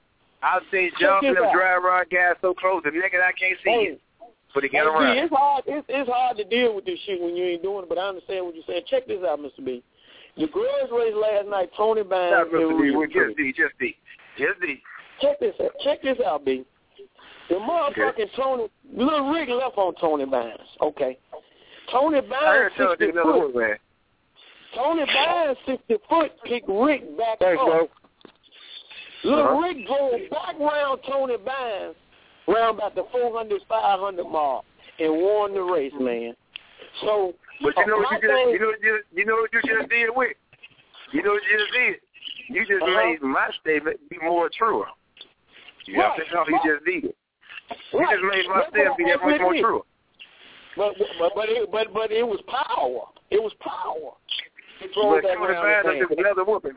[SPEAKER 10] I've seen jump and drive around guys so close, the naked I can't see
[SPEAKER 13] hey,
[SPEAKER 10] it. But it get
[SPEAKER 13] hey,
[SPEAKER 10] around.
[SPEAKER 13] B, it's hard. It's, it's hard to deal with this shit when you ain't doing it. But I understand what you're saying. Check this out, Mister B. The grudge race last night. Tony Bynes.
[SPEAKER 10] Not Mister B. Just D. Just D. Just D.
[SPEAKER 13] Check this out. Check this out, B. The motherfucking okay. Tony, Little Rick left on Tony Bynes. Okay. Tony Bynes sixty foot. Man. Tony Bynes sixty foot kicked Rick back
[SPEAKER 10] Thanks,
[SPEAKER 13] up.
[SPEAKER 10] Bro.
[SPEAKER 13] Little
[SPEAKER 10] uh-huh.
[SPEAKER 13] Rick drove back round Tony Bynes round about the four hundred, five hundred mark and won the race, man. So,
[SPEAKER 10] but you know what you just, you know what you, you know what you just did with? You know what you just did? You just uh-huh. made my statement be more truer. You right. That's all you right. just did. You right. just made my statement be that much more true.
[SPEAKER 13] But but but it, but but it was power. It was power. It
[SPEAKER 10] but Tony Bynes is another whooping.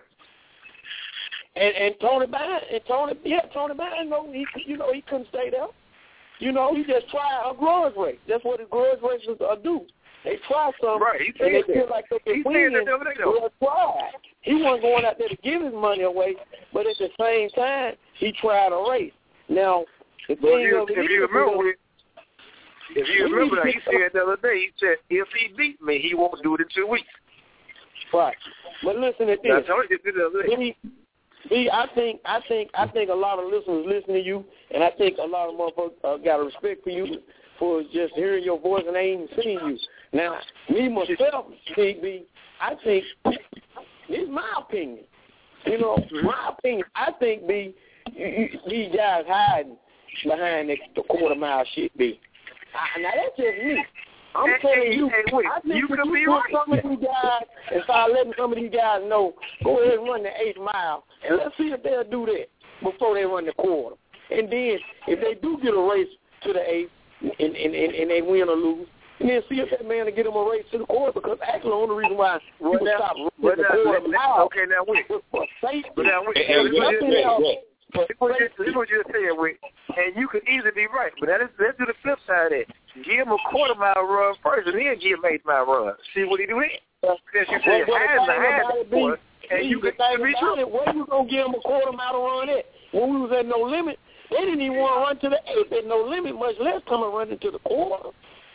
[SPEAKER 13] And and Tony Bynes and Tony yeah Tony Bynes know he you know he couldn't stay there. You know he just tried a grudge race. That's what the grudge races uh, do. They try something
[SPEAKER 10] right. he
[SPEAKER 13] and they
[SPEAKER 10] that.
[SPEAKER 13] feel like they can win. Well, try. He wasn't going out there to give his money away, but at the same time he tried a race. Now the
[SPEAKER 10] well,
[SPEAKER 13] thing
[SPEAKER 10] you,
[SPEAKER 13] of
[SPEAKER 10] if
[SPEAKER 13] it
[SPEAKER 10] you
[SPEAKER 13] is,
[SPEAKER 10] remember. If you remember that, he said the other day, he said, if he beat me, he won't do it in two weeks.
[SPEAKER 13] Right. But listen to this.
[SPEAKER 10] I told you the other day.
[SPEAKER 13] B, I think, I think, I think a lot of listeners listen to you, and I think a lot of motherfuckers uh, got a respect for you for just hearing your voice and they ain't even seeing you. Now, me myself, B, B, I think, this is my opinion. You know, my opinion, I think, B, you, you, these guys hiding behind the, the quarter mile shit, B. I, now that's just me. I'm
[SPEAKER 10] hey,
[SPEAKER 13] telling
[SPEAKER 10] hey,
[SPEAKER 13] you,
[SPEAKER 10] hey, wait,
[SPEAKER 13] I think
[SPEAKER 10] you
[SPEAKER 13] if
[SPEAKER 10] could
[SPEAKER 13] you
[SPEAKER 10] be
[SPEAKER 13] put
[SPEAKER 10] right.
[SPEAKER 13] some of these guys and start letting some of these guys know, go ahead and run the eighth mile, and let's see if they'll do that before they run the quarter. And then if they do get a race to the eighth and, and, and, and they win or lose, and then see if that man will get them a race to the quarter, because actually the only reason why people well, stop running the quarter mile
[SPEAKER 10] okay, now wait.
[SPEAKER 13] for safety.
[SPEAKER 10] But now wait.
[SPEAKER 13] Hey, nothing else.
[SPEAKER 10] This is what you're saying, Wick, and you could easily be right. But now let's, let's do the flip side of it. Give him a quarter mile run first, and then give him eight mile run. See what he do then? Since you said hand to hand before, and you could be true.
[SPEAKER 13] Where you gonna give him a quarter mile to run at? When we was at No Limit, they didn't even want to run to the eighth at No Limit, much less come and run into the quarter.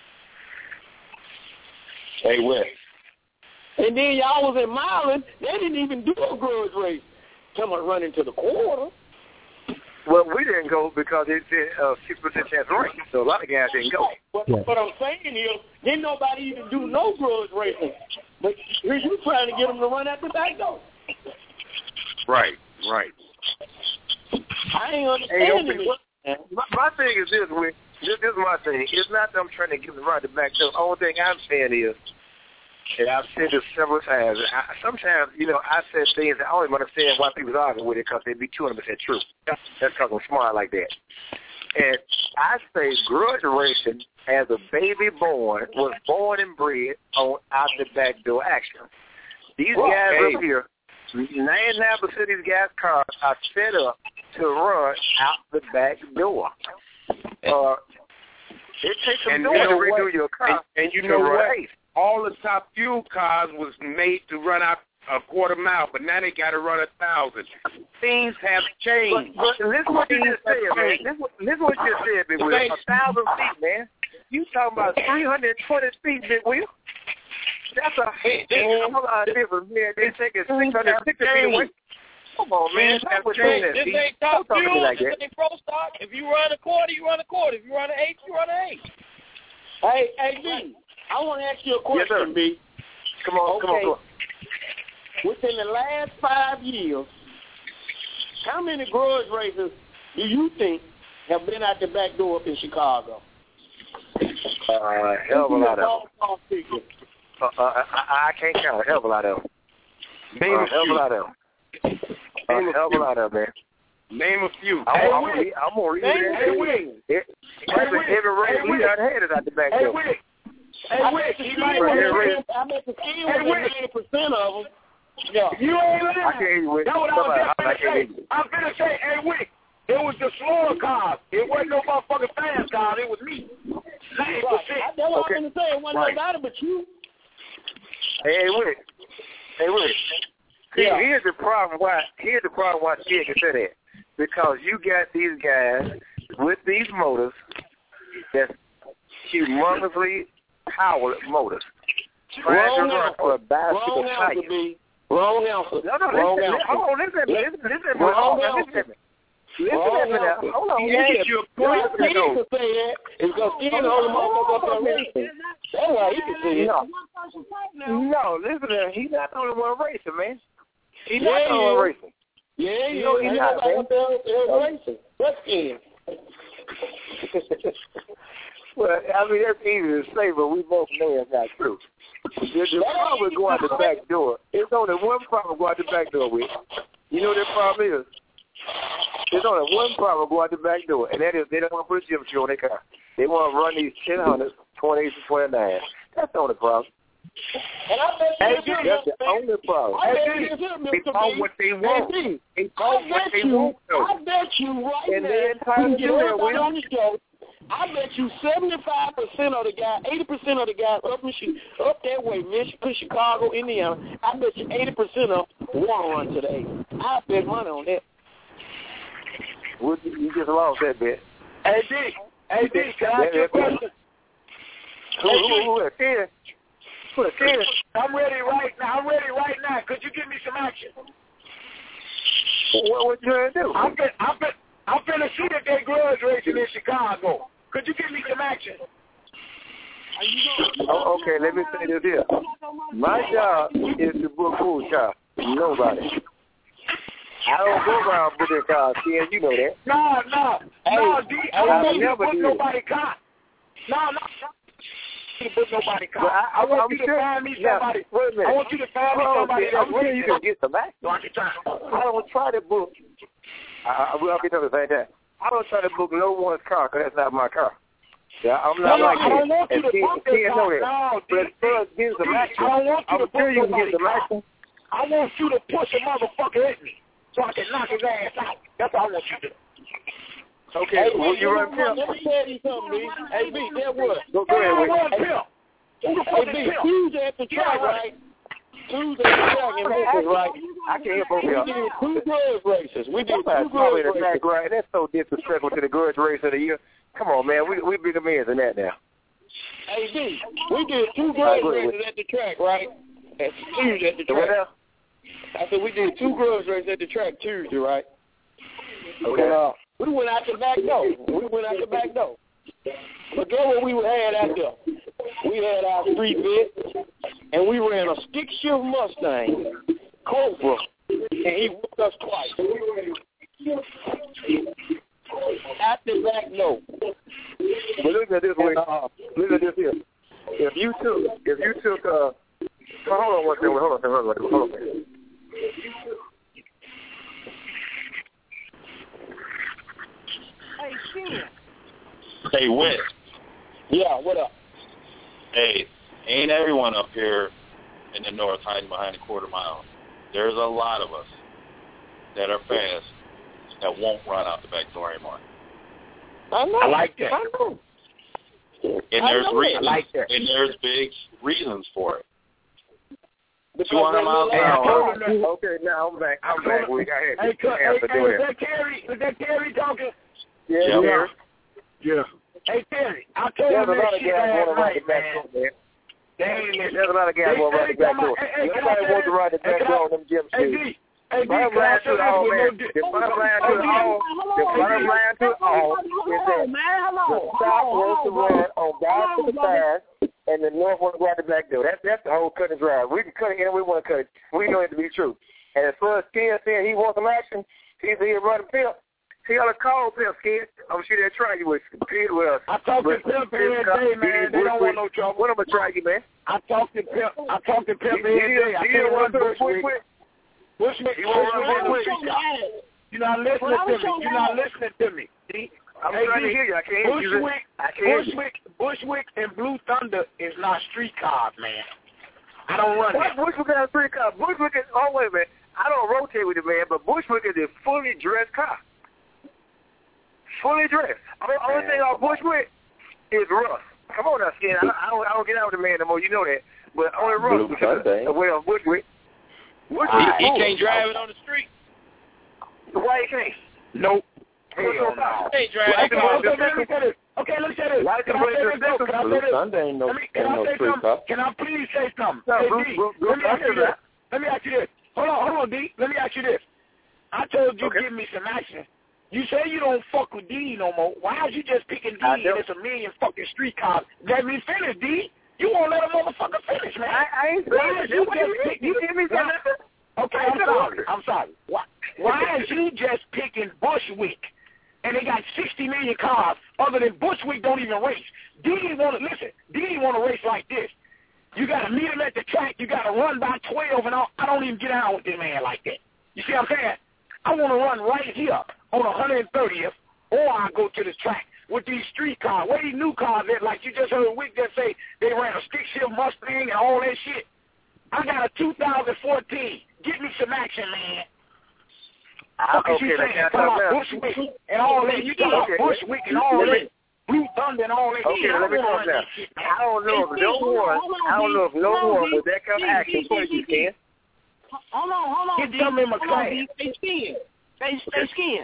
[SPEAKER 10] Hey, Wick.
[SPEAKER 13] And then y'all was in Milan, they didn't even do a grudge race. Come and run into the quarter.
[SPEAKER 10] Well, we didn't go because it's a six percent chance of race, so a lot of guys didn't go.
[SPEAKER 13] But yeah. What I'm saying is, didn't nobody even do no grudge racing. But here you trying to get them to run out the back door.
[SPEAKER 10] Right, right.
[SPEAKER 13] I ain't understanding
[SPEAKER 10] hey, it. My, my thing is this, Wick. This, this is my thing. It's not that I'm trying to give them right the back door. The only thing I'm saying is, and I've said this several times, I, sometimes, you know, I said things that I don't even understand why people argue with it because they be two hundred percent true. That's because I'm smart like that. And I say grudge racing as a baby born was born and bred on out the back door action. These well, guys hey. up here, ninety-nine percent of these guys' cars are set up to run out the back door. Uh, it takes some doing to redo your car. And, and you know what? All the top fuel cars was made to run out a quarter mile, but now they got to run a thousand. Things have changed.
[SPEAKER 3] But, but listen what you just said, man. Listen, listen what you just said, Big Will. A thousand feet, man. You talking about three hundred twenty feet, Big Will? That's a whole lot of difference, man. They take it six hundred sixty feet away. Come on, man. That's what
[SPEAKER 12] hey,
[SPEAKER 3] that.
[SPEAKER 12] This ain't top fuel. Like this ain't pro stock. If you run a quarter, you run a quarter. If you run an eight, you run an eight.
[SPEAKER 13] Hey, hey, B, I want to ask you a question,
[SPEAKER 3] yes,
[SPEAKER 13] B.
[SPEAKER 3] Come on,
[SPEAKER 13] okay.
[SPEAKER 3] come on, come on.
[SPEAKER 13] Within the last five years, how many grudge races do you think have been out the back door up in Chicago?
[SPEAKER 3] Uh, hell of a lot of them. Uh, uh, I, I can't count a hell of a lot of them.
[SPEAKER 10] Name
[SPEAKER 3] uh,
[SPEAKER 10] a
[SPEAKER 3] hell of a lot of them. A uh, hell of a lot of them, man.
[SPEAKER 10] Name a few.
[SPEAKER 3] I'm
[SPEAKER 13] hey,
[SPEAKER 3] going to read it.
[SPEAKER 13] Hey, Wick.
[SPEAKER 3] Hey, every race we done had it out the back door.
[SPEAKER 13] Hey, Wick. Hey, Wick. I bet the team was ninety percent of them. Yeah.
[SPEAKER 8] You ain't lying.
[SPEAKER 3] I can't hear you, Wick.
[SPEAKER 8] That's what I was just going to say. I'm going to say, hey, Wick, it was the smaller cars. It wasn't no motherfucking fast cars. It was me. ninety percent.
[SPEAKER 13] Right. That's what okay. I was going to say. It wasn't right. nobody but you.
[SPEAKER 3] Hey, Wick. Hey, Wick. See,
[SPEAKER 13] yeah.
[SPEAKER 3] here's the problem why, here's the problem why Ted can say that. because you got these guys with these motors that's humongously powered motors.
[SPEAKER 13] Wrong
[SPEAKER 3] to run for a bicycle
[SPEAKER 13] Wrong answer, B. Wrong answer.
[SPEAKER 3] No, no,
[SPEAKER 13] Wrong
[SPEAKER 3] listen,
[SPEAKER 13] answer.
[SPEAKER 3] hold on, listen, listen, listen,
[SPEAKER 13] Wrong
[SPEAKER 3] listen,
[SPEAKER 13] answer.
[SPEAKER 3] listen, listen, listen, listen, hold on.
[SPEAKER 13] He asked you a question. He can say that. It's because he didn't hold him up up there racing. That's why he can say it.
[SPEAKER 3] No, no, listen, to him. He's not the only one racing, man. He's
[SPEAKER 13] Yeah,
[SPEAKER 3] not the only
[SPEAKER 13] he
[SPEAKER 3] one
[SPEAKER 13] is.
[SPEAKER 3] racing.
[SPEAKER 13] Yeah, he
[SPEAKER 3] No,
[SPEAKER 13] is.
[SPEAKER 3] he's
[SPEAKER 13] Ain't
[SPEAKER 3] not,
[SPEAKER 13] nobody
[SPEAKER 3] man.
[SPEAKER 13] up there there racing. Let's get him.
[SPEAKER 3] Well, I mean, that's easy to say, but we both know it's not true. The, the problem with going out the back door, it's only one problem going out the back door with. You know what that problem is? There's only one problem going out the back door, and that is they don't want to put a gym shoe on their car. They want to run these ten hundreds, twenty-eights, and twenty-nines. That's the only problem.
[SPEAKER 13] And I bet you
[SPEAKER 3] Hey, that's the only problem.
[SPEAKER 13] I bet
[SPEAKER 3] Hey,
[SPEAKER 13] you this,
[SPEAKER 3] they
[SPEAKER 13] Mister
[SPEAKER 3] bought
[SPEAKER 13] B.
[SPEAKER 3] what they want.
[SPEAKER 13] Hey, B,
[SPEAKER 3] They bought
[SPEAKER 13] I
[SPEAKER 3] what
[SPEAKER 13] bet
[SPEAKER 3] they
[SPEAKER 13] you,
[SPEAKER 3] want, though.
[SPEAKER 13] I bet you right
[SPEAKER 3] And
[SPEAKER 13] now,
[SPEAKER 3] they're
[SPEAKER 13] we
[SPEAKER 3] entitled
[SPEAKER 13] can
[SPEAKER 3] to
[SPEAKER 13] get
[SPEAKER 3] do that,
[SPEAKER 13] everybody
[SPEAKER 3] Will.
[SPEAKER 13] on the show. I bet you seventy-five percent of the guys, eighty percent of the guys up in up that way, Michigan, Chicago, Indiana, I bet you eighty percent of them want to run today. I bet money on that.
[SPEAKER 3] Well, you just lost that bet.
[SPEAKER 8] Hey, D. Hey, D, can I ask you a question?
[SPEAKER 3] Who, who, who, who, Ken? Who, Ken?
[SPEAKER 8] I'm ready right now. I'm ready right now. Could you give me some action?
[SPEAKER 3] What, what you gonna do?
[SPEAKER 8] I'm fin- I'm fin- I'm finna see that they grudge racing in Chicago. Could you give me some action?
[SPEAKER 3] Oh, okay, let me say this here. My job is to book food cars. Nobody. I don't go around booking cars, Ken. You know that.
[SPEAKER 8] No, no, no, D. I
[SPEAKER 3] I
[SPEAKER 8] don't want you to
[SPEAKER 3] never
[SPEAKER 8] book
[SPEAKER 3] did.
[SPEAKER 8] nobody car. No, no, no. To book nobody car.
[SPEAKER 3] Well, I,
[SPEAKER 8] I want
[SPEAKER 3] I'm
[SPEAKER 8] you to
[SPEAKER 3] sure,
[SPEAKER 8] find me
[SPEAKER 3] now,
[SPEAKER 8] somebody.
[SPEAKER 3] wait a minute.
[SPEAKER 8] I want you to find me
[SPEAKER 3] Oh,
[SPEAKER 8] somebody
[SPEAKER 3] okay,
[SPEAKER 8] that's
[SPEAKER 3] I'm sure you can get some action.
[SPEAKER 8] So I can try.
[SPEAKER 3] I don't try to book. I, I will get to the same time. I don't try to book no one's car because that's not my car. Yeah, I'm not
[SPEAKER 8] No,
[SPEAKER 3] like
[SPEAKER 8] I don't
[SPEAKER 3] that.
[SPEAKER 8] want you
[SPEAKER 3] And
[SPEAKER 8] to
[SPEAKER 3] Ken-
[SPEAKER 8] book
[SPEAKER 3] Ken
[SPEAKER 8] that
[SPEAKER 3] know
[SPEAKER 8] car.
[SPEAKER 3] that.
[SPEAKER 8] No,
[SPEAKER 3] But as far as getting some
[SPEAKER 8] D,
[SPEAKER 3] action,
[SPEAKER 8] I don't want you
[SPEAKER 3] I'm
[SPEAKER 8] to book
[SPEAKER 3] sure you can get
[SPEAKER 8] nobody's
[SPEAKER 3] some
[SPEAKER 8] car.
[SPEAKER 3] action.
[SPEAKER 8] I want you to push a motherfucker at me so I can knock his ass out. That's all I want you to do.
[SPEAKER 3] Okay,
[SPEAKER 13] Hey,
[SPEAKER 3] well,
[SPEAKER 13] B,
[SPEAKER 3] you run
[SPEAKER 13] let
[SPEAKER 3] Pimp.
[SPEAKER 13] me tell you something, B. Hey, B, that what?
[SPEAKER 3] Go, go ahead,
[SPEAKER 8] Who
[SPEAKER 3] Will.
[SPEAKER 8] run Pimp? Who the fuck
[SPEAKER 13] Hey,
[SPEAKER 8] is
[SPEAKER 13] B,
[SPEAKER 8] Pimp?
[SPEAKER 13] Tuesday at the track,
[SPEAKER 8] Yeah,
[SPEAKER 13] right? Tuesday at the track in Memphis, right?
[SPEAKER 3] I can't hear both
[SPEAKER 13] We
[SPEAKER 3] of
[SPEAKER 13] did
[SPEAKER 3] y'all.
[SPEAKER 13] two grudge races. We did
[SPEAKER 3] Somebody
[SPEAKER 13] two
[SPEAKER 3] call me
[SPEAKER 13] grudge
[SPEAKER 3] the
[SPEAKER 13] races.
[SPEAKER 3] track right. That's so disrespectful to the grudge race of the year. Come on, man. We we bigger men than that now.
[SPEAKER 13] Hey, D, we did two
[SPEAKER 3] All right,
[SPEAKER 13] grudge
[SPEAKER 3] go ahead,
[SPEAKER 13] races at the track, right? At Tuesday at the
[SPEAKER 3] So what
[SPEAKER 13] track.
[SPEAKER 3] else?
[SPEAKER 13] I said we did two grudge races at the track Tuesday, right?
[SPEAKER 3] Okay.
[SPEAKER 13] And, uh, we went out the back door. We went out the back door. But guess what we had out there? We had our street vet, and we ran a stick shift Mustang, Cobra, and he whooped us twice. Out the back door.
[SPEAKER 3] But look at this way.
[SPEAKER 13] Uh,
[SPEAKER 3] Look at this here. If you took, if you took, uh, hold on one second. Hold on one second. Hold on one second. Hold on one second.
[SPEAKER 2] Hey, Ken.
[SPEAKER 11] Hey, Wes.
[SPEAKER 13] Yeah, what up?
[SPEAKER 11] Hey, ain't everyone up here in the north hiding behind a quarter mile. There's a lot of us that are fast that won't run out the back door anymore.
[SPEAKER 13] I know.
[SPEAKER 8] I like that.
[SPEAKER 13] I know.
[SPEAKER 11] And
[SPEAKER 13] I
[SPEAKER 11] there's
[SPEAKER 13] know
[SPEAKER 11] reasons.
[SPEAKER 8] I like that.
[SPEAKER 11] And there's big reasons for it.
[SPEAKER 13] Because
[SPEAKER 11] two hundred miles
[SPEAKER 13] they
[SPEAKER 11] an
[SPEAKER 13] look
[SPEAKER 11] hour.
[SPEAKER 13] like-
[SPEAKER 3] Okay, now I'm back. I'm back. We got here.
[SPEAKER 8] Hey,
[SPEAKER 3] Answer
[SPEAKER 8] hey, hey,
[SPEAKER 3] to
[SPEAKER 8] was
[SPEAKER 3] it.
[SPEAKER 8] that Terry? Was that Terry talking?
[SPEAKER 3] Yeah,
[SPEAKER 11] Yeah.
[SPEAKER 3] yeah.
[SPEAKER 8] Yeah. Hey, Terry, I told
[SPEAKER 3] There's
[SPEAKER 8] him
[SPEAKER 3] a lot
[SPEAKER 8] that
[SPEAKER 3] of
[SPEAKER 8] shit
[SPEAKER 3] guys
[SPEAKER 8] last
[SPEAKER 3] want to ride the
[SPEAKER 8] night,
[SPEAKER 3] back
[SPEAKER 8] man.
[SPEAKER 3] door, man.
[SPEAKER 8] They ain't listening.
[SPEAKER 3] There's a lot of guys
[SPEAKER 8] They
[SPEAKER 3] want to ride the
[SPEAKER 8] steady
[SPEAKER 3] back
[SPEAKER 8] talking
[SPEAKER 3] door.
[SPEAKER 8] about- hey, hey, can I
[SPEAKER 3] Nobody
[SPEAKER 8] say
[SPEAKER 3] wants to
[SPEAKER 8] this?
[SPEAKER 3] ride the
[SPEAKER 8] Hey,
[SPEAKER 3] back
[SPEAKER 8] can I-
[SPEAKER 3] door on them gym
[SPEAKER 8] Hey,
[SPEAKER 3] shoes.
[SPEAKER 8] D. Hey, D,
[SPEAKER 3] Bottom
[SPEAKER 8] can I
[SPEAKER 3] line
[SPEAKER 8] say
[SPEAKER 3] to it
[SPEAKER 8] this
[SPEAKER 3] all,
[SPEAKER 8] with no
[SPEAKER 3] man.
[SPEAKER 8] di-
[SPEAKER 3] The bottom line to it all, the bottom line to it all is that the South wants to run on bicycle tires and the North wants to ride the back door. That's that's the whole cut and drive. We can cut it and we want to cut it. We know it to be true. And as far as Ken saying he wants some action, he's here running Pimp. He ought to call Pimp, Ken. I'm sure they'll try you with compete with us.
[SPEAKER 8] I talk to Pimp every day, man. They don't want no trouble.
[SPEAKER 3] What am I try you, man?
[SPEAKER 8] I talk to Pimp. I talk to Pimp
[SPEAKER 3] He-
[SPEAKER 8] every
[SPEAKER 3] he-
[SPEAKER 8] day. I
[SPEAKER 3] he
[SPEAKER 8] can't
[SPEAKER 3] don't
[SPEAKER 8] run
[SPEAKER 3] want to
[SPEAKER 8] Bushwick.
[SPEAKER 3] quick.
[SPEAKER 8] Bushwick.
[SPEAKER 3] He won't run
[SPEAKER 8] Bushwick.
[SPEAKER 3] Bushwick.
[SPEAKER 8] You're not listening to me. You're not listening to me. See?
[SPEAKER 3] I'm
[SPEAKER 8] Hey,
[SPEAKER 3] trying to
[SPEAKER 8] D,
[SPEAKER 3] hear you. I can't hear you.
[SPEAKER 8] Bushwick,
[SPEAKER 3] I can't hear you.
[SPEAKER 8] Bushwick, Bushwick, and Blue Thunder is not street cars, man. I don't run
[SPEAKER 3] What
[SPEAKER 8] that.
[SPEAKER 3] Bushwick got a street car? Bushwick is, oh, wait a minute. I don't rotate with the man, but Bushwick is a fully dressed car. Fully dressed. The only thing on Bushwick is rough. Come on now, Skin. I, I, don't, I don't get out with the man no more. You know that. But only rough.
[SPEAKER 11] Blue Thunder.
[SPEAKER 3] Well, Bushwick.
[SPEAKER 11] He,
[SPEAKER 3] Bushwick
[SPEAKER 11] he
[SPEAKER 3] is
[SPEAKER 11] can't drive it on the street.
[SPEAKER 3] Why he can't?
[SPEAKER 8] Nope.
[SPEAKER 5] Hell no.
[SPEAKER 12] Hey, Dre,
[SPEAKER 8] Okay, okay, let me say this. Okay, let me say this.
[SPEAKER 3] Like
[SPEAKER 8] Can I say this? Can I say this?
[SPEAKER 4] Sunday ain't no,
[SPEAKER 8] Let me, can
[SPEAKER 4] ain't
[SPEAKER 8] I
[SPEAKER 4] no
[SPEAKER 8] say
[SPEAKER 4] street
[SPEAKER 8] something?
[SPEAKER 4] cop.
[SPEAKER 8] Can I please say something?
[SPEAKER 3] No,
[SPEAKER 8] Hey,
[SPEAKER 3] Bruce,
[SPEAKER 8] D,
[SPEAKER 3] Bruce,
[SPEAKER 8] let me
[SPEAKER 3] Bruce,
[SPEAKER 8] ask you this. Let me ask you this. Hold on, hold on, D. Let me ask you this. I told you
[SPEAKER 3] Okay.
[SPEAKER 8] give me some action. You say you don't fuck with D no more. Why is you just picking D
[SPEAKER 3] I
[SPEAKER 8] and
[SPEAKER 3] don't.
[SPEAKER 8] it's a million fucking street cars? Let me finish, D. You won't let a motherfucker finish, man.
[SPEAKER 3] I, I ain't
[SPEAKER 8] Why
[SPEAKER 3] saying
[SPEAKER 8] is
[SPEAKER 3] that.
[SPEAKER 8] you
[SPEAKER 3] What
[SPEAKER 8] just
[SPEAKER 3] you mean?
[SPEAKER 8] picking?
[SPEAKER 3] You hear me say
[SPEAKER 8] Why-
[SPEAKER 3] that?
[SPEAKER 8] Okay, I'm sorry. I'm sorry. Why, why is you just picking Bushwick? And they got sixty million cars. Other than Bushwick, don't even race. D want to listen. D want to race like this. You got to meet him at the track. You got to run by twelve, and all. I don't even get out with this man like that. You see what I'm saying? I want to run right here on one hundred thirtieth, or I go to the track with these street cars. Where these new cars at? Like you just heard Wick just say they ran a stick shift Mustang and all that shit. I got a two thousand fourteen. Get me some action, man. What
[SPEAKER 3] Okay,
[SPEAKER 8] you
[SPEAKER 3] then
[SPEAKER 8] saying?
[SPEAKER 3] can I
[SPEAKER 8] Talk
[SPEAKER 3] talk
[SPEAKER 8] about
[SPEAKER 3] now?
[SPEAKER 8] Bushwick and all that. You talk about
[SPEAKER 3] Okay.
[SPEAKER 8] Bushwick and all
[SPEAKER 3] Let me-
[SPEAKER 8] that. Blue Thunder and all that.
[SPEAKER 3] Okay,
[SPEAKER 8] Yeah,
[SPEAKER 3] let me
[SPEAKER 8] I wanna
[SPEAKER 3] talk
[SPEAKER 8] run
[SPEAKER 3] now.
[SPEAKER 8] that shit, man.
[SPEAKER 3] I don't know if
[SPEAKER 14] Hey,
[SPEAKER 3] no
[SPEAKER 14] hold on,
[SPEAKER 3] one,
[SPEAKER 14] hold on,
[SPEAKER 3] I don't know if no
[SPEAKER 14] hold on,
[SPEAKER 3] one with that kind of
[SPEAKER 14] D,
[SPEAKER 3] action
[SPEAKER 14] D,
[SPEAKER 3] for
[SPEAKER 14] D,
[SPEAKER 3] you,
[SPEAKER 14] D.
[SPEAKER 3] Ken.
[SPEAKER 14] Hold on, hold on,
[SPEAKER 8] Get
[SPEAKER 14] D.
[SPEAKER 8] some in my
[SPEAKER 14] Hold on,
[SPEAKER 8] class.
[SPEAKER 14] D. Hey, Skin. Hey, hey, Skin.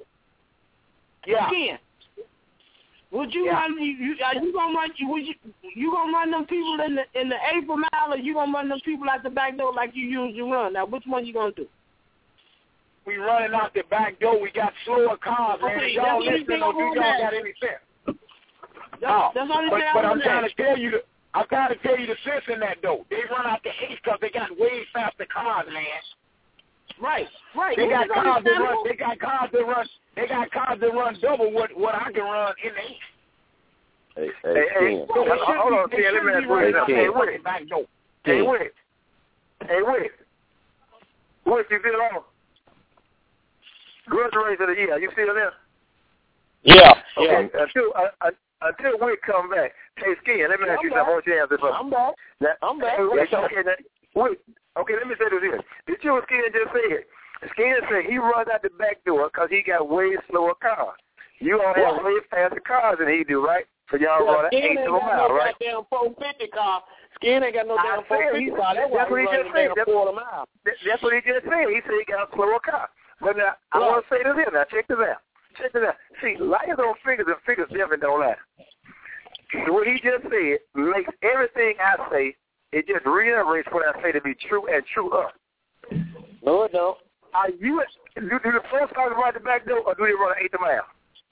[SPEAKER 8] Yeah.
[SPEAKER 14] Skin. Would you
[SPEAKER 8] Yeah.
[SPEAKER 14] run? You, you are you gonna run? You would you you gonna run them people in the in the April mile, or you gonna run them people out the back door like you usually run? Now, which one you gonna do?
[SPEAKER 8] We running out the back door. We got slower cars, man.
[SPEAKER 14] Okay,
[SPEAKER 8] If y'all
[SPEAKER 14] that's what
[SPEAKER 8] listening,
[SPEAKER 14] we
[SPEAKER 8] or do
[SPEAKER 14] on
[SPEAKER 8] y'all
[SPEAKER 14] that.
[SPEAKER 8] got any sense?
[SPEAKER 14] That's,
[SPEAKER 8] No.
[SPEAKER 14] that's all
[SPEAKER 8] But,
[SPEAKER 14] I'm
[SPEAKER 8] but I'm
[SPEAKER 14] saying.
[SPEAKER 8] trying to tell you the I'm trying to tell you the sense in that though. They run out the eight because they got way faster cars, man.
[SPEAKER 14] Right, right.
[SPEAKER 8] They
[SPEAKER 14] Which
[SPEAKER 8] got
[SPEAKER 14] is
[SPEAKER 8] cars that run.
[SPEAKER 14] understandable.
[SPEAKER 8] They got cars that run. They got cars that run double what what I can run in the eight.
[SPEAKER 4] Hey,
[SPEAKER 3] Hey,
[SPEAKER 4] hey,
[SPEAKER 3] hey,
[SPEAKER 4] Ken.
[SPEAKER 8] So they
[SPEAKER 3] hold
[SPEAKER 8] shouldn't
[SPEAKER 3] on,
[SPEAKER 8] be,
[SPEAKER 3] Ken,
[SPEAKER 8] they
[SPEAKER 3] let me
[SPEAKER 8] shouldn't
[SPEAKER 3] ask
[SPEAKER 8] be
[SPEAKER 3] you
[SPEAKER 8] running
[SPEAKER 3] this.
[SPEAKER 8] out
[SPEAKER 3] Hey,
[SPEAKER 8] the
[SPEAKER 3] wait.
[SPEAKER 8] fucking back door.
[SPEAKER 3] Hey, wait. Hey, wait. What you feel on? Grudge race of the year. You still there?
[SPEAKER 12] Yeah,
[SPEAKER 3] Okay.
[SPEAKER 12] yeah.
[SPEAKER 3] Until uh, uh, until we come back, hey, Skin, let me
[SPEAKER 8] Yeah,
[SPEAKER 3] ask you
[SPEAKER 8] I'm
[SPEAKER 3] something. I want you to answer something.
[SPEAKER 8] I'm back.
[SPEAKER 3] Now,
[SPEAKER 8] I'm back.
[SPEAKER 3] Hey, wait,
[SPEAKER 8] Yes, sir.
[SPEAKER 3] okay, now, wait. Okay, let me say this here. Did you and Skin just say it? Skin said he runs out the back door because he got way slower cars. You all have
[SPEAKER 8] What?
[SPEAKER 3] way faster cars than he do, right? So y'all
[SPEAKER 8] Yeah,
[SPEAKER 3] run an
[SPEAKER 8] Skin
[SPEAKER 3] eighth
[SPEAKER 8] ain't
[SPEAKER 3] of a
[SPEAKER 8] got
[SPEAKER 3] mile,
[SPEAKER 8] no
[SPEAKER 3] right?
[SPEAKER 8] goddamn four fifty car. Skin ain't got no
[SPEAKER 3] I
[SPEAKER 8] damn
[SPEAKER 3] said
[SPEAKER 8] four fifty
[SPEAKER 3] he-
[SPEAKER 8] car. That's why
[SPEAKER 3] that's
[SPEAKER 8] he
[SPEAKER 3] what he
[SPEAKER 8] running
[SPEAKER 3] just
[SPEAKER 8] a damn
[SPEAKER 3] said.
[SPEAKER 8] quarter mile.
[SPEAKER 3] That- That's what he just said. He said he got a slower car. But now, I
[SPEAKER 8] Right.
[SPEAKER 3] want to say this here. Now, check this out. Check this out. See, liars on figures and figures definitely don't lie. So what he just said makes everything I say, it just reiterates what I say to be true and true up.
[SPEAKER 8] No, it don't.
[SPEAKER 3] Are you, do, do the first cars ride the back door or do they run an eighth a mile?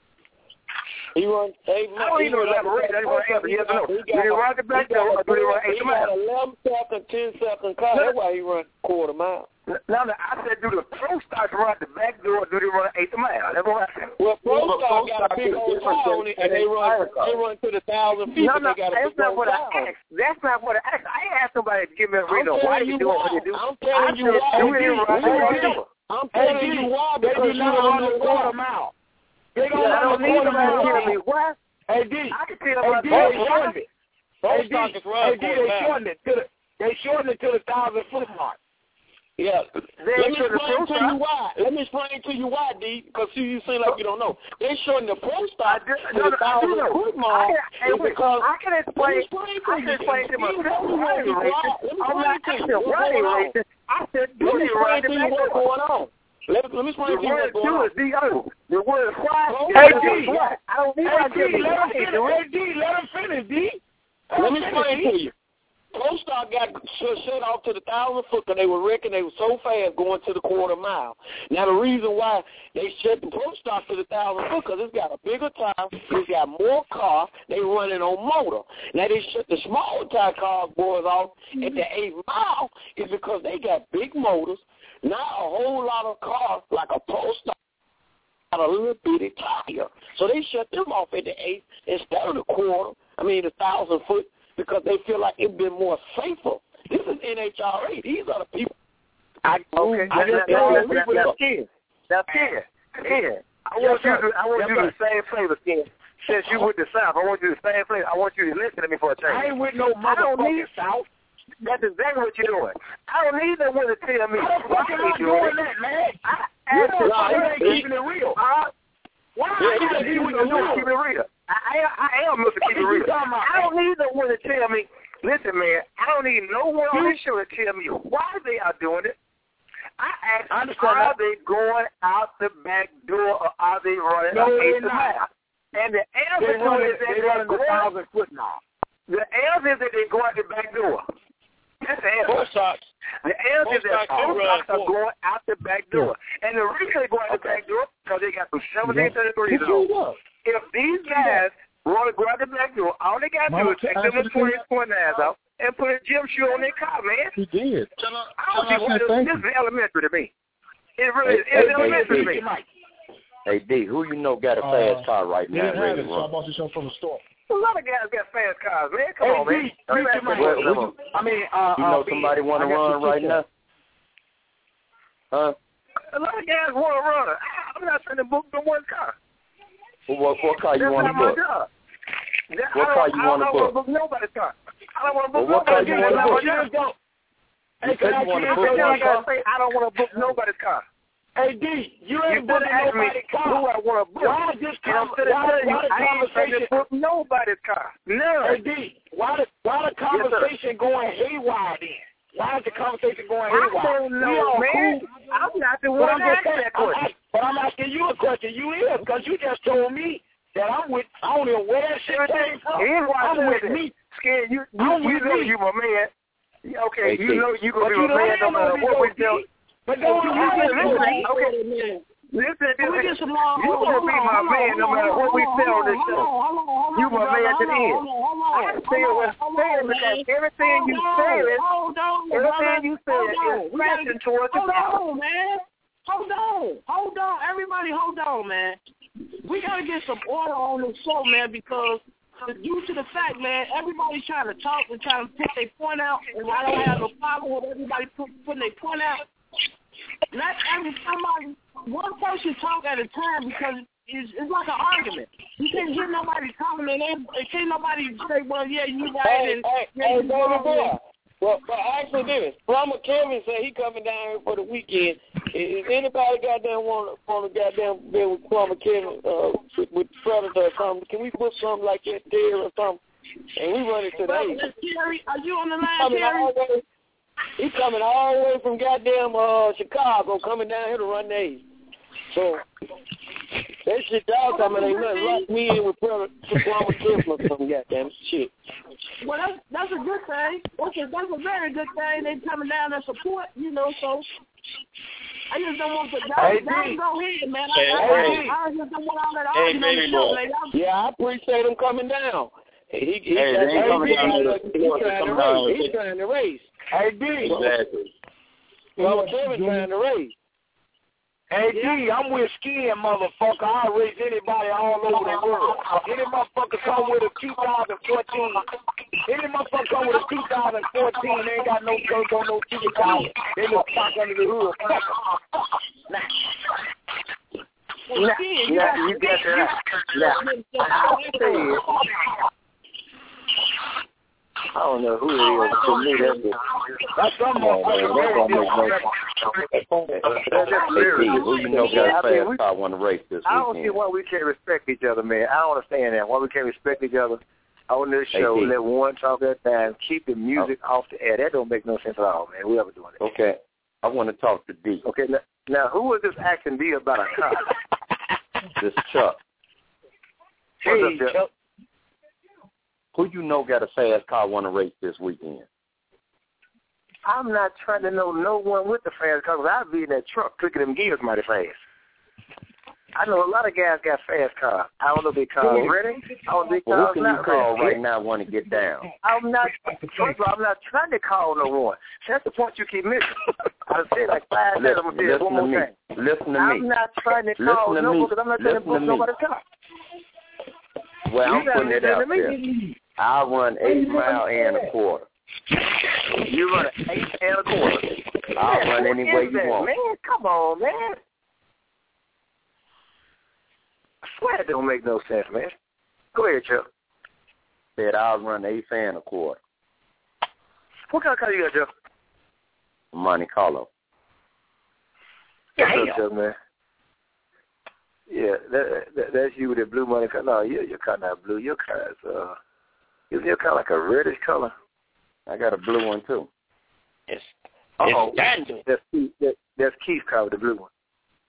[SPEAKER 8] He run eight
[SPEAKER 3] I don't even know elaborate. I just want to answer yes or no. Do they ride the back door or do they run an eighth a mile?
[SPEAKER 8] He got eleven second, ten second car. That's why he run quarter mile.
[SPEAKER 3] Now, now, I said, do the pro stars ride the back door or do they run an eighth a mile? That's what I said.
[SPEAKER 8] Well, Pro
[SPEAKER 3] Well,
[SPEAKER 8] Star
[SPEAKER 3] Pro
[SPEAKER 8] got a big
[SPEAKER 3] Star
[SPEAKER 8] old
[SPEAKER 3] is
[SPEAKER 8] car
[SPEAKER 3] different
[SPEAKER 8] on it,
[SPEAKER 3] than
[SPEAKER 8] and they
[SPEAKER 3] an
[SPEAKER 8] run
[SPEAKER 3] entire car.
[SPEAKER 8] they run to the thousand feet.
[SPEAKER 3] No,
[SPEAKER 8] but
[SPEAKER 3] no,
[SPEAKER 8] they got a
[SPEAKER 3] that's
[SPEAKER 8] big
[SPEAKER 3] not
[SPEAKER 8] old
[SPEAKER 3] what I
[SPEAKER 8] car.
[SPEAKER 3] asked. That's not what I asked. I ain't asked somebody to give me a
[SPEAKER 8] I'm
[SPEAKER 3] reason why
[SPEAKER 8] telling
[SPEAKER 3] they
[SPEAKER 8] you
[SPEAKER 3] do
[SPEAKER 8] why.
[SPEAKER 3] what they do.
[SPEAKER 8] I'm
[SPEAKER 3] I
[SPEAKER 8] telling you
[SPEAKER 3] said,
[SPEAKER 8] why.
[SPEAKER 3] do they ride the back door?
[SPEAKER 8] I'm telling you why
[SPEAKER 3] They
[SPEAKER 8] because
[SPEAKER 3] do
[SPEAKER 8] you
[SPEAKER 3] not
[SPEAKER 8] don't
[SPEAKER 3] run
[SPEAKER 8] know
[SPEAKER 3] the
[SPEAKER 8] why.
[SPEAKER 3] quarter
[SPEAKER 8] mile. They don't
[SPEAKER 3] Yeah, I
[SPEAKER 8] run
[SPEAKER 3] don't
[SPEAKER 8] the
[SPEAKER 3] need
[SPEAKER 8] quarter
[SPEAKER 3] somebody
[SPEAKER 8] mile.
[SPEAKER 3] to tell me why.
[SPEAKER 8] Hey, D.
[SPEAKER 3] I can tell
[SPEAKER 8] Hey,
[SPEAKER 3] my
[SPEAKER 8] D,
[SPEAKER 3] boss
[SPEAKER 8] they
[SPEAKER 3] why.
[SPEAKER 8] shortened it. Hey, D,
[SPEAKER 12] Stock is run
[SPEAKER 8] hey, D,
[SPEAKER 12] quarter
[SPEAKER 8] they
[SPEAKER 12] mile.
[SPEAKER 8] shortened it to the they shortened it to the thousand foot mark. Yeah.
[SPEAKER 3] They
[SPEAKER 8] Let
[SPEAKER 3] ain't
[SPEAKER 8] me
[SPEAKER 3] to the
[SPEAKER 8] explain
[SPEAKER 3] pro
[SPEAKER 8] to you why. Let me explain to you why, D, because you, you seem like you don't know. They shortened the pro stop to
[SPEAKER 3] No,
[SPEAKER 8] the
[SPEAKER 3] no, I do
[SPEAKER 8] thousand
[SPEAKER 3] know.
[SPEAKER 8] foot
[SPEAKER 3] I
[SPEAKER 8] mark.
[SPEAKER 3] can, hey,
[SPEAKER 8] is
[SPEAKER 3] wait,
[SPEAKER 8] because
[SPEAKER 3] I can explain.
[SPEAKER 8] Let me explain to
[SPEAKER 3] I
[SPEAKER 8] you.
[SPEAKER 3] can explain to
[SPEAKER 8] You
[SPEAKER 3] myself.
[SPEAKER 8] know you
[SPEAKER 3] I
[SPEAKER 8] won't
[SPEAKER 3] ain't
[SPEAKER 8] be quiet.
[SPEAKER 3] racist.
[SPEAKER 8] Let me
[SPEAKER 3] I'm
[SPEAKER 8] explain
[SPEAKER 3] not
[SPEAKER 8] to you
[SPEAKER 3] asking
[SPEAKER 8] what's
[SPEAKER 3] why they
[SPEAKER 8] going on.
[SPEAKER 3] racist. I said, do
[SPEAKER 8] Let me
[SPEAKER 3] they ride
[SPEAKER 8] explain
[SPEAKER 3] the
[SPEAKER 8] to you
[SPEAKER 3] back
[SPEAKER 8] what's
[SPEAKER 3] door?
[SPEAKER 8] going on. Let, let me explain
[SPEAKER 3] The
[SPEAKER 8] to you
[SPEAKER 3] word
[SPEAKER 8] what's going
[SPEAKER 3] do
[SPEAKER 8] on.
[SPEAKER 3] is D O. The word why
[SPEAKER 8] Hey,
[SPEAKER 3] is
[SPEAKER 8] D.
[SPEAKER 3] why. I don't need
[SPEAKER 8] Hey,
[SPEAKER 3] my
[SPEAKER 8] D,
[SPEAKER 3] tell me
[SPEAKER 8] let
[SPEAKER 3] why
[SPEAKER 8] him
[SPEAKER 3] they
[SPEAKER 8] finish.
[SPEAKER 3] do
[SPEAKER 8] Hey,
[SPEAKER 3] it.
[SPEAKER 8] D, let him finish, D. Let me explain to you. ProStar got shut off to the thousand foot because they were wrecking. They were so fast going to the quarter mile. Now the reason why they shut the ProStar to the thousand foot because it's got a bigger tire, it's got more car, they running on motor. Now they shut the small tire cars boys off at the eighth mile is because they got big motors. Not a whole lot of cars like a ProStar got a little bitty tire. So they shut them off at the eighth instead of the quarter. I mean the thousand foot. Because they feel like it's been more safer. This is N H R A. These are the people. I,
[SPEAKER 3] Okay,
[SPEAKER 8] I just
[SPEAKER 3] now,
[SPEAKER 8] told
[SPEAKER 3] now,
[SPEAKER 8] people
[SPEAKER 3] now,
[SPEAKER 8] that.
[SPEAKER 3] now, Ken, now, Ken, Ken, I want you to, I want you to do the same flavor, Ken. Since you with the South, I want you to do the same flavor. I want you to listen to me for a change.
[SPEAKER 8] I ain't with no
[SPEAKER 3] I don't need
[SPEAKER 8] motherfucking South.
[SPEAKER 3] That's exactly what you're doing. I don't need no one to tell me
[SPEAKER 8] How the fuck am I
[SPEAKER 3] they
[SPEAKER 8] doing
[SPEAKER 3] it.
[SPEAKER 8] that, man?
[SPEAKER 3] I
[SPEAKER 8] You
[SPEAKER 3] asked
[SPEAKER 8] motherfuckers ain't
[SPEAKER 3] you.
[SPEAKER 8] keeping it real.
[SPEAKER 3] Uh,
[SPEAKER 8] Why
[SPEAKER 3] yeah,
[SPEAKER 8] I gotta be with the
[SPEAKER 3] Mister
[SPEAKER 8] real?
[SPEAKER 3] Keep it real. I, I, I am Mister Keep It Real. I don't need no one to tell me. Listen, man, I don't need no one on this show to tell me why they are doing it. I asked,
[SPEAKER 8] I understand
[SPEAKER 3] are
[SPEAKER 8] that.
[SPEAKER 3] they going out the back door or
[SPEAKER 8] cars they running
[SPEAKER 9] No,
[SPEAKER 8] eight
[SPEAKER 9] they're not.
[SPEAKER 8] miles. And the
[SPEAKER 9] They
[SPEAKER 8] answer to
[SPEAKER 9] running,
[SPEAKER 8] it is that
[SPEAKER 9] they
[SPEAKER 8] they're
[SPEAKER 9] running the
[SPEAKER 8] going,
[SPEAKER 9] thousand foot now.
[SPEAKER 8] the answer is that they go out the back door. That's the answer.
[SPEAKER 12] Most stocks,
[SPEAKER 8] The answer is
[SPEAKER 12] most
[SPEAKER 8] that
[SPEAKER 12] stocks do
[SPEAKER 8] all
[SPEAKER 12] run
[SPEAKER 8] stocks are
[SPEAKER 12] forward.
[SPEAKER 8] going out the back door. And the reason they go out the back door because they got some seventeen thirty-three on. If these guys want to go out the back door, all they got to do is take them the twenty twenty-nines out and put a gym shoe on their car, man.
[SPEAKER 7] He did.
[SPEAKER 8] I don't see
[SPEAKER 7] I
[SPEAKER 8] why
[SPEAKER 7] said
[SPEAKER 8] this,
[SPEAKER 7] thank
[SPEAKER 8] this
[SPEAKER 7] you.
[SPEAKER 8] is elementary to me. It really
[SPEAKER 4] Hey,
[SPEAKER 8] is.
[SPEAKER 4] hey,
[SPEAKER 8] It's
[SPEAKER 4] hey,
[SPEAKER 8] elementary
[SPEAKER 4] hey,
[SPEAKER 8] to me.
[SPEAKER 4] hey. Hey, D, who you know got a
[SPEAKER 7] Uh,
[SPEAKER 4] fast car right
[SPEAKER 7] They
[SPEAKER 4] now
[SPEAKER 7] didn't have
[SPEAKER 4] ready
[SPEAKER 7] it,
[SPEAKER 4] to
[SPEAKER 7] so I
[SPEAKER 4] run?
[SPEAKER 7] bought you something from the store.
[SPEAKER 8] A lot of guys got fast cars, man. Come
[SPEAKER 9] Hey,
[SPEAKER 8] on, man.
[SPEAKER 9] D,
[SPEAKER 8] Don't
[SPEAKER 9] reach
[SPEAKER 8] ask
[SPEAKER 9] your
[SPEAKER 8] me
[SPEAKER 9] mic.
[SPEAKER 8] what
[SPEAKER 4] Well,
[SPEAKER 8] level.
[SPEAKER 9] I mean, uh,
[SPEAKER 4] You know
[SPEAKER 9] uh,
[SPEAKER 4] somebody want
[SPEAKER 7] I
[SPEAKER 4] to
[SPEAKER 7] got
[SPEAKER 4] run
[SPEAKER 7] your
[SPEAKER 4] right now? Huh?
[SPEAKER 8] A lot of guys want to run. I'm not trying to book no one car.
[SPEAKER 4] Well, what, what car you
[SPEAKER 8] That's
[SPEAKER 4] want
[SPEAKER 8] not
[SPEAKER 4] to
[SPEAKER 8] my
[SPEAKER 4] book?
[SPEAKER 8] job. That,
[SPEAKER 4] What
[SPEAKER 8] I
[SPEAKER 4] car
[SPEAKER 8] don't-
[SPEAKER 4] you
[SPEAKER 8] I
[SPEAKER 4] wanna
[SPEAKER 8] don't
[SPEAKER 4] book?
[SPEAKER 8] book nobody's car. I don't want to book
[SPEAKER 4] Well, what car
[SPEAKER 8] nobody's
[SPEAKER 4] you
[SPEAKER 8] car.
[SPEAKER 4] wanna
[SPEAKER 8] That's
[SPEAKER 4] book?
[SPEAKER 8] not my job.
[SPEAKER 4] You said you want to
[SPEAKER 8] I
[SPEAKER 4] book
[SPEAKER 8] said,
[SPEAKER 4] one
[SPEAKER 8] like I
[SPEAKER 4] car?
[SPEAKER 8] say, I don't want to book nobody's car.
[SPEAKER 9] Hey, D, you
[SPEAKER 8] You
[SPEAKER 9] ain't
[SPEAKER 8] could
[SPEAKER 9] booking
[SPEAKER 8] ask me
[SPEAKER 9] nobody's
[SPEAKER 8] who
[SPEAKER 9] car.
[SPEAKER 8] I want to book.
[SPEAKER 9] Why this
[SPEAKER 8] And I'm
[SPEAKER 9] com-
[SPEAKER 8] sitting
[SPEAKER 9] why,
[SPEAKER 8] telling you,
[SPEAKER 9] why the
[SPEAKER 8] I ain't trying to
[SPEAKER 9] conversation?
[SPEAKER 8] book nobody's car. No.
[SPEAKER 9] Hey, D, why the why the conversation going haywire then? Why is the conversation going
[SPEAKER 8] I
[SPEAKER 9] haywire?
[SPEAKER 8] don't
[SPEAKER 9] We
[SPEAKER 8] know,
[SPEAKER 9] all
[SPEAKER 8] man.
[SPEAKER 9] cool.
[SPEAKER 8] I'm not the
[SPEAKER 9] But
[SPEAKER 8] one
[SPEAKER 9] I'm just
[SPEAKER 8] asking
[SPEAKER 9] saying,
[SPEAKER 8] that
[SPEAKER 9] I'm,
[SPEAKER 8] question.
[SPEAKER 9] ask- but I'm asking you a question. You is because you just told me that I'm with. I don't know where that shit came from.
[SPEAKER 8] Here's why I
[SPEAKER 9] I'm
[SPEAKER 8] said
[SPEAKER 9] with
[SPEAKER 8] that.
[SPEAKER 9] me.
[SPEAKER 8] Scared you. You,
[SPEAKER 9] I'm
[SPEAKER 8] you
[SPEAKER 9] with
[SPEAKER 8] know
[SPEAKER 9] me.
[SPEAKER 8] you my man. Yeah, Okay,
[SPEAKER 4] Hey,
[SPEAKER 8] you
[SPEAKER 4] D.
[SPEAKER 8] know you
[SPEAKER 9] But
[SPEAKER 8] gonna
[SPEAKER 9] you
[SPEAKER 8] be my man
[SPEAKER 9] lying
[SPEAKER 8] no
[SPEAKER 9] on
[SPEAKER 8] matter
[SPEAKER 9] me,
[SPEAKER 8] what
[SPEAKER 9] though,
[SPEAKER 8] we
[SPEAKER 9] D.
[SPEAKER 8] tell.
[SPEAKER 9] But
[SPEAKER 8] If
[SPEAKER 9] don't
[SPEAKER 8] you
[SPEAKER 9] lie
[SPEAKER 8] listen,
[SPEAKER 9] to
[SPEAKER 8] listen,
[SPEAKER 9] me.
[SPEAKER 8] okay. Listen,
[SPEAKER 14] Can we
[SPEAKER 8] listen.
[SPEAKER 14] get some more?
[SPEAKER 8] You
[SPEAKER 14] hold
[SPEAKER 8] gonna
[SPEAKER 14] on,
[SPEAKER 8] be
[SPEAKER 14] hold
[SPEAKER 8] my
[SPEAKER 14] on,
[SPEAKER 8] man
[SPEAKER 14] hold
[SPEAKER 8] no
[SPEAKER 14] on,
[SPEAKER 8] matter
[SPEAKER 14] hold
[SPEAKER 8] what we
[SPEAKER 14] on,
[SPEAKER 8] say on
[SPEAKER 14] hold
[SPEAKER 8] this
[SPEAKER 14] on,
[SPEAKER 8] show.
[SPEAKER 14] hold on, hold on,
[SPEAKER 8] You my
[SPEAKER 14] brother,
[SPEAKER 8] man to
[SPEAKER 14] hold
[SPEAKER 8] the
[SPEAKER 14] on,
[SPEAKER 8] end.
[SPEAKER 14] hold on, hold
[SPEAKER 8] I
[SPEAKER 14] on,
[SPEAKER 8] can say
[SPEAKER 14] hold
[SPEAKER 8] what
[SPEAKER 14] on, hold
[SPEAKER 8] saying
[SPEAKER 14] on,
[SPEAKER 8] because
[SPEAKER 14] man.
[SPEAKER 8] everything
[SPEAKER 14] Hold
[SPEAKER 8] you
[SPEAKER 14] on,
[SPEAKER 8] said,
[SPEAKER 14] hold on,
[SPEAKER 8] everything
[SPEAKER 14] brother.
[SPEAKER 8] you said
[SPEAKER 14] Hold on.
[SPEAKER 8] is
[SPEAKER 14] We gotta-
[SPEAKER 8] pressing towards the
[SPEAKER 14] Hold
[SPEAKER 8] power.
[SPEAKER 14] on, man. Hold on. Hold on. Everybody hold on, man. We got to get some order on this show, man, because due to the fact, man, everybody's trying to talk and trying to put their point out, and I don't have no problem with everybody put, putting their point out. Let every somebody, one person talk at a time because it's, it's like an argument. You can't hear nobody talking, and they, can't nobody say, well, yeah, you right,
[SPEAKER 13] Hey,
[SPEAKER 14] and
[SPEAKER 13] hey,
[SPEAKER 14] yeah,
[SPEAKER 13] hey,
[SPEAKER 14] you
[SPEAKER 13] baby
[SPEAKER 14] wrong.
[SPEAKER 13] boy. Well, but actually, this Plumber Kevin said he coming down here for the weekend. Is anybody goddamn want to want to goddamn be with Plumber Kevin uh, with, with Predator or something? Can we put something like that there or something? And we run it today.
[SPEAKER 14] Well, Terry, are you on the line,
[SPEAKER 13] Coming
[SPEAKER 14] Terry?
[SPEAKER 13] all the way, he coming all the way from goddamn uh, Chicago, coming down here to run the A's. So that shit y'all coming ain't nothing. Lock me in with Predator, Plumber Kevin or something goddamn shit.
[SPEAKER 14] Well, that's that's a good thing. That's a, that's a very good thing. They coming down to support, you know. So I just don't want to. Y'all,
[SPEAKER 13] Hey,
[SPEAKER 14] y'all
[SPEAKER 13] D.
[SPEAKER 14] go ahead, man.
[SPEAKER 13] Hey,
[SPEAKER 14] I, I,
[SPEAKER 13] hey.
[SPEAKER 14] I, I just don't want all that
[SPEAKER 13] Hey,
[SPEAKER 14] argument on the
[SPEAKER 13] baby
[SPEAKER 14] show,
[SPEAKER 13] boy.
[SPEAKER 14] man. Y'all-
[SPEAKER 13] Yeah, I appreciate him coming down. He, he,
[SPEAKER 4] Hey, they ain't coming down to the
[SPEAKER 13] he's
[SPEAKER 4] sport,
[SPEAKER 13] trying to
[SPEAKER 4] coming down
[SPEAKER 13] race.
[SPEAKER 4] to-
[SPEAKER 13] He's trying to race. Hey, D.
[SPEAKER 4] Exactly.
[SPEAKER 13] Well, Kevin trying to race.
[SPEAKER 8] Hey, D, I'm with Skin, motherfucker. I'll race anybody all over the world. Any motherfucker come with a two thousand fourteen, any motherfucker come with a two thousand fourteen, they ain't got no turbo, no two thousand. They look stock under the hood. Nah.
[SPEAKER 14] Well,
[SPEAKER 8] Nah,
[SPEAKER 14] Skin, you
[SPEAKER 8] nah,
[SPEAKER 14] got-
[SPEAKER 8] you got that. Nah. I said, I don't know who it is. To me, that's just, that's some motherfucker.
[SPEAKER 4] That don't make no
[SPEAKER 8] That's just
[SPEAKER 4] Hey, D, who you know got a
[SPEAKER 8] I mean, we-
[SPEAKER 4] fast car want to race this
[SPEAKER 3] I don't see
[SPEAKER 4] weekend?
[SPEAKER 3] why we can't respect each other, man. I don't understand that. Why we can't respect each other on this
[SPEAKER 4] Hey,
[SPEAKER 3] show,
[SPEAKER 4] D.
[SPEAKER 3] let one talk at a time, keep the music off the air. That don't make no sense at all, man. Whoever doing it.
[SPEAKER 4] Okay. I want to talk to D.
[SPEAKER 3] Okay, now, now who was this asking D about a car?
[SPEAKER 4] This Chuck.
[SPEAKER 3] What's
[SPEAKER 8] Hey,
[SPEAKER 3] up, Chuck?
[SPEAKER 8] Chuck.
[SPEAKER 4] Who you know got a fast car want to race this weekend?
[SPEAKER 3] I'm not trying to know no one with the fast car, 'cause I'd be in that truck clicking them gears mighty fast. I know a lot of guys got fast cars. I don't know if they cars ready. I don't know if they
[SPEAKER 4] Well,
[SPEAKER 3] cars
[SPEAKER 4] who can you
[SPEAKER 3] not
[SPEAKER 4] call
[SPEAKER 3] ready.
[SPEAKER 4] right now want to get down?
[SPEAKER 3] I'm not, first of all, I'm not trying to call no one. That's the point you keep missing. I've said like five times. I'm going to say it
[SPEAKER 4] Listen
[SPEAKER 3] one
[SPEAKER 4] to
[SPEAKER 3] more
[SPEAKER 4] me.
[SPEAKER 3] time.
[SPEAKER 4] Listen to
[SPEAKER 3] I'm
[SPEAKER 4] me.
[SPEAKER 3] not trying to
[SPEAKER 4] Listen
[SPEAKER 3] call
[SPEAKER 4] to
[SPEAKER 3] no
[SPEAKER 4] me.
[SPEAKER 3] one because I'm not trying to
[SPEAKER 4] Listen to
[SPEAKER 3] book
[SPEAKER 4] me.
[SPEAKER 3] nobody's car.
[SPEAKER 4] Well,
[SPEAKER 3] You
[SPEAKER 4] I'm
[SPEAKER 3] gotta
[SPEAKER 4] putting it
[SPEAKER 3] listen
[SPEAKER 4] out
[SPEAKER 3] to me.
[SPEAKER 4] there. I'll run eight mile and a quarter.
[SPEAKER 3] You run an eight and a quarter.
[SPEAKER 4] I'll
[SPEAKER 3] Man,
[SPEAKER 4] run
[SPEAKER 3] who
[SPEAKER 4] any
[SPEAKER 3] is
[SPEAKER 4] way you
[SPEAKER 3] that,
[SPEAKER 4] want.
[SPEAKER 3] Man, come on, man. I swear it don't make no sense, man. Go ahead, Chuck.
[SPEAKER 4] Said I'll run eight and a quarter.
[SPEAKER 3] What kind of car you got, Chuck?
[SPEAKER 4] Monte Carlo.
[SPEAKER 3] What's up, Chuck, man? Yeah, that, that, that's you with the blue money car. No, your, your car not blue. Your car is, uh, isn't your car like a reddish color?
[SPEAKER 4] I got a blue one, too.
[SPEAKER 12] It's,
[SPEAKER 3] Uh-oh.
[SPEAKER 12] it's standard.
[SPEAKER 3] That's Keith, that, that's Keith's car with the blue one.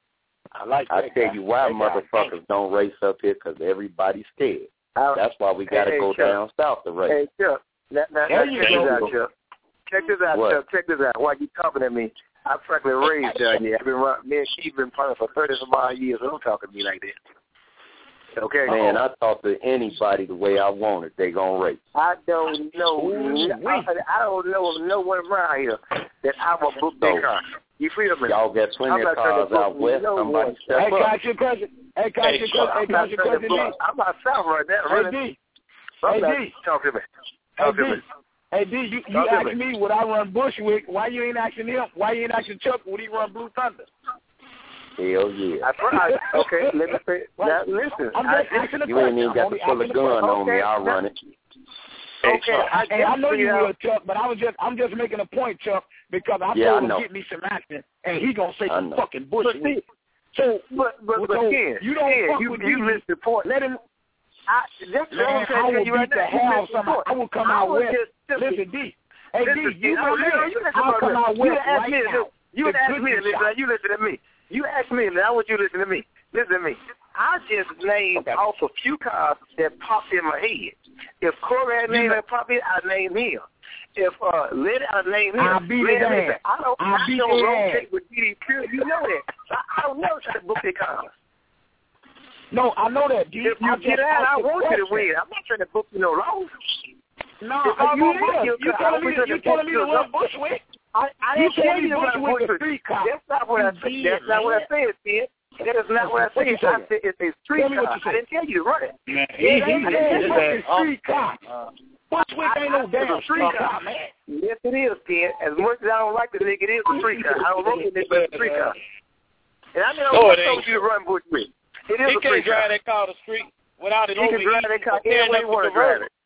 [SPEAKER 9] I like that
[SPEAKER 10] I tell
[SPEAKER 9] guy.
[SPEAKER 10] you why
[SPEAKER 9] that
[SPEAKER 10] motherfuckers
[SPEAKER 9] guy.
[SPEAKER 10] don't race up here, because everybody's scared.
[SPEAKER 3] I,
[SPEAKER 10] That's why we got to
[SPEAKER 3] hey,
[SPEAKER 10] go
[SPEAKER 3] Chuck.
[SPEAKER 10] down south to race.
[SPEAKER 3] Hey, Chuck. Now, now,
[SPEAKER 9] There
[SPEAKER 3] now,
[SPEAKER 9] you
[SPEAKER 3] check
[SPEAKER 9] go.
[SPEAKER 3] this out, Chuck. Check this out,
[SPEAKER 10] What?
[SPEAKER 3] Chuck. Check this out. While you talking to me, I frankly raised down here. I've been around, me and Keith been partners for thirty some odd years. So don't talk to me like that. Okay.
[SPEAKER 10] Man, I talk to anybody the way I want it. They gonna race.
[SPEAKER 3] I don't know.
[SPEAKER 9] Ooh,
[SPEAKER 3] I, I don't know no one around here that I will book their
[SPEAKER 10] So,
[SPEAKER 3] car. You feel me?
[SPEAKER 10] Y'all got plenty
[SPEAKER 3] I'm
[SPEAKER 10] of
[SPEAKER 3] not trying
[SPEAKER 10] cars
[SPEAKER 3] to book
[SPEAKER 10] out west.
[SPEAKER 3] no
[SPEAKER 10] Somebody
[SPEAKER 3] one.
[SPEAKER 10] step
[SPEAKER 9] Hey,
[SPEAKER 10] up.
[SPEAKER 9] can I ask you a question? Hey, can I ask you a question? Hey,
[SPEAKER 3] I'm
[SPEAKER 9] can I
[SPEAKER 3] not
[SPEAKER 9] ask you a
[SPEAKER 3] trying to
[SPEAKER 9] question,
[SPEAKER 3] book.
[SPEAKER 9] D?
[SPEAKER 3] I'm out south right now.
[SPEAKER 9] Hey,
[SPEAKER 3] Really.
[SPEAKER 9] D.
[SPEAKER 3] I'm
[SPEAKER 9] Hey,
[SPEAKER 3] not-
[SPEAKER 9] D.
[SPEAKER 3] Talk to me.
[SPEAKER 9] Hey,
[SPEAKER 3] Talk to
[SPEAKER 9] D.
[SPEAKER 3] me.
[SPEAKER 9] Hey, D, you, you
[SPEAKER 3] Talk to
[SPEAKER 9] asked
[SPEAKER 3] me.
[SPEAKER 9] me would I run Bushwick. Why you ain't asking him? Why you ain't asking Chuck would he run Blue Thunder?
[SPEAKER 10] Hell yeah.
[SPEAKER 3] I tried. Okay, let me say. Now, listen.
[SPEAKER 9] I'm
[SPEAKER 3] I
[SPEAKER 9] just asking a
[SPEAKER 10] You
[SPEAKER 9] question.
[SPEAKER 10] ain't even got
[SPEAKER 9] I'm
[SPEAKER 10] to
[SPEAKER 9] only
[SPEAKER 10] pull a
[SPEAKER 9] asking
[SPEAKER 10] gun on
[SPEAKER 3] Okay,
[SPEAKER 10] me. I'll
[SPEAKER 3] now-
[SPEAKER 10] run it.
[SPEAKER 3] Okay, I
[SPEAKER 9] Hey, I know you
[SPEAKER 3] figured
[SPEAKER 9] will,
[SPEAKER 3] out-
[SPEAKER 9] Chuck, but I was just I'm just making a point, Chuck, because I
[SPEAKER 10] Yeah, I
[SPEAKER 9] told him
[SPEAKER 10] know.
[SPEAKER 9] get me some action, and he gonna say
[SPEAKER 10] I
[SPEAKER 9] some
[SPEAKER 10] know.
[SPEAKER 9] fucking
[SPEAKER 3] But
[SPEAKER 9] bullshit.
[SPEAKER 3] see,
[SPEAKER 9] So,
[SPEAKER 3] but but, but
[SPEAKER 9] so
[SPEAKER 3] again,
[SPEAKER 9] you don't
[SPEAKER 3] again,
[SPEAKER 9] fuck
[SPEAKER 3] you
[SPEAKER 9] with
[SPEAKER 3] you
[SPEAKER 9] D.
[SPEAKER 3] missed the point.
[SPEAKER 9] Let him.
[SPEAKER 3] I, that's what I'm
[SPEAKER 9] Man,
[SPEAKER 3] trying
[SPEAKER 9] I
[SPEAKER 3] to tell
[SPEAKER 9] will
[SPEAKER 3] you right
[SPEAKER 9] beat the
[SPEAKER 3] now. You
[SPEAKER 9] hell
[SPEAKER 3] missed the
[SPEAKER 9] somebody.
[SPEAKER 3] point.
[SPEAKER 9] I will come
[SPEAKER 3] I
[SPEAKER 9] out
[SPEAKER 3] was
[SPEAKER 9] west.
[SPEAKER 3] just simply-
[SPEAKER 9] Listen, D. Hey,
[SPEAKER 3] Listen,
[SPEAKER 9] D, you
[SPEAKER 3] I-
[SPEAKER 9] my
[SPEAKER 3] you know,
[SPEAKER 9] man.
[SPEAKER 3] you listen
[SPEAKER 9] I'll
[SPEAKER 3] to
[SPEAKER 9] come
[SPEAKER 3] me.
[SPEAKER 9] out
[SPEAKER 3] You
[SPEAKER 9] west
[SPEAKER 3] done asked
[SPEAKER 9] right
[SPEAKER 3] me to
[SPEAKER 9] now.
[SPEAKER 3] listen. You
[SPEAKER 9] The
[SPEAKER 3] done asked
[SPEAKER 9] good
[SPEAKER 3] me to listen.
[SPEAKER 9] shot.
[SPEAKER 3] You listen to me. You asked me, and I want you to listen to me. Listen to me. I just named
[SPEAKER 9] Okay.
[SPEAKER 3] off a few cars that popped in my head. If Corey had
[SPEAKER 9] You
[SPEAKER 3] named
[SPEAKER 9] know-
[SPEAKER 3] that popped in, I named him. If uh, Lenny, I named him.
[SPEAKER 9] I'll beat
[SPEAKER 3] Lenny,
[SPEAKER 9] his
[SPEAKER 3] listen,
[SPEAKER 9] ass.
[SPEAKER 3] I don't,
[SPEAKER 9] I'll
[SPEAKER 3] I
[SPEAKER 9] beat
[SPEAKER 3] don't
[SPEAKER 9] his
[SPEAKER 3] rotate
[SPEAKER 9] ass.
[SPEAKER 3] with D D Pure. You know that. I, I don't never try to book their cars.
[SPEAKER 9] No, I know that, D.
[SPEAKER 3] If you
[SPEAKER 9] I
[SPEAKER 3] get
[SPEAKER 9] just
[SPEAKER 3] out, I
[SPEAKER 9] asked a
[SPEAKER 3] want you to
[SPEAKER 9] question.
[SPEAKER 3] win. I'm not trying to book you no loss.
[SPEAKER 9] No,
[SPEAKER 3] If I'm
[SPEAKER 9] you
[SPEAKER 3] gonna book
[SPEAKER 9] is.
[SPEAKER 3] you,
[SPEAKER 9] You
[SPEAKER 3] I
[SPEAKER 9] telling
[SPEAKER 3] will
[SPEAKER 9] me
[SPEAKER 3] try
[SPEAKER 9] to,
[SPEAKER 3] to
[SPEAKER 9] you telling
[SPEAKER 3] book
[SPEAKER 9] me
[SPEAKER 3] you
[SPEAKER 9] to
[SPEAKER 3] no
[SPEAKER 9] run Bushwick?
[SPEAKER 3] I, I
[SPEAKER 9] You
[SPEAKER 3] didn't tell
[SPEAKER 9] told
[SPEAKER 3] you
[SPEAKER 9] me
[SPEAKER 3] to run
[SPEAKER 9] Bushwick a
[SPEAKER 3] Bushwick.
[SPEAKER 9] street car.
[SPEAKER 3] That's not what I
[SPEAKER 9] You
[SPEAKER 3] said.
[SPEAKER 9] did,
[SPEAKER 3] That's not what I
[SPEAKER 9] man.
[SPEAKER 3] said, Sid. That is not what I
[SPEAKER 9] What you
[SPEAKER 3] said. I
[SPEAKER 9] saying?
[SPEAKER 3] said it's a street
[SPEAKER 9] Tell me what
[SPEAKER 3] car.
[SPEAKER 9] you said.
[SPEAKER 3] I didn't tell you to run it.
[SPEAKER 6] Man,
[SPEAKER 9] It ain't
[SPEAKER 3] I
[SPEAKER 9] no
[SPEAKER 3] didn't tell you
[SPEAKER 9] fucking street car. Bushwick ain't no damn street car, man.
[SPEAKER 3] Yes, it is, Sid. As much as I don't like the nigga, it is a street car. I don't roll with it, but it's a street car. And I know
[SPEAKER 12] No,
[SPEAKER 3] I
[SPEAKER 12] it
[SPEAKER 3] told
[SPEAKER 12] ain't.
[SPEAKER 3] you to run Bushwick. It is
[SPEAKER 12] He
[SPEAKER 3] a
[SPEAKER 12] can't
[SPEAKER 3] street car.
[SPEAKER 12] drive that car to the street without it
[SPEAKER 3] He can drive that car any way he want to drive it.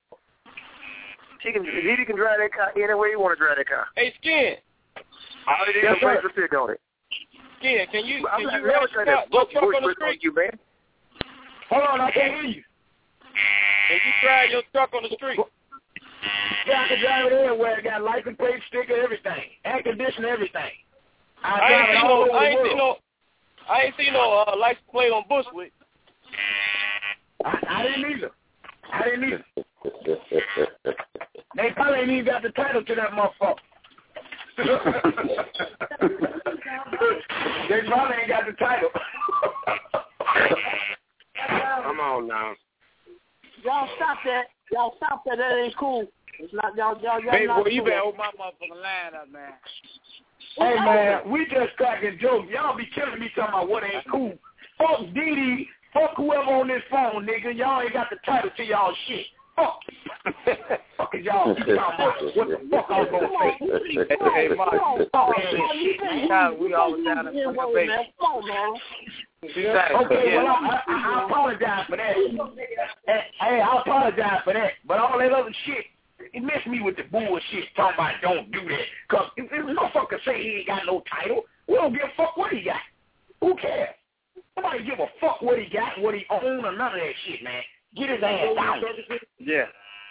[SPEAKER 3] He can, he can drive that car any way he want to drive that car.
[SPEAKER 12] Hey, Skin.
[SPEAKER 3] All it is
[SPEAKER 9] Yes,
[SPEAKER 3] is a place
[SPEAKER 9] sir.
[SPEAKER 3] to pick on it.
[SPEAKER 12] Skin, can you
[SPEAKER 3] I'm
[SPEAKER 12] can
[SPEAKER 3] not
[SPEAKER 12] you
[SPEAKER 3] never
[SPEAKER 12] ride
[SPEAKER 3] trying
[SPEAKER 12] your,
[SPEAKER 3] to
[SPEAKER 12] car, your
[SPEAKER 3] book
[SPEAKER 12] truck on the
[SPEAKER 3] Bushwick on
[SPEAKER 12] street?
[SPEAKER 3] you, man.
[SPEAKER 9] Hold on, I can't hear you.
[SPEAKER 12] Can you drive your truck on the street?
[SPEAKER 9] Yeah, I can drive it everywhere. It got license plate, sticker, everything. Air conditioner, everything. I,
[SPEAKER 12] I
[SPEAKER 9] drive
[SPEAKER 12] ain't
[SPEAKER 9] it
[SPEAKER 12] seen
[SPEAKER 9] all
[SPEAKER 12] no,
[SPEAKER 9] over
[SPEAKER 12] I
[SPEAKER 9] the
[SPEAKER 12] ain't seen
[SPEAKER 9] world.
[SPEAKER 12] no, I ain't seen no uh, license plate on Bushwick.
[SPEAKER 9] I, I didn't either. I didn't either. They probably ain't even got the title to that motherfucker. They probably ain't got the title.
[SPEAKER 10] Come on now.
[SPEAKER 14] Y'all stop that. Y'all stop that. That ain't cool. It's not y'all. Y'all, y'all
[SPEAKER 6] Baby
[SPEAKER 14] not
[SPEAKER 6] boy, you
[SPEAKER 14] cool.
[SPEAKER 6] better open my motherfucking line up, man.
[SPEAKER 9] Hey, man, we just cracking jokes. Y'all be killing me talking about what ain't cool. Fuck Didi. Fuck whoever on this phone, nigga. Y'all ain't got the title to y'all shit. Fuck. Fuck is y'all keep talking about what the fuck I was going to say.
[SPEAKER 6] Hey, Mark.
[SPEAKER 9] Fuck that shit.
[SPEAKER 6] God, we always down in fucking base.
[SPEAKER 14] Come on, man.
[SPEAKER 9] Okay, well, I, I, I apologize for that. Hey, hey, I apologize for that. But all that other shit, it messed me with the bullshit talking about don't do that. Because if this motherfucker say he ain't got no title, we don't give a fuck what he got. Who cares? Nobody give a fuck what he got, what he own, or none of that shit, man. Get his ass down.
[SPEAKER 6] Yeah.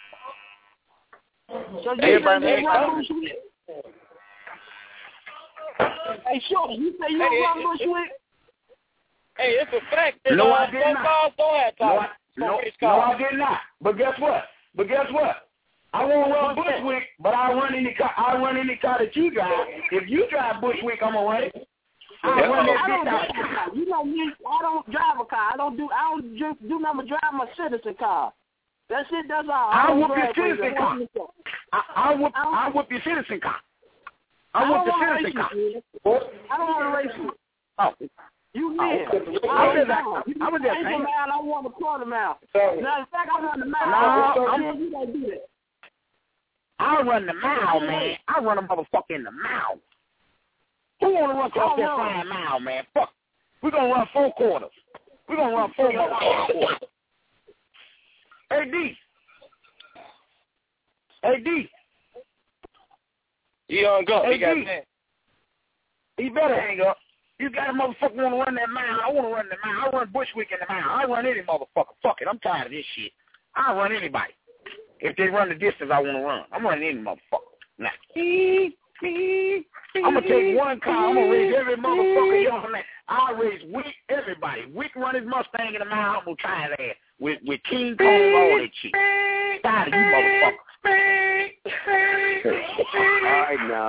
[SPEAKER 14] So you
[SPEAKER 6] Everybody
[SPEAKER 14] say
[SPEAKER 6] ain't
[SPEAKER 14] you run Bushwick? Hey, sure. You say you
[SPEAKER 12] Hey,
[SPEAKER 14] run
[SPEAKER 12] hey,
[SPEAKER 14] Bushwick?
[SPEAKER 12] Hey, it's a fact that
[SPEAKER 9] No,
[SPEAKER 12] uh,
[SPEAKER 9] I did
[SPEAKER 12] some
[SPEAKER 9] not.
[SPEAKER 12] cars don't have
[SPEAKER 9] No, I,
[SPEAKER 12] tires. Some
[SPEAKER 9] no,
[SPEAKER 12] race
[SPEAKER 9] no,
[SPEAKER 12] cars.
[SPEAKER 9] I did not. But guess what? But guess what? I won't run Bushwick, but I run any car. I run any car that you drive. If you drive Bushwick, I'm gonna run it. I
[SPEAKER 14] I
[SPEAKER 9] run
[SPEAKER 14] don't,
[SPEAKER 9] that
[SPEAKER 14] I don't
[SPEAKER 9] bitch
[SPEAKER 14] drive
[SPEAKER 9] out.
[SPEAKER 14] a car. You know me. I don't drive a car. I don't do. I don't just do nothing but drive my citizen car. That shit. That's all. I
[SPEAKER 9] I
[SPEAKER 14] don't
[SPEAKER 9] whoop your
[SPEAKER 14] drive crazy.
[SPEAKER 9] citizen car. I, I whoop. I whoop your citizen car. I
[SPEAKER 14] I
[SPEAKER 9] whoop
[SPEAKER 14] don't
[SPEAKER 9] the
[SPEAKER 14] wanna
[SPEAKER 9] citizen car.
[SPEAKER 14] race you,
[SPEAKER 9] What?
[SPEAKER 14] I don't want to race you.
[SPEAKER 9] Oh.
[SPEAKER 14] You win.
[SPEAKER 9] Oh,
[SPEAKER 14] I
[SPEAKER 9] I'm
[SPEAKER 14] don't
[SPEAKER 9] just,
[SPEAKER 14] know.
[SPEAKER 9] I was just
[SPEAKER 14] Ain't
[SPEAKER 9] saying.
[SPEAKER 14] a mile. I want a quarter mile.
[SPEAKER 9] So,
[SPEAKER 14] Now, in fact, I run the mile.
[SPEAKER 9] No,
[SPEAKER 14] so
[SPEAKER 9] I'm-
[SPEAKER 14] you gotta do that.
[SPEAKER 9] I run the mile, man. I run a motherfucker in the mile. Who want to run across that five mile, man? Fuck. We're going to run four quarters. We're going to run four motherfucking quarters. Hey, D. Hey, D.
[SPEAKER 12] He hung up.
[SPEAKER 9] Hey,
[SPEAKER 12] He got
[SPEAKER 9] D.
[SPEAKER 12] that.
[SPEAKER 9] He better hang up. You got a motherfucker want to run that mile. I want to run the mile. I run Bushwick in the mile. I run any motherfucker. Fuck it. I'm tired of this shit. I'll run anybody. If they run the distance I want to run, I'm running any motherfucker. Now, I'm gonna take one car. I'm gonna raise every motherfucker young man. I'll raise Wick, everybody. Wick run his Mustang in the mile. I'm gonna try that with with King Kong, all that shit. Tired of you motherfuckers.
[SPEAKER 10] All right now.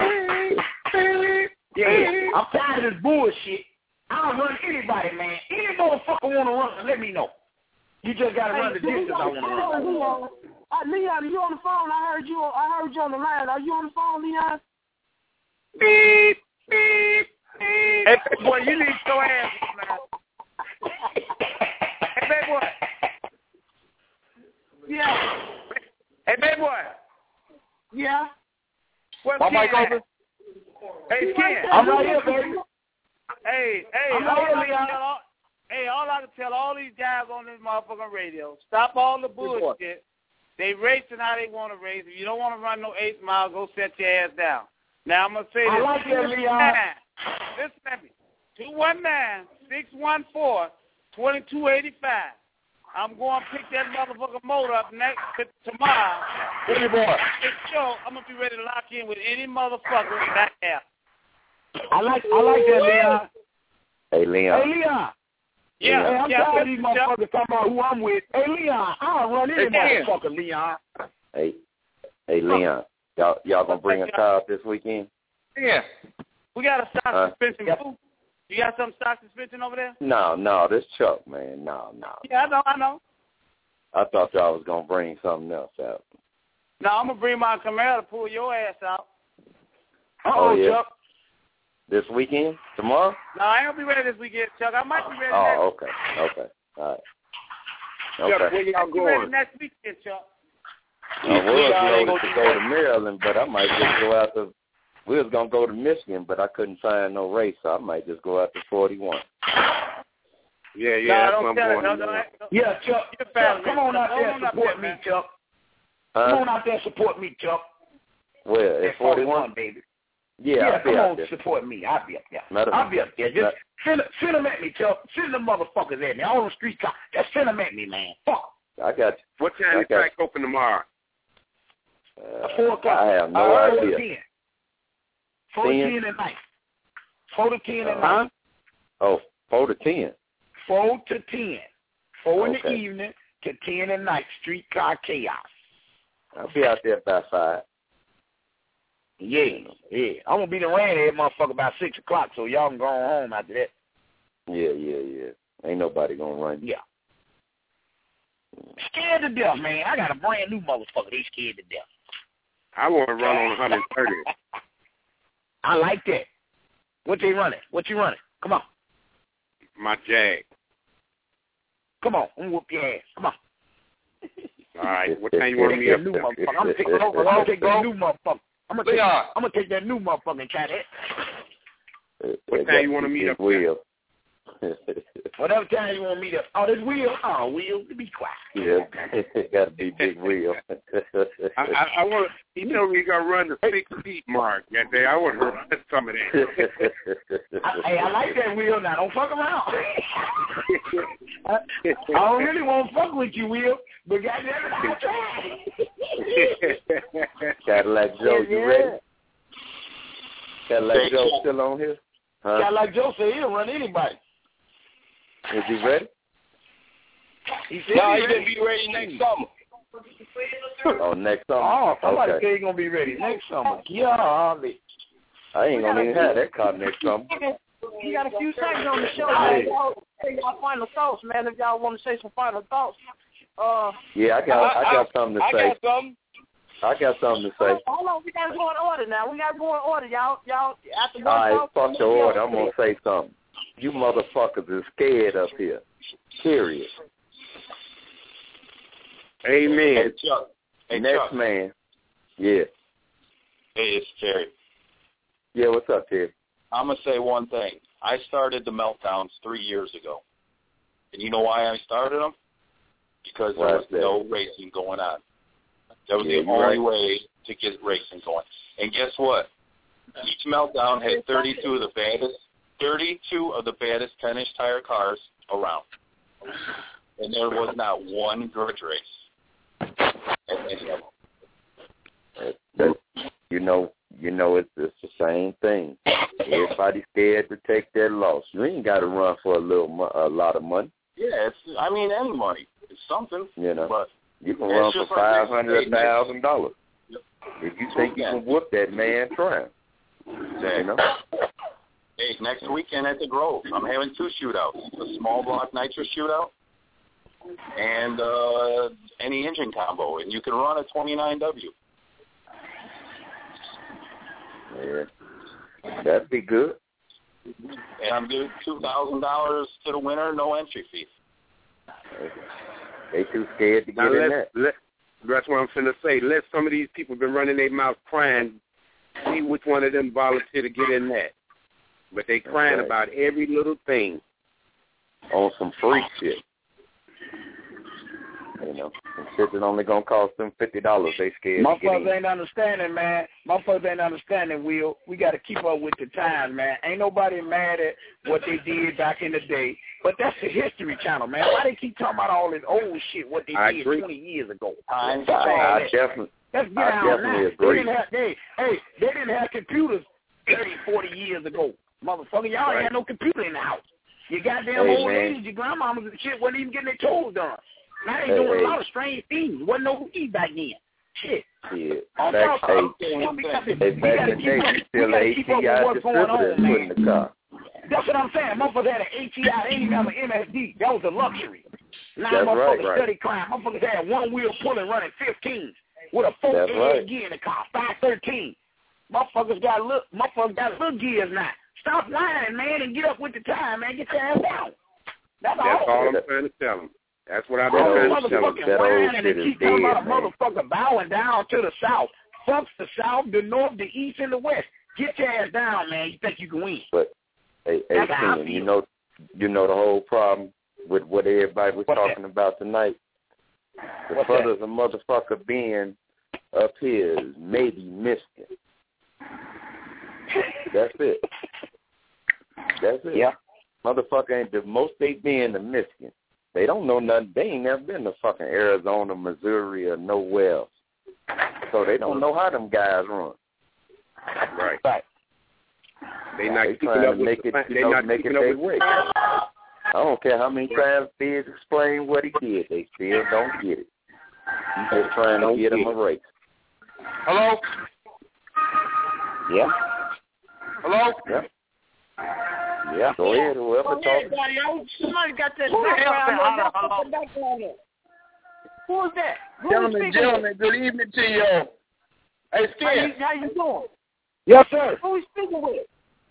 [SPEAKER 9] Yeah, I'm tired of this bullshit. I'll run anybody, man. Any motherfucker wanna run, let me know. You just gotta
[SPEAKER 14] hey,
[SPEAKER 9] run the distance I wanna run.
[SPEAKER 14] Leon, uh, Leon, are you on the phone? I heard you. I heard you on the line. Are you on the phone, Leon?
[SPEAKER 6] Beep, beep, beep. Hey, big boy, you need to go ass now. Hey, big boy.
[SPEAKER 14] Yeah.
[SPEAKER 6] Hey, big boy.
[SPEAKER 14] Yeah.
[SPEAKER 6] What's
[SPEAKER 14] My
[SPEAKER 6] Ken
[SPEAKER 14] mic
[SPEAKER 6] at?
[SPEAKER 14] open?
[SPEAKER 6] Hey, Ken.
[SPEAKER 9] I'm right here, baby.
[SPEAKER 6] Hey, hey,
[SPEAKER 9] I'm
[SPEAKER 6] all
[SPEAKER 9] right here,
[SPEAKER 6] I can
[SPEAKER 9] Leon.
[SPEAKER 6] tell all, hey, all I can tell all these guys on this motherfucking radio, stop all the bullshit. They racing how they want to race. If you don't want to run no eight mile, go set your ass down. Now, I'm going to say this.
[SPEAKER 9] I like that, Leon.
[SPEAKER 6] Listen at me. two one nine, six one four, two two eight five. I'm going to pick that motherfucking motor up next to, tomorrow.
[SPEAKER 9] Hey, boy.
[SPEAKER 6] Show, I'm going to be ready to lock in with any motherfucker back there.
[SPEAKER 9] I like I like that, Leon.
[SPEAKER 3] Hey, Leon.
[SPEAKER 9] Hey, Leon.
[SPEAKER 6] Yeah,
[SPEAKER 9] Hey, I'm
[SPEAKER 6] yeah,
[SPEAKER 9] tired of these motherfuckers talking about who I'm with. Hey, Leon, I'll run any
[SPEAKER 6] Hey,
[SPEAKER 9] motherfucker, Leon.
[SPEAKER 3] Hey, hey, Leon. Y'all, y'all gonna bring a car up this weekend?
[SPEAKER 6] Yeah. We got a stock
[SPEAKER 3] Huh?
[SPEAKER 6] suspension, boo. You got some stock suspension over there?
[SPEAKER 3] No, no, this Chuck, man. No, no.
[SPEAKER 6] Yeah, I know, I know.
[SPEAKER 3] I thought y'all was gonna bring something else out.
[SPEAKER 6] No, I'm going to bring my Camaro to pull your ass out.
[SPEAKER 3] Oh, yeah.
[SPEAKER 6] Chuck.
[SPEAKER 3] This weekend? Tomorrow?
[SPEAKER 6] No, I ain't going to be ready this weekend, Chuck. I might be ready
[SPEAKER 3] Oh,
[SPEAKER 6] next
[SPEAKER 3] okay, okay, all right.
[SPEAKER 6] Chuck,
[SPEAKER 3] Okay.
[SPEAKER 6] where y'all going? Ready next weekend, Chuck.
[SPEAKER 3] I was loaded to go to Maryland, but I might just go out to. We was gonna go to Michigan, but I couldn't find no race, so I might just go out to forty-one.
[SPEAKER 10] Yeah, yeah,
[SPEAKER 6] No,
[SPEAKER 10] that's
[SPEAKER 6] don't
[SPEAKER 10] what I'm
[SPEAKER 6] tell it.
[SPEAKER 10] going
[SPEAKER 6] No,
[SPEAKER 10] to
[SPEAKER 6] no,
[SPEAKER 10] do.
[SPEAKER 6] no.
[SPEAKER 9] Yeah, Chuck.
[SPEAKER 6] You're
[SPEAKER 9] Chuck, come on out there
[SPEAKER 6] Come
[SPEAKER 9] and
[SPEAKER 6] on
[SPEAKER 9] support
[SPEAKER 6] up there,
[SPEAKER 9] me, Chuck.
[SPEAKER 3] Huh?
[SPEAKER 9] Come on out there and support me, Chuck.
[SPEAKER 3] Where? At forty-one?
[SPEAKER 9] baby.
[SPEAKER 3] Yeah,
[SPEAKER 9] yeah
[SPEAKER 3] I'll be
[SPEAKER 9] come
[SPEAKER 3] out
[SPEAKER 9] on,
[SPEAKER 3] there.
[SPEAKER 9] support me. I'll be up there.
[SPEAKER 3] Matter-
[SPEAKER 9] I'll be up there. Just
[SPEAKER 3] matter-
[SPEAKER 9] send, send them at me, Chuck. Send them motherfuckers at me. All the street cops. Just send them at me, man. Fuck.
[SPEAKER 3] I got you.
[SPEAKER 10] What time
[SPEAKER 3] I
[SPEAKER 10] is
[SPEAKER 3] got
[SPEAKER 10] track open tomorrow?
[SPEAKER 3] Uh,
[SPEAKER 9] Four o'clock.
[SPEAKER 3] I have no
[SPEAKER 9] uh,
[SPEAKER 3] idea.
[SPEAKER 9] Four to
[SPEAKER 3] ten?
[SPEAKER 9] ten at night. Four to ten at
[SPEAKER 3] Uh,
[SPEAKER 9] night.
[SPEAKER 3] Oh, four to ten.
[SPEAKER 9] Four to ten. Four in the
[SPEAKER 3] Okay.
[SPEAKER 9] evening to ten at night. Streetcar chaos.
[SPEAKER 3] I'll be out there by five.
[SPEAKER 9] Yeah, yeah. I'm gonna be the rain that motherfucker about six o'clock, so y'all can go on home after that.
[SPEAKER 3] Yeah, yeah, yeah. Ain't nobody gonna run.
[SPEAKER 9] Yeah. Scared to death, man. I got a brand new motherfucker. They scared to death.
[SPEAKER 10] I want to run on one thirty.
[SPEAKER 9] I like that. What they running? What you running? Come on.
[SPEAKER 10] My Jag.
[SPEAKER 9] Come on. I'm gonna whoop your ass. Come on.
[SPEAKER 10] All right. What time you want me up
[SPEAKER 9] new
[SPEAKER 10] there?
[SPEAKER 9] motherfucker. I'm gonna take, I'm gonna take that new motherfucker. I'm gonna take,
[SPEAKER 10] Leon.
[SPEAKER 9] I'm gonna take that new motherfucker and try that.
[SPEAKER 10] What time you want to meet up there?
[SPEAKER 3] Will.
[SPEAKER 9] Whatever time you want me to. Oh, this Will. Oh, Will, be quiet.
[SPEAKER 3] Yeah, got to be Big Will.
[SPEAKER 10] I, I, I want to, you know, we got to run the six feet mark that day. I want to run some of that.
[SPEAKER 9] I, hey, I like that, Will. Now, don't fuck around. I, I don't really want to fuck with you, Will, but goddamn it, I'll try.
[SPEAKER 3] Cadillac Joe, you
[SPEAKER 9] Yeah.
[SPEAKER 3] ready? Cadillac Joe still on here? Huh?
[SPEAKER 9] Cadillac Joe said he'll run anybody.
[SPEAKER 3] Is he ready?
[SPEAKER 9] He said
[SPEAKER 12] No,
[SPEAKER 9] he
[SPEAKER 12] he's
[SPEAKER 9] ready.
[SPEAKER 12] going to be ready next summer.
[SPEAKER 3] Oh, next summer?
[SPEAKER 9] Oh, somebody
[SPEAKER 3] okay.
[SPEAKER 9] said he's going to be ready next summer. Golly.
[SPEAKER 3] I ain't going to even have that car next summer.
[SPEAKER 14] We got a few seconds on the show, man. Y'all say my final thoughts, man. If y'all want to say some final thoughts. Uh,
[SPEAKER 3] Yeah, I got I, got something to
[SPEAKER 14] I
[SPEAKER 3] say.
[SPEAKER 14] got something.
[SPEAKER 3] I got something to say.
[SPEAKER 14] Hold on, we got to go in order now. We got to go in order, y'all. Y'all, after one
[SPEAKER 3] All right,
[SPEAKER 14] talk,
[SPEAKER 3] fuck your order. I'm going to say something. You motherfuckers is scared up here. Period.
[SPEAKER 10] Amen.
[SPEAKER 11] Hey, Chuck. Hey,
[SPEAKER 3] Next
[SPEAKER 11] Chuck.
[SPEAKER 3] man. Yeah.
[SPEAKER 11] Hey, it's Terry.
[SPEAKER 3] Yeah, what's up, Terry?
[SPEAKER 11] I'm going to say one thing. I started the meltdowns three years ago. And you know why I started them? Because there
[SPEAKER 3] Why
[SPEAKER 11] was
[SPEAKER 3] is that?
[SPEAKER 11] no racing going on. That was
[SPEAKER 3] Yeah,
[SPEAKER 11] the
[SPEAKER 3] you're
[SPEAKER 11] only
[SPEAKER 3] right.
[SPEAKER 11] way to get racing going. And guess what? Each meltdown had thirty-two of the baddest, thirty-two of the baddest ten-inch tire cars around. And there was not one grudge race at any of them.
[SPEAKER 3] That, you know,
[SPEAKER 15] you know, it's, it's the same thing. Everybody's scared to take that loss. You ain't got to run for a little, mo- a lot of money.
[SPEAKER 11] Yeah, it's. I mean, any money. It's something.
[SPEAKER 15] You know,
[SPEAKER 11] but
[SPEAKER 15] you can run for five hundred thousand dollars if you think you can whoop that man trying.
[SPEAKER 11] Exactly.
[SPEAKER 15] You know.
[SPEAKER 11] Hey, next weekend at the Grove, I'm having two shootouts: a small block nitro shootout and uh, any engine combo, and you can run a twenty-nine W.
[SPEAKER 15] Yeah, that'd be good.
[SPEAKER 11] And I'm giving two thousand dollars to the winner, no entry fee.
[SPEAKER 15] They too scared to get
[SPEAKER 10] now
[SPEAKER 15] in
[SPEAKER 10] let,
[SPEAKER 15] that.
[SPEAKER 10] Let, that's what I'm finna say. Let some of these people been running their mouth crying. See which one of them volunteer to get in that. But they crying
[SPEAKER 15] right.
[SPEAKER 10] about every little thing.
[SPEAKER 15] On some freak shit. You know, some shit that only gonna cost them fifty dollars. They scared to get in.
[SPEAKER 2] Motherfuckers ain't understanding, man. Motherfuckers ain't understanding, Will. We got to keep up with the times, man. Ain't nobody mad at what they did back in the day. But that's the History Channel, man. Why they keep talking about all this old shit, what they
[SPEAKER 15] I
[SPEAKER 2] did
[SPEAKER 15] agree.
[SPEAKER 2] twenty years ago?
[SPEAKER 15] I, I, I definitely,
[SPEAKER 2] Let's get
[SPEAKER 15] I
[SPEAKER 2] out
[SPEAKER 15] definitely
[SPEAKER 2] now.
[SPEAKER 15] agree.
[SPEAKER 2] They didn't have, they, hey, they didn't have computers thirty, forty years ago. Motherfucker, y'all
[SPEAKER 15] Right.
[SPEAKER 2] ain't had no computer in the house. Your goddamn
[SPEAKER 15] Hey,
[SPEAKER 2] old
[SPEAKER 15] man.
[SPEAKER 2] ladies, your grandmamas and shit wasn't even getting their toes done. Now they
[SPEAKER 15] Hey,
[SPEAKER 2] doing
[SPEAKER 15] hey.
[SPEAKER 2] a lot of strange things. Wasn't no weed back then. Shit.
[SPEAKER 15] Shit.
[SPEAKER 2] On
[SPEAKER 15] Back,
[SPEAKER 2] top
[SPEAKER 15] hey,
[SPEAKER 2] of
[SPEAKER 15] hey,
[SPEAKER 2] we gotta-
[SPEAKER 15] back
[SPEAKER 2] we gotta
[SPEAKER 15] in the
[SPEAKER 2] keep
[SPEAKER 15] day,
[SPEAKER 2] up-
[SPEAKER 15] you
[SPEAKER 2] we
[SPEAKER 15] still
[SPEAKER 2] gotta
[SPEAKER 15] an
[SPEAKER 2] keep up with
[SPEAKER 15] A T I
[SPEAKER 2] what's going
[SPEAKER 15] distributor
[SPEAKER 2] on,
[SPEAKER 15] put in the car.
[SPEAKER 2] That's what I'm saying. Motherfuckers had an A T I, they didn't even have an M S D. That was a luxury. Now
[SPEAKER 15] That's
[SPEAKER 2] motherfuckers
[SPEAKER 15] right, right.
[SPEAKER 2] study crime. Motherfuckers had one wheel pulling running fifteen with a four
[SPEAKER 15] That's
[SPEAKER 2] gear
[SPEAKER 15] right.
[SPEAKER 2] gear in the car, five thirteen. Motherfuckers got little, motherfuckers got little gears now. Stop lying, man, and get up with the time, man. Get your ass down. That's,
[SPEAKER 10] That's
[SPEAKER 2] all.
[SPEAKER 10] all I'm trying to tell them. That's what I've been
[SPEAKER 2] All
[SPEAKER 10] trying
[SPEAKER 2] this
[SPEAKER 10] to tell them.
[SPEAKER 2] motherfucking whining and
[SPEAKER 15] shit
[SPEAKER 2] they
[SPEAKER 15] is
[SPEAKER 2] keep talking
[SPEAKER 15] dead,
[SPEAKER 2] about a
[SPEAKER 15] man.
[SPEAKER 2] motherfucker bowing down to the south. Fuck the south, the north, the east, and the west. Get your ass down, man. You think you can win.
[SPEAKER 15] But hey, hey,
[SPEAKER 2] That's how I
[SPEAKER 15] Ken, you
[SPEAKER 2] feel.
[SPEAKER 15] know, you know the whole problem with what everybody was
[SPEAKER 2] What's
[SPEAKER 15] talking about tonight. The
[SPEAKER 2] What's
[SPEAKER 15] brothers a motherfucker being up here is maybe Michigan. That's it. That's it.
[SPEAKER 2] Yeah.
[SPEAKER 15] Motherfucker ain't the most they been to Michigan. They don't know nothing. They ain't never been to fucking Arizona, Missouri, or nowhere else. So they don't know how them guys run.
[SPEAKER 10] Right.
[SPEAKER 2] Right.
[SPEAKER 10] They not
[SPEAKER 15] They
[SPEAKER 10] keeping
[SPEAKER 15] trying
[SPEAKER 10] up
[SPEAKER 15] to
[SPEAKER 10] with
[SPEAKER 15] make
[SPEAKER 10] the,
[SPEAKER 15] it,
[SPEAKER 10] fa-
[SPEAKER 15] you
[SPEAKER 10] they
[SPEAKER 15] know,
[SPEAKER 10] not
[SPEAKER 15] make it
[SPEAKER 10] keeping up
[SPEAKER 15] their
[SPEAKER 10] with
[SPEAKER 15] way. I don't care how many times Fizz explain what he did. They still don't get it. He's just trying to get them a race.
[SPEAKER 6] Hello?
[SPEAKER 15] Yeah.
[SPEAKER 6] Hello?
[SPEAKER 15] Yeah. Yeah. Go ahead, whoever
[SPEAKER 14] Oh,
[SPEAKER 15] talking.
[SPEAKER 14] everybody, oh, somebody got that
[SPEAKER 6] Who the hell
[SPEAKER 14] background.
[SPEAKER 6] said
[SPEAKER 14] That
[SPEAKER 6] hello?
[SPEAKER 14] fucking background there. Who is that? Who
[SPEAKER 4] Gentlemen,
[SPEAKER 14] is speaking
[SPEAKER 4] gentlemen, good evening to you. Hey,
[SPEAKER 14] How you,
[SPEAKER 4] Skip.
[SPEAKER 14] how you doing?
[SPEAKER 2] Yes, sir.
[SPEAKER 14] Who is speaking with?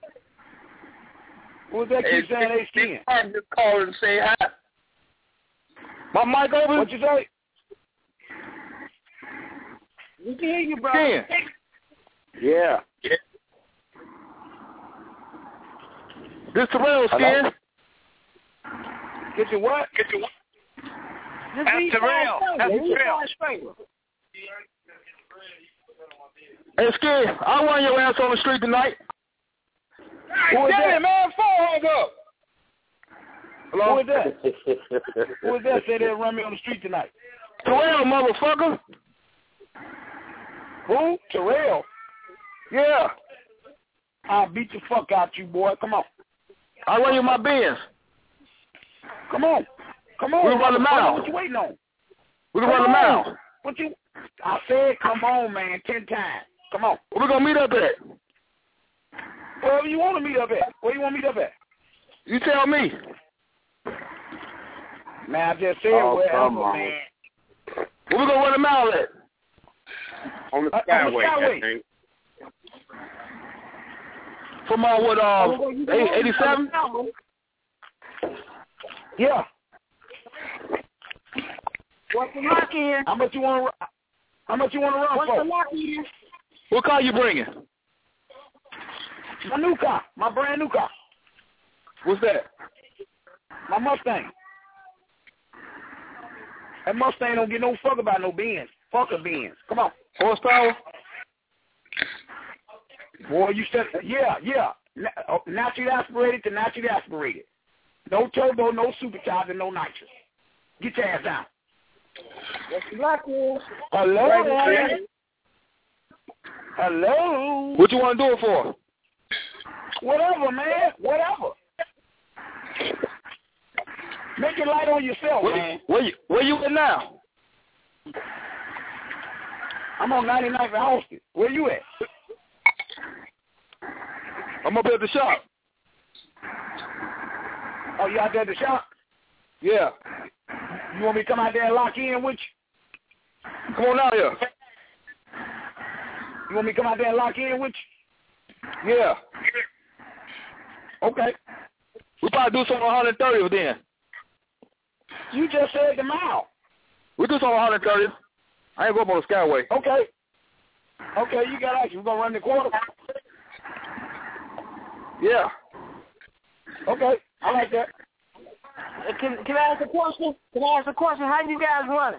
[SPEAKER 2] Who's that
[SPEAKER 4] Hey,
[SPEAKER 2] keep saying they
[SPEAKER 4] Skip,
[SPEAKER 2] skin?
[SPEAKER 4] I'm just calling to say hi.
[SPEAKER 2] My mic open? What you say?
[SPEAKER 14] We can hear you, brother.
[SPEAKER 2] Yeah.
[SPEAKER 4] This Terrell,
[SPEAKER 2] Hello?
[SPEAKER 4] Skip.
[SPEAKER 2] Get your what?
[SPEAKER 4] Get your
[SPEAKER 14] This
[SPEAKER 6] That's
[SPEAKER 14] is
[SPEAKER 6] Terrell. That's Terrell.
[SPEAKER 4] Hey, Skip, I'll run your ass on the street tonight.
[SPEAKER 2] Who is
[SPEAKER 6] Damn
[SPEAKER 2] that?
[SPEAKER 6] it, man. Phone hung up.
[SPEAKER 2] Hello? Who is that? Who is that said they'll run me on the street tonight?
[SPEAKER 4] Terrell, motherfucker.
[SPEAKER 2] Who? Terrell?
[SPEAKER 4] Yeah.
[SPEAKER 2] I'll beat the fuck out you, boy. Come on.
[SPEAKER 4] I'll run you my Benz.
[SPEAKER 2] Come on. Come on.
[SPEAKER 4] We can run the
[SPEAKER 2] motherfucker.
[SPEAKER 4] mile.
[SPEAKER 2] What you waiting on?
[SPEAKER 4] We can
[SPEAKER 2] Come
[SPEAKER 4] run the
[SPEAKER 2] on.
[SPEAKER 4] mile.
[SPEAKER 2] What you? I said come on, man, ten times. Come on.
[SPEAKER 4] Where we gonna meet up at?
[SPEAKER 2] Wherever you want to meet up at. Where you want to meet up at?
[SPEAKER 4] You tell me.
[SPEAKER 2] Man, I just said
[SPEAKER 15] Oh,
[SPEAKER 2] wherever,
[SPEAKER 15] come on.
[SPEAKER 2] man.
[SPEAKER 4] Where we gonna run the mile at?
[SPEAKER 10] On the
[SPEAKER 2] Uh,
[SPEAKER 10] skyway,
[SPEAKER 2] on the skyway.
[SPEAKER 10] I think.
[SPEAKER 4] From uh, what, uh, eighty-seven?
[SPEAKER 2] Yeah.
[SPEAKER 14] What's the lock in?
[SPEAKER 2] How much you want to? How much you want to run
[SPEAKER 14] What's
[SPEAKER 2] for?
[SPEAKER 14] the lock in?
[SPEAKER 4] What car you bringing?
[SPEAKER 2] My new car. My brand new car.
[SPEAKER 4] What's that?
[SPEAKER 2] My Mustang. That Mustang don't get no fuck about no Benz. Fuck a Benz. Come on.
[SPEAKER 4] Horsepower?
[SPEAKER 2] Boy, you said, yeah, yeah. Na- uh, Naturally aspirated to naturally aspirated. No turbo, no supercharger, no nitrous. Get your ass down.
[SPEAKER 14] What's the lock in?
[SPEAKER 2] Hello,
[SPEAKER 14] Right
[SPEAKER 2] man.
[SPEAKER 14] there.
[SPEAKER 9] Hello.
[SPEAKER 6] What you want to do it for?
[SPEAKER 9] Whatever, man. Whatever. Make it light on yourself,
[SPEAKER 6] where,
[SPEAKER 9] man.
[SPEAKER 6] Where you Where you at now?
[SPEAKER 9] I'm on ninety-ninth and Austin. Where you at?
[SPEAKER 6] I'm up here at the shop.
[SPEAKER 9] Oh, you out there at the shop?
[SPEAKER 6] Yeah.
[SPEAKER 9] You want me to come out there and lock in with you?
[SPEAKER 6] Come on out here.
[SPEAKER 9] You want me to come out there and lock in with
[SPEAKER 6] you? Yeah.
[SPEAKER 9] Okay.
[SPEAKER 6] We probably do something on one thirtieth then.
[SPEAKER 9] You just said the mile.
[SPEAKER 6] We do something on one thirtieth. I ain't go up on the Skyway.
[SPEAKER 9] Okay. Okay, you got action. We're going to run the quarter.
[SPEAKER 6] Yeah.
[SPEAKER 9] Okay, I like that.
[SPEAKER 14] Can Can I ask a question? Can I ask a question? How you guys running?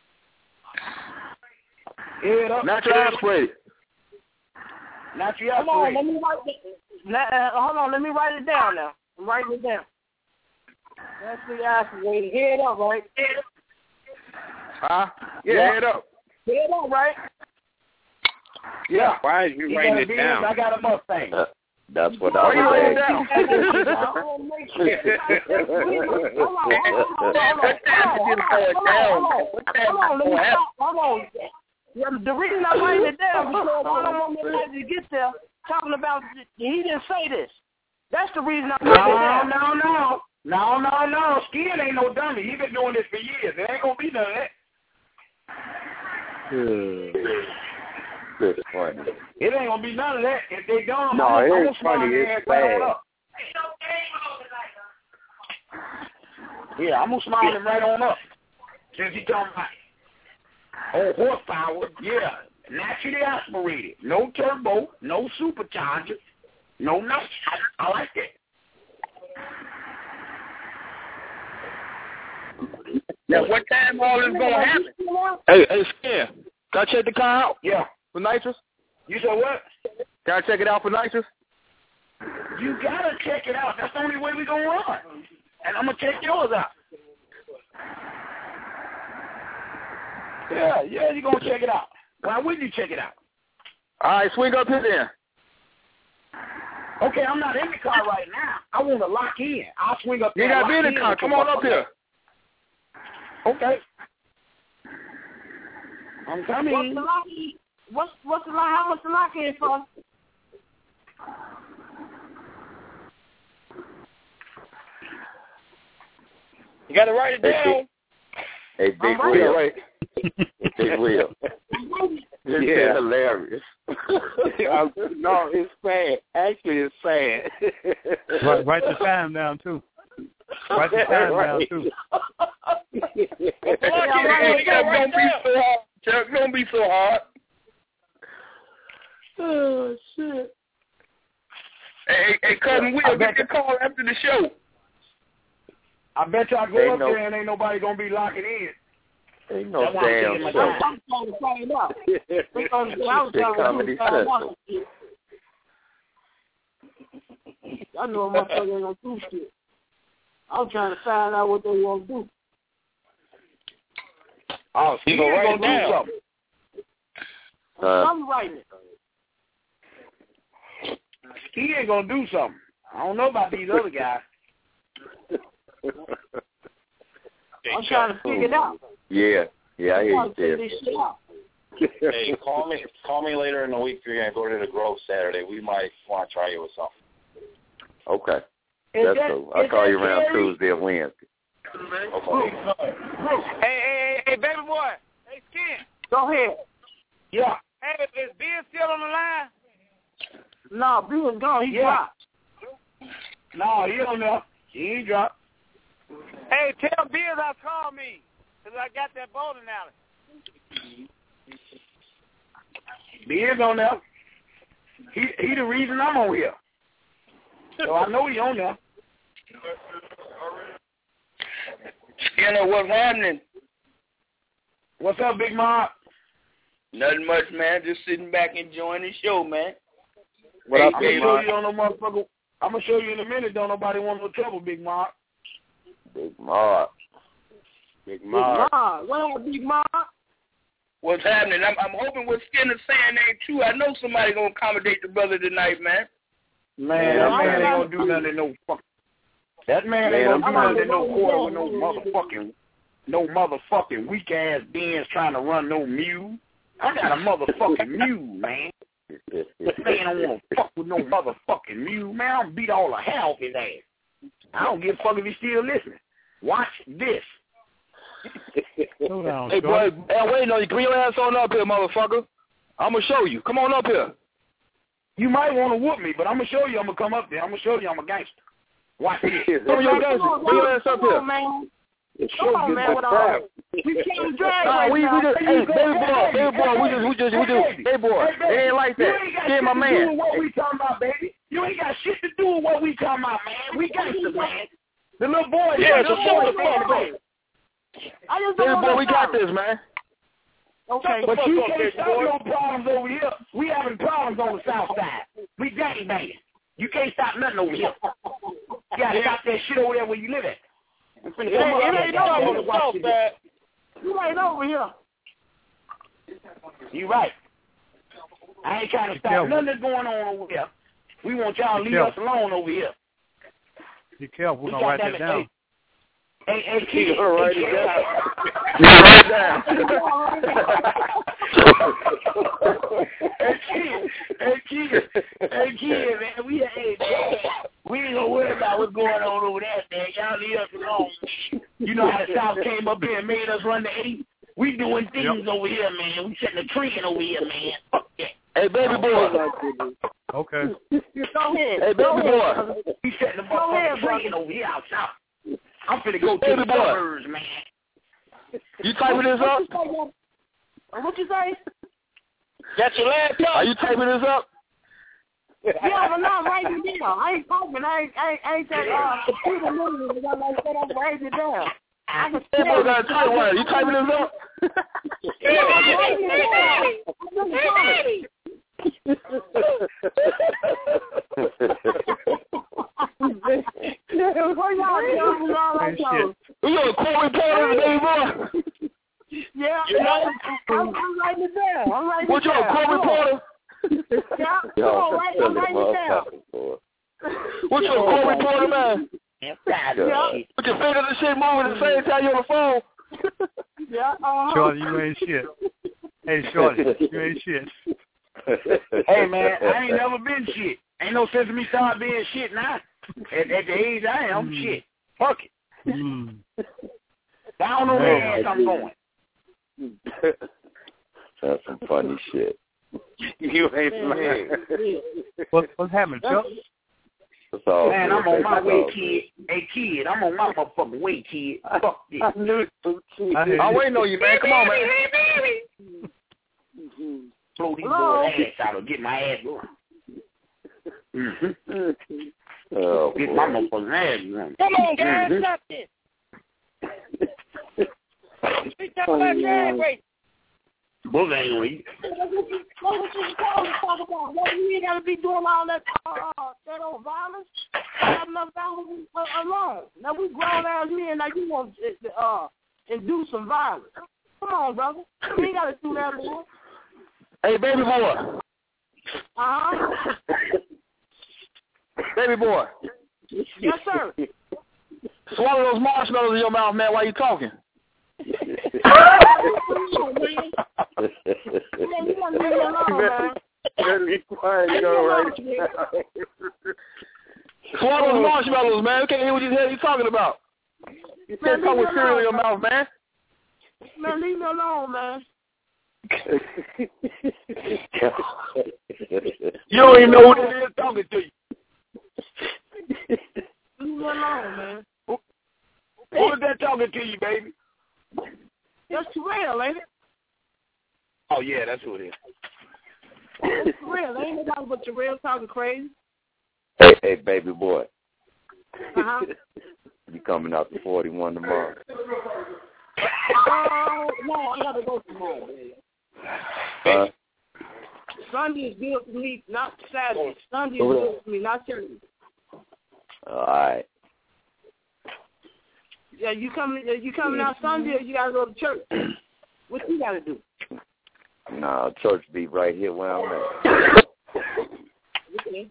[SPEAKER 9] Yeah, up.
[SPEAKER 6] Natural aspirate.
[SPEAKER 9] Natural
[SPEAKER 14] Hold on,
[SPEAKER 9] aspirate.
[SPEAKER 14] let me write it. Uh, hold on, let me write it down now. I'm writing it down. Natural aspirate. Head up, right?
[SPEAKER 6] Huh? Yeah,
[SPEAKER 14] yeah,
[SPEAKER 6] head up.
[SPEAKER 14] Head up, right?
[SPEAKER 9] Yeah.
[SPEAKER 10] Why is you
[SPEAKER 9] he
[SPEAKER 10] writing
[SPEAKER 9] got
[SPEAKER 10] it
[SPEAKER 9] a
[SPEAKER 10] down?
[SPEAKER 9] I got a Mustang.
[SPEAKER 15] Uh, that's what
[SPEAKER 6] Why
[SPEAKER 15] I
[SPEAKER 6] you
[SPEAKER 15] was
[SPEAKER 6] writing
[SPEAKER 15] saying.
[SPEAKER 6] it down?
[SPEAKER 14] Hold on, hold on, hold on. Yeah, the reason I'm writing it down because I don't want nobody to get there talking about he didn't say this. That's the reason I'm writing it down.
[SPEAKER 9] No, no, no. No, no, no. Skin ain't no dummy. He been doing this for years. It ain't gonna be none of that.
[SPEAKER 15] That's funny.
[SPEAKER 9] It ain't gonna be none of that. If they don't,
[SPEAKER 15] no,
[SPEAKER 9] I'm,
[SPEAKER 15] it's
[SPEAKER 9] I'm
[SPEAKER 15] funny. It's
[SPEAKER 9] right
[SPEAKER 15] bad.
[SPEAKER 9] Yeah, I'm gonna smile him right on up. Since he talking about oh horsepower, yeah, naturally aspirated, no turbo, no supercharger, no nothing. I, I like that.
[SPEAKER 10] Now, what time all this gonna happen?
[SPEAKER 6] Hey, hey, Skin. Can I check the car out?
[SPEAKER 9] Yeah.
[SPEAKER 6] For nitrous?
[SPEAKER 9] You said what?
[SPEAKER 6] Can I check it out for nitrous?
[SPEAKER 9] You gotta check it out. That's the only way we gonna run. And I'm gonna check yours out. Yeah, yeah, you gonna check it out. Why wouldn't you check it out?
[SPEAKER 6] All right, swing up here then.
[SPEAKER 9] Okay, I'm not in the car right now. I want to lock in. I'll swing up there.
[SPEAKER 6] You got to be in the car. Come on up here.
[SPEAKER 9] Okay. I'm coming.
[SPEAKER 14] What's the lock? What's what's the lock? How much the lock in for?
[SPEAKER 9] You got to write it down.
[SPEAKER 15] Hey, Big
[SPEAKER 14] right.
[SPEAKER 15] Will.
[SPEAKER 6] Right.
[SPEAKER 15] Big Will. It's
[SPEAKER 10] Yeah.
[SPEAKER 15] hilarious.
[SPEAKER 10] No, it's sad. Actually, it's sad.
[SPEAKER 16] Write, write the time down, too. Write the time
[SPEAKER 10] Right.
[SPEAKER 16] down, too.
[SPEAKER 10] Don't be so hard, Chuck. Don't be so hard.
[SPEAKER 9] Oh, shit.
[SPEAKER 10] Hey, hey, cousin Will, get your call after the show.
[SPEAKER 9] I bet y'all go
[SPEAKER 15] Ain't
[SPEAKER 9] up
[SPEAKER 15] no-
[SPEAKER 9] there and ain't nobody going to be locking in.
[SPEAKER 15] Ain't no
[SPEAKER 9] That's why I'm taking
[SPEAKER 15] damn
[SPEAKER 9] my
[SPEAKER 15] show.
[SPEAKER 9] time.
[SPEAKER 14] I'm trying to find out. Because I was
[SPEAKER 15] Big
[SPEAKER 14] telling
[SPEAKER 15] Comedy
[SPEAKER 14] you, I
[SPEAKER 15] Central.
[SPEAKER 14] want to. I know a motherfucker ain't gonna do shit. I'm trying to find out what they want to do.
[SPEAKER 9] Oh, so
[SPEAKER 10] You
[SPEAKER 9] you
[SPEAKER 10] gonna write
[SPEAKER 9] going
[SPEAKER 10] it
[SPEAKER 9] to do
[SPEAKER 10] down.
[SPEAKER 9] something.
[SPEAKER 15] Uh,
[SPEAKER 14] I'm writing it.
[SPEAKER 9] He ain't going to do something. I don't know about these other guys.
[SPEAKER 14] I'm trying to figure it out.
[SPEAKER 15] yeah. Yeah, I
[SPEAKER 14] I'm
[SPEAKER 15] hear
[SPEAKER 14] trying
[SPEAKER 15] you,
[SPEAKER 14] to figure
[SPEAKER 15] Deb.
[SPEAKER 14] this shit out.
[SPEAKER 11] Hey, call me call me later in the week if you're going to go to the Grove Saturday. We might want to try you with something.
[SPEAKER 15] Okay.
[SPEAKER 9] Is
[SPEAKER 15] That's
[SPEAKER 9] that-
[SPEAKER 15] cool. I'll
[SPEAKER 9] is
[SPEAKER 15] call
[SPEAKER 9] that
[SPEAKER 15] you around
[SPEAKER 9] Terry?
[SPEAKER 15] Tuesday or Wednesday.
[SPEAKER 11] Okay.
[SPEAKER 6] Hey, hey, hey, hey, baby boy. Hey, Skin.
[SPEAKER 14] Go ahead.
[SPEAKER 9] Yeah.
[SPEAKER 6] Hey, is Ben still on the line?
[SPEAKER 14] No, B was gone. He
[SPEAKER 9] Yeah.
[SPEAKER 14] dropped.
[SPEAKER 9] No, he don't know. He ain't dropped.
[SPEAKER 6] Hey, tell Biz I called me because I got that bowling alley.
[SPEAKER 9] He is on there. He he the reason I'm on here. So I know he on there.
[SPEAKER 10] Skinner, what's happening?
[SPEAKER 9] What's up, Big Mark?
[SPEAKER 10] Nothing much, man. Just sitting back enjoying the show, man.
[SPEAKER 15] What
[SPEAKER 10] Hey,
[SPEAKER 15] up,
[SPEAKER 9] I'm
[SPEAKER 15] Big
[SPEAKER 9] gonna show
[SPEAKER 15] Mark?
[SPEAKER 9] you on no motherfucker. I'm gonna show you in a minute. Don't nobody want no trouble, Big Mark.
[SPEAKER 15] Big Mark.
[SPEAKER 10] Big
[SPEAKER 14] Big Mark. What up, Big Mark?
[SPEAKER 9] what's happening. I'm, I'm hoping what Skinner's saying ain't true. I know somebody gonna accommodate the brother tonight, man.
[SPEAKER 8] Man, that man ain't gonna do nothing in no fuck. That man ain't gonna do nothing in no quarter with no motherfucking, no motherfucking weak ass beings trying to run no mule. I got a motherfucking mule, man. This man don't want to fuck with no motherfucking mule, man. I'm beat all the hell off his ass. I don't give a fuck if he's still listening. Watch this.
[SPEAKER 16] Down,
[SPEAKER 17] hey, boy, I'm waiting on you. Bring your ass on up here, motherfucker. I'm going to show you. Come on up here.
[SPEAKER 8] You might want to whoop me, but I'm going to show you I'm going to come up there. I'm going to show you I'm a gangster. Watch this.
[SPEAKER 17] Come on, your gangster. Bring your ass up here.
[SPEAKER 14] Come on, man. Come on, man, with all we can't drag
[SPEAKER 17] nah,
[SPEAKER 14] right
[SPEAKER 17] we,
[SPEAKER 14] now.
[SPEAKER 17] we just, hey, baby boy, baby boy, we just, we just, we just, hey, boy, it ain't like that.
[SPEAKER 8] You ain't got
[SPEAKER 17] my
[SPEAKER 8] shit to
[SPEAKER 17] man.
[SPEAKER 8] do with what we talking about, baby. You ain't got shit to do with what we talking about, man. We gangster, man. The little boy,
[SPEAKER 17] yeah,
[SPEAKER 8] the
[SPEAKER 17] just
[SPEAKER 8] little boy,
[SPEAKER 17] show
[SPEAKER 8] man.
[SPEAKER 14] I just
[SPEAKER 17] Baby
[SPEAKER 14] don't
[SPEAKER 17] boy, we got
[SPEAKER 14] know.
[SPEAKER 17] this, man.
[SPEAKER 14] Okay,
[SPEAKER 8] but you can't stop no problems over here. We having problems on the south side. We gang banging. You can't stop nothing over here. You gotta stop that shit over there where you live at.
[SPEAKER 14] It ain't, it ain't over on the south side. You ain't over here.
[SPEAKER 8] You right. I ain't trying to stop nothing that's going on over here. We want y'all to leave us alone over here.
[SPEAKER 16] Be careful. We're going to write that down.
[SPEAKER 8] Hey, hey, kid.
[SPEAKER 16] All right,
[SPEAKER 8] hey, kid. Hey, kid. Hey, kid, man. We, hey, we ain't gonna worry about what's going on over there, man. Y'all leave us alone. You know how the South came up here and made us run the eight? We doing things yep. over here, man. We setting a tree over here, man. Fuck that.
[SPEAKER 17] Hey, baby boy.
[SPEAKER 16] Okay.
[SPEAKER 14] Go ahead.
[SPEAKER 17] Hey, baby boy.
[SPEAKER 8] We setting the motherfucking tree over here out south. I'm finna go to the suburbs, man.
[SPEAKER 17] You typing this up?
[SPEAKER 14] What you say?
[SPEAKER 17] Got your laptop? Are you typing this up?
[SPEAKER 14] Yeah, but not writing it down. I ain't typing. I ain't, I ain't, I ain't that uh, computer movie. I like that. I'm writing it down. I can
[SPEAKER 17] hey, boy, got a typewriter. You typing this up?
[SPEAKER 14] Yeah, I'm writing it down.
[SPEAKER 17] We got a court reporter today, boy.
[SPEAKER 14] Yeah, yeah. I'm, I'm writing it down. I'm writing
[SPEAKER 17] what
[SPEAKER 14] it down.
[SPEAKER 17] What you a court reporter?
[SPEAKER 14] Yeah, come on, write, I'm writing it down.
[SPEAKER 17] What you a court reporter, man?
[SPEAKER 14] Yeah.
[SPEAKER 17] Put your finger in the shit moving at the same time you're on the phone.
[SPEAKER 14] Yeah, uh-huh.
[SPEAKER 16] Shorty, you ain't shit. Hey, Shorty, you ain't shit.
[SPEAKER 8] Hey, man, I ain't never been shit. Ain't no sense of me start being shit now. At, at the age I am, mm. shit. Fuck it.
[SPEAKER 16] Mm.
[SPEAKER 8] I don't know where ass I'm going.
[SPEAKER 15] That's some funny shit.
[SPEAKER 8] You ain't playing.
[SPEAKER 16] What, what's happening, Chuck?
[SPEAKER 8] Man, I'm on my way, kid. Hey, kid, I'm on my motherfucking way, kid. Fuck this.
[SPEAKER 17] I'm waiting on you, man. Come on, man.
[SPEAKER 8] Blow these boys' ass out or get my ass going. Mm-hmm.
[SPEAKER 15] Oh,
[SPEAKER 8] get my motherfucking ass going.
[SPEAKER 14] Come on, guys, mm-hmm. stop this. Speak up about drag race.
[SPEAKER 8] Book ain't gonna eat.
[SPEAKER 14] What was you calling to talk about? What, you ain't got to be doing all that, uh, that old violence? Have enough violence alone. Now, we grown ass men, now you want to uh, induce some violence. Come on, brother. You ain't got to do that alone.
[SPEAKER 17] Hey, baby boy.
[SPEAKER 14] Uh-huh.
[SPEAKER 17] Baby boy.
[SPEAKER 14] Yes, sir.
[SPEAKER 17] Swallow those marshmallows in your mouth, man, while you talking. Swallow those marshmallows, man. We can't hear what the hell you talking about. You can't talk with cereal in your mouth, man.
[SPEAKER 14] Man, leave me alone, man.
[SPEAKER 8] You don't even know who this is talking to you.
[SPEAKER 14] Leave me alone, man.
[SPEAKER 8] Who, who is that talking to you, baby?
[SPEAKER 14] That's Terrell, ain't it?
[SPEAKER 8] Oh, yeah, that's who it is.
[SPEAKER 14] That's Terrell. Ain't nobody but Terrell talking crazy.
[SPEAKER 15] Hey, hey, baby boy.
[SPEAKER 14] Uh-huh.
[SPEAKER 15] You coming out to forty-one tomorrow?
[SPEAKER 14] Oh, no, I got to go tomorrow, man.
[SPEAKER 15] Uh,
[SPEAKER 14] Sunday is good for me, not Saturday. Sunday is good for me, not Saturday.
[SPEAKER 15] All right.
[SPEAKER 14] Yeah, you coming? You coming out Sunday? Or you gotta go to church. What you gotta do?
[SPEAKER 15] Nah, church be right here where I'm at.
[SPEAKER 14] Okay.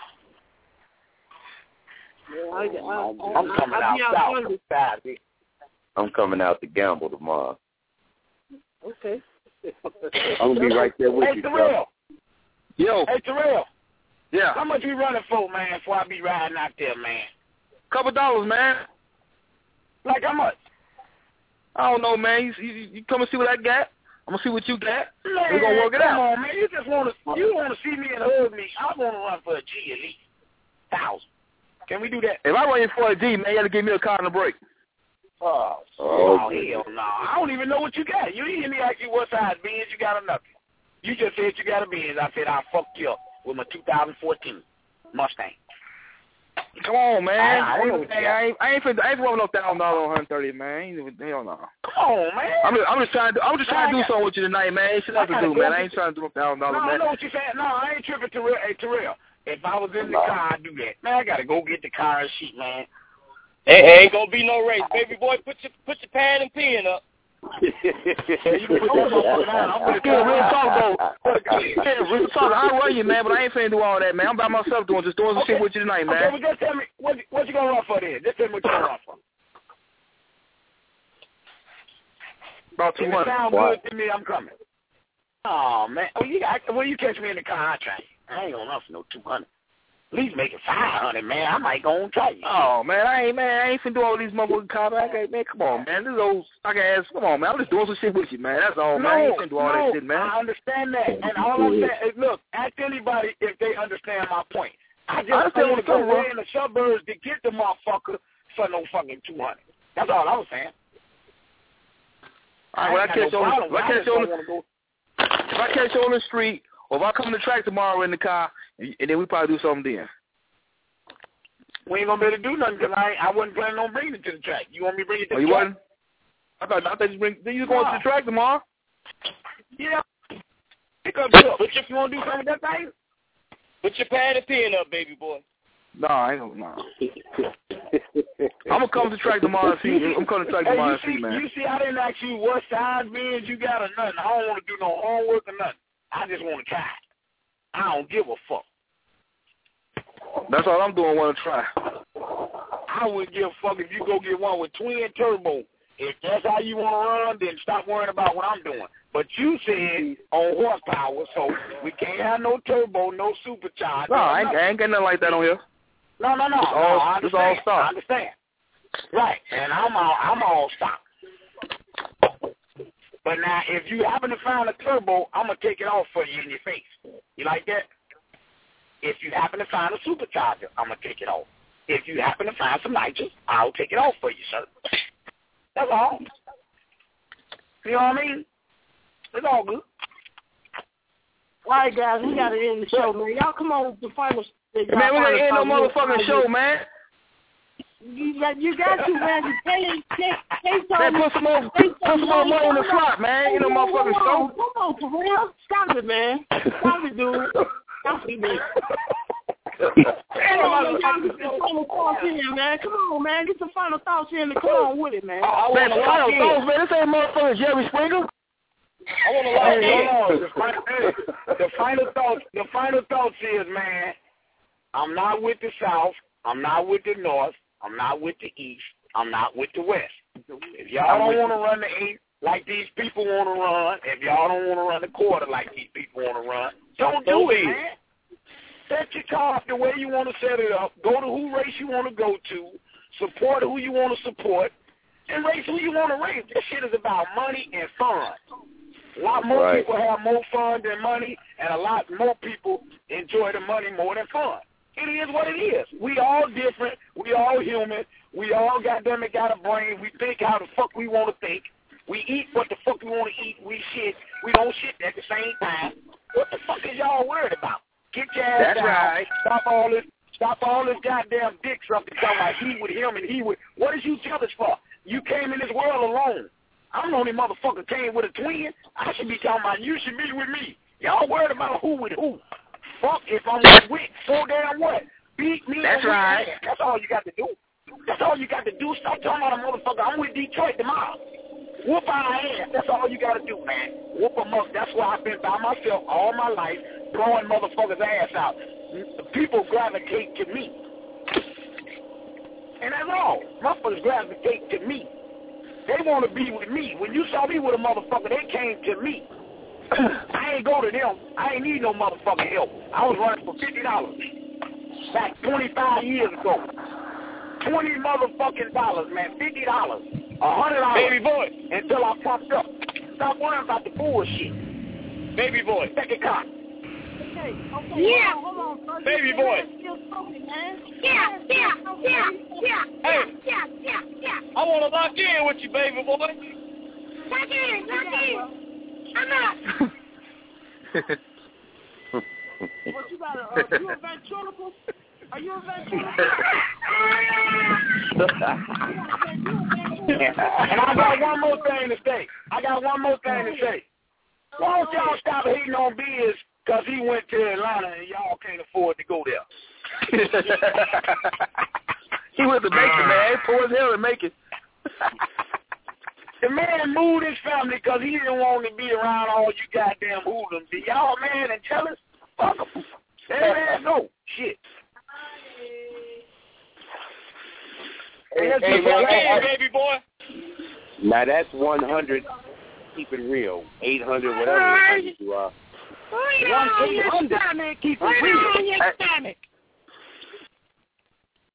[SPEAKER 14] Yeah, I, I, I,
[SPEAKER 9] I'm coming
[SPEAKER 14] I,
[SPEAKER 9] out south Saturday.
[SPEAKER 15] I'm coming out to gamble tomorrow.
[SPEAKER 14] Okay.
[SPEAKER 15] I'm gonna be right there with
[SPEAKER 9] hey,
[SPEAKER 15] you,
[SPEAKER 9] Terrell.
[SPEAKER 17] Yo.
[SPEAKER 9] Hey, Terrell.
[SPEAKER 17] Yeah.
[SPEAKER 9] How much you running for, man, before I be riding out there, man?
[SPEAKER 17] Couple dollars, man.
[SPEAKER 9] Like how much?
[SPEAKER 17] I don't know, man. You, you, you come and see what I got. I'm gonna see what you got.
[SPEAKER 9] Man,
[SPEAKER 17] We're gonna work it
[SPEAKER 9] come
[SPEAKER 17] out.
[SPEAKER 9] on, man. You just want to you want to see me and hug me. I want to run for a G at least. Thousand. Can we do that?
[SPEAKER 17] If I run you for a G, man, you got to give me a car and a break.
[SPEAKER 9] Oh, oh, oh hell no. I don't even know what you got. You didn't hear me ask you what size Benz you got or nothing. You just said you got a Benz. I said I'll fuck you up with my two thousand fourteen Mustang.
[SPEAKER 17] Come on, man.
[SPEAKER 9] I, I,
[SPEAKER 17] I ain't, I ain't, I ain't, finna, I ain't rubbing no thousand dollars on one thirty, man. Ain't, hell no.
[SPEAKER 9] Come on, man.
[SPEAKER 17] I'm just, I'm just trying to, I'm just trying to do something with you tonight, man. Ain't shit else to do, man. I ain't trying to do no thousand dollars,
[SPEAKER 9] no,
[SPEAKER 17] man.
[SPEAKER 9] I know what you're saying. No, I ain't tripping, Terrell. Hey, Terrell. If I was in the car, I'd do that. Man, I gotta go get the car and shit, man.
[SPEAKER 12] Hey, ain't gonna be no race, baby boy. Put your put your pad and pen up.
[SPEAKER 9] Yeah, you can put that motherfucker down. I'm gonna
[SPEAKER 17] Yeah, real talk though. Yeah, real talk. I'll run you, man, but I ain't finna do all that, man. I'm by myself doing just doing some
[SPEAKER 9] okay.
[SPEAKER 17] shit with you tonight, man.
[SPEAKER 9] Okay, well just tell me what what you gonna run for then. Just tell me what you gonna run for.
[SPEAKER 17] About two
[SPEAKER 9] If it
[SPEAKER 17] hundred.
[SPEAKER 9] sound good to me, I'm coming. Oh man, when you I, when you catch me in the car, I try you. I ain't gonna run for no two hundred. At least make it five hundred, man. I might go and try you.
[SPEAKER 17] Oh man, I ain't man, I ain't finna do all these motherfucking comments. I got man, come on, man. This old I can ask. Come on, man. I'm just doing some shit with you, man. That's all,
[SPEAKER 9] no,
[SPEAKER 17] man. I ain't finna do all
[SPEAKER 9] no,
[SPEAKER 17] that shit, man.
[SPEAKER 9] I understand that, and all I'm saying is, look, ask anybody if they understand my point. I just
[SPEAKER 17] I
[SPEAKER 9] don't want to go
[SPEAKER 17] bro.
[SPEAKER 9] way in the suburbs to get the motherfucker for no fucking two hundred. That's all I was saying.
[SPEAKER 17] All right, when I catch you on, if I catch you on the, if I catch you on the street, or if I come to the track tomorrow in the car, and, and then we probably do something then.
[SPEAKER 9] We ain't gonna be able to do nothing because I ain't, I wasn't planning on bringing it to the track. You want me to bring it to
[SPEAKER 17] oh,
[SPEAKER 9] the
[SPEAKER 17] you
[SPEAKER 9] track?
[SPEAKER 17] wasn't? I thought I thought you bring. Then you going
[SPEAKER 9] no.
[SPEAKER 17] to the track tomorrow?
[SPEAKER 9] Yeah. Pick up your. But if you want to do something with that thing,
[SPEAKER 12] put your pad and pen up, baby boy.
[SPEAKER 17] No, I ain't gonna. No. I'm gonna come to the track tomorrow and see. I'm coming to the track tomorrow and
[SPEAKER 9] hey, you
[SPEAKER 17] see,
[SPEAKER 9] see,
[SPEAKER 17] man.
[SPEAKER 9] You see, I didn't ask you what size Benz you got or nothing. I don't want to do no homework or nothing. I just want to try. I don't give a fuck.
[SPEAKER 17] That's all I'm doing. Want to try.
[SPEAKER 9] I wouldn't give a fuck if you go get one with twin turbo. If that's how you want to run, then stop worrying about what I'm doing. But you said on horsepower, so we can't have no turbo, no supercharged.
[SPEAKER 17] No, I ain't, I ain't got nothing like that on here.
[SPEAKER 9] No, no, no.
[SPEAKER 17] It's all,
[SPEAKER 9] no I
[SPEAKER 17] it's all
[SPEAKER 9] understand.
[SPEAKER 17] stock.
[SPEAKER 9] I understand. Right, and I'm all, I'm all stock. But now, if you happen to find a turbo, I'm going to take it off for you in your face. You like that? If you happen to find a supercharger, I'm going to take it off. If you happen to find some nitrous, I'll take it off for you, sir. That's all. You know what I mean? It's all good.
[SPEAKER 14] All right, guys, we got to end the show, man. Y'all come on with the final.
[SPEAKER 17] Hey, man, we ain't end no motherfucking show, man.
[SPEAKER 14] You got, you got to, man. You pay, pay, pay
[SPEAKER 17] man, put some more, put some more money in the slot, man. You know, motherfucking show.
[SPEAKER 14] Come on, Terrell. Stop it, man. Stop it, dude. Stop it, man. Come on, final thoughts here, man. Come on, man. Get some final thoughts here and come on with it, man.
[SPEAKER 17] I, I man, the final thoughts, man. This ain't motherfucking Jerry Springer.
[SPEAKER 9] I want to lie. Hey, hold on. The final, the final thoughts. The final thoughts is, man. I'm not with the South. I'm not with the North. I'm not with the East. I'm not with the West. If y'all don't want to run the eight like these people want to run, if y'all don't want to run the quarter like these people want to run, don't do it, man. Set your car up the way you want to set it up. Go to who race you want to go to. Support who you want to support. And race who you want to race. This shit is about money and fun. A lot more
[SPEAKER 15] right.
[SPEAKER 9] people have more fun than money, and a lot more people enjoy the money more than fun. It is what it is. We all different. We all human. We all goddamn it got a brain. We think how the fuck we want to think. We eat what the fuck we want to eat. We shit. We don't shit at the same time. What the fuck is y'all worried about? Get your ass
[SPEAKER 17] That's
[SPEAKER 9] down.
[SPEAKER 17] Right.
[SPEAKER 9] Stop all this. Stop all this goddamn dick sucking talking about he with him and he with. What is you jealous for? You came in this world alone. I'm the only motherfucker came with a twin. I should be talking about you should be with me. Y'all worried about who with who. Fuck if I'm with Wick. So damn what? Beat me.
[SPEAKER 17] That's right.
[SPEAKER 9] That's all you got to do. That's all you got to do. Stop talking about a motherfucker. I'm with Detroit tomorrow. Whoop our ass. That's all you got to do, man. Whoop them up. That's why I've been by myself all my life, blowing motherfuckers' ass out. People gravitate to me. And that's all. Motherfuckers gravitate to me. They want to be with me. When you saw me with a motherfucker, they came to me. I ain't go to them. I ain't need no motherfucking help. I was running for fifty dollars back twenty-five years ago. twenty motherfucking dollars, man. fifty dollars. one hundred dollars.
[SPEAKER 12] Baby boy.
[SPEAKER 9] Until I pumped up. Stop worrying about the bullshit.
[SPEAKER 12] Baby boy.
[SPEAKER 9] Second cop.
[SPEAKER 14] Okay, okay.
[SPEAKER 12] Yeah.
[SPEAKER 14] Hold on, hold on.
[SPEAKER 12] Baby boy.
[SPEAKER 14] Still talking, man.
[SPEAKER 12] Yeah, yeah, yeah, yeah. Hey.
[SPEAKER 14] Yeah, yeah, yeah.
[SPEAKER 12] I want to lock in with you, baby boy.
[SPEAKER 14] Lock in, lock in. I'm not. What you got? Uh, you a ventriloquist? Are you a ventriloquist?
[SPEAKER 9] And I got one more thing to say. I got one more thing to say. Why don't y'all stop hating on Biz because he went to Atlanta and y'all can't afford to go there?
[SPEAKER 17] He went to Macon, man. He poor as hell to Macon.
[SPEAKER 9] The man moved his family because he didn't want to be around all you goddamn hoodlums. Y'all mad and jealous? Fuck them. Let man go. Shit.
[SPEAKER 12] Hey, hey, man, hey, baby boy.
[SPEAKER 10] Now that's one hundred. Keep it real. eight hundred, whatever you are.
[SPEAKER 9] One eight hundred. Keep it real.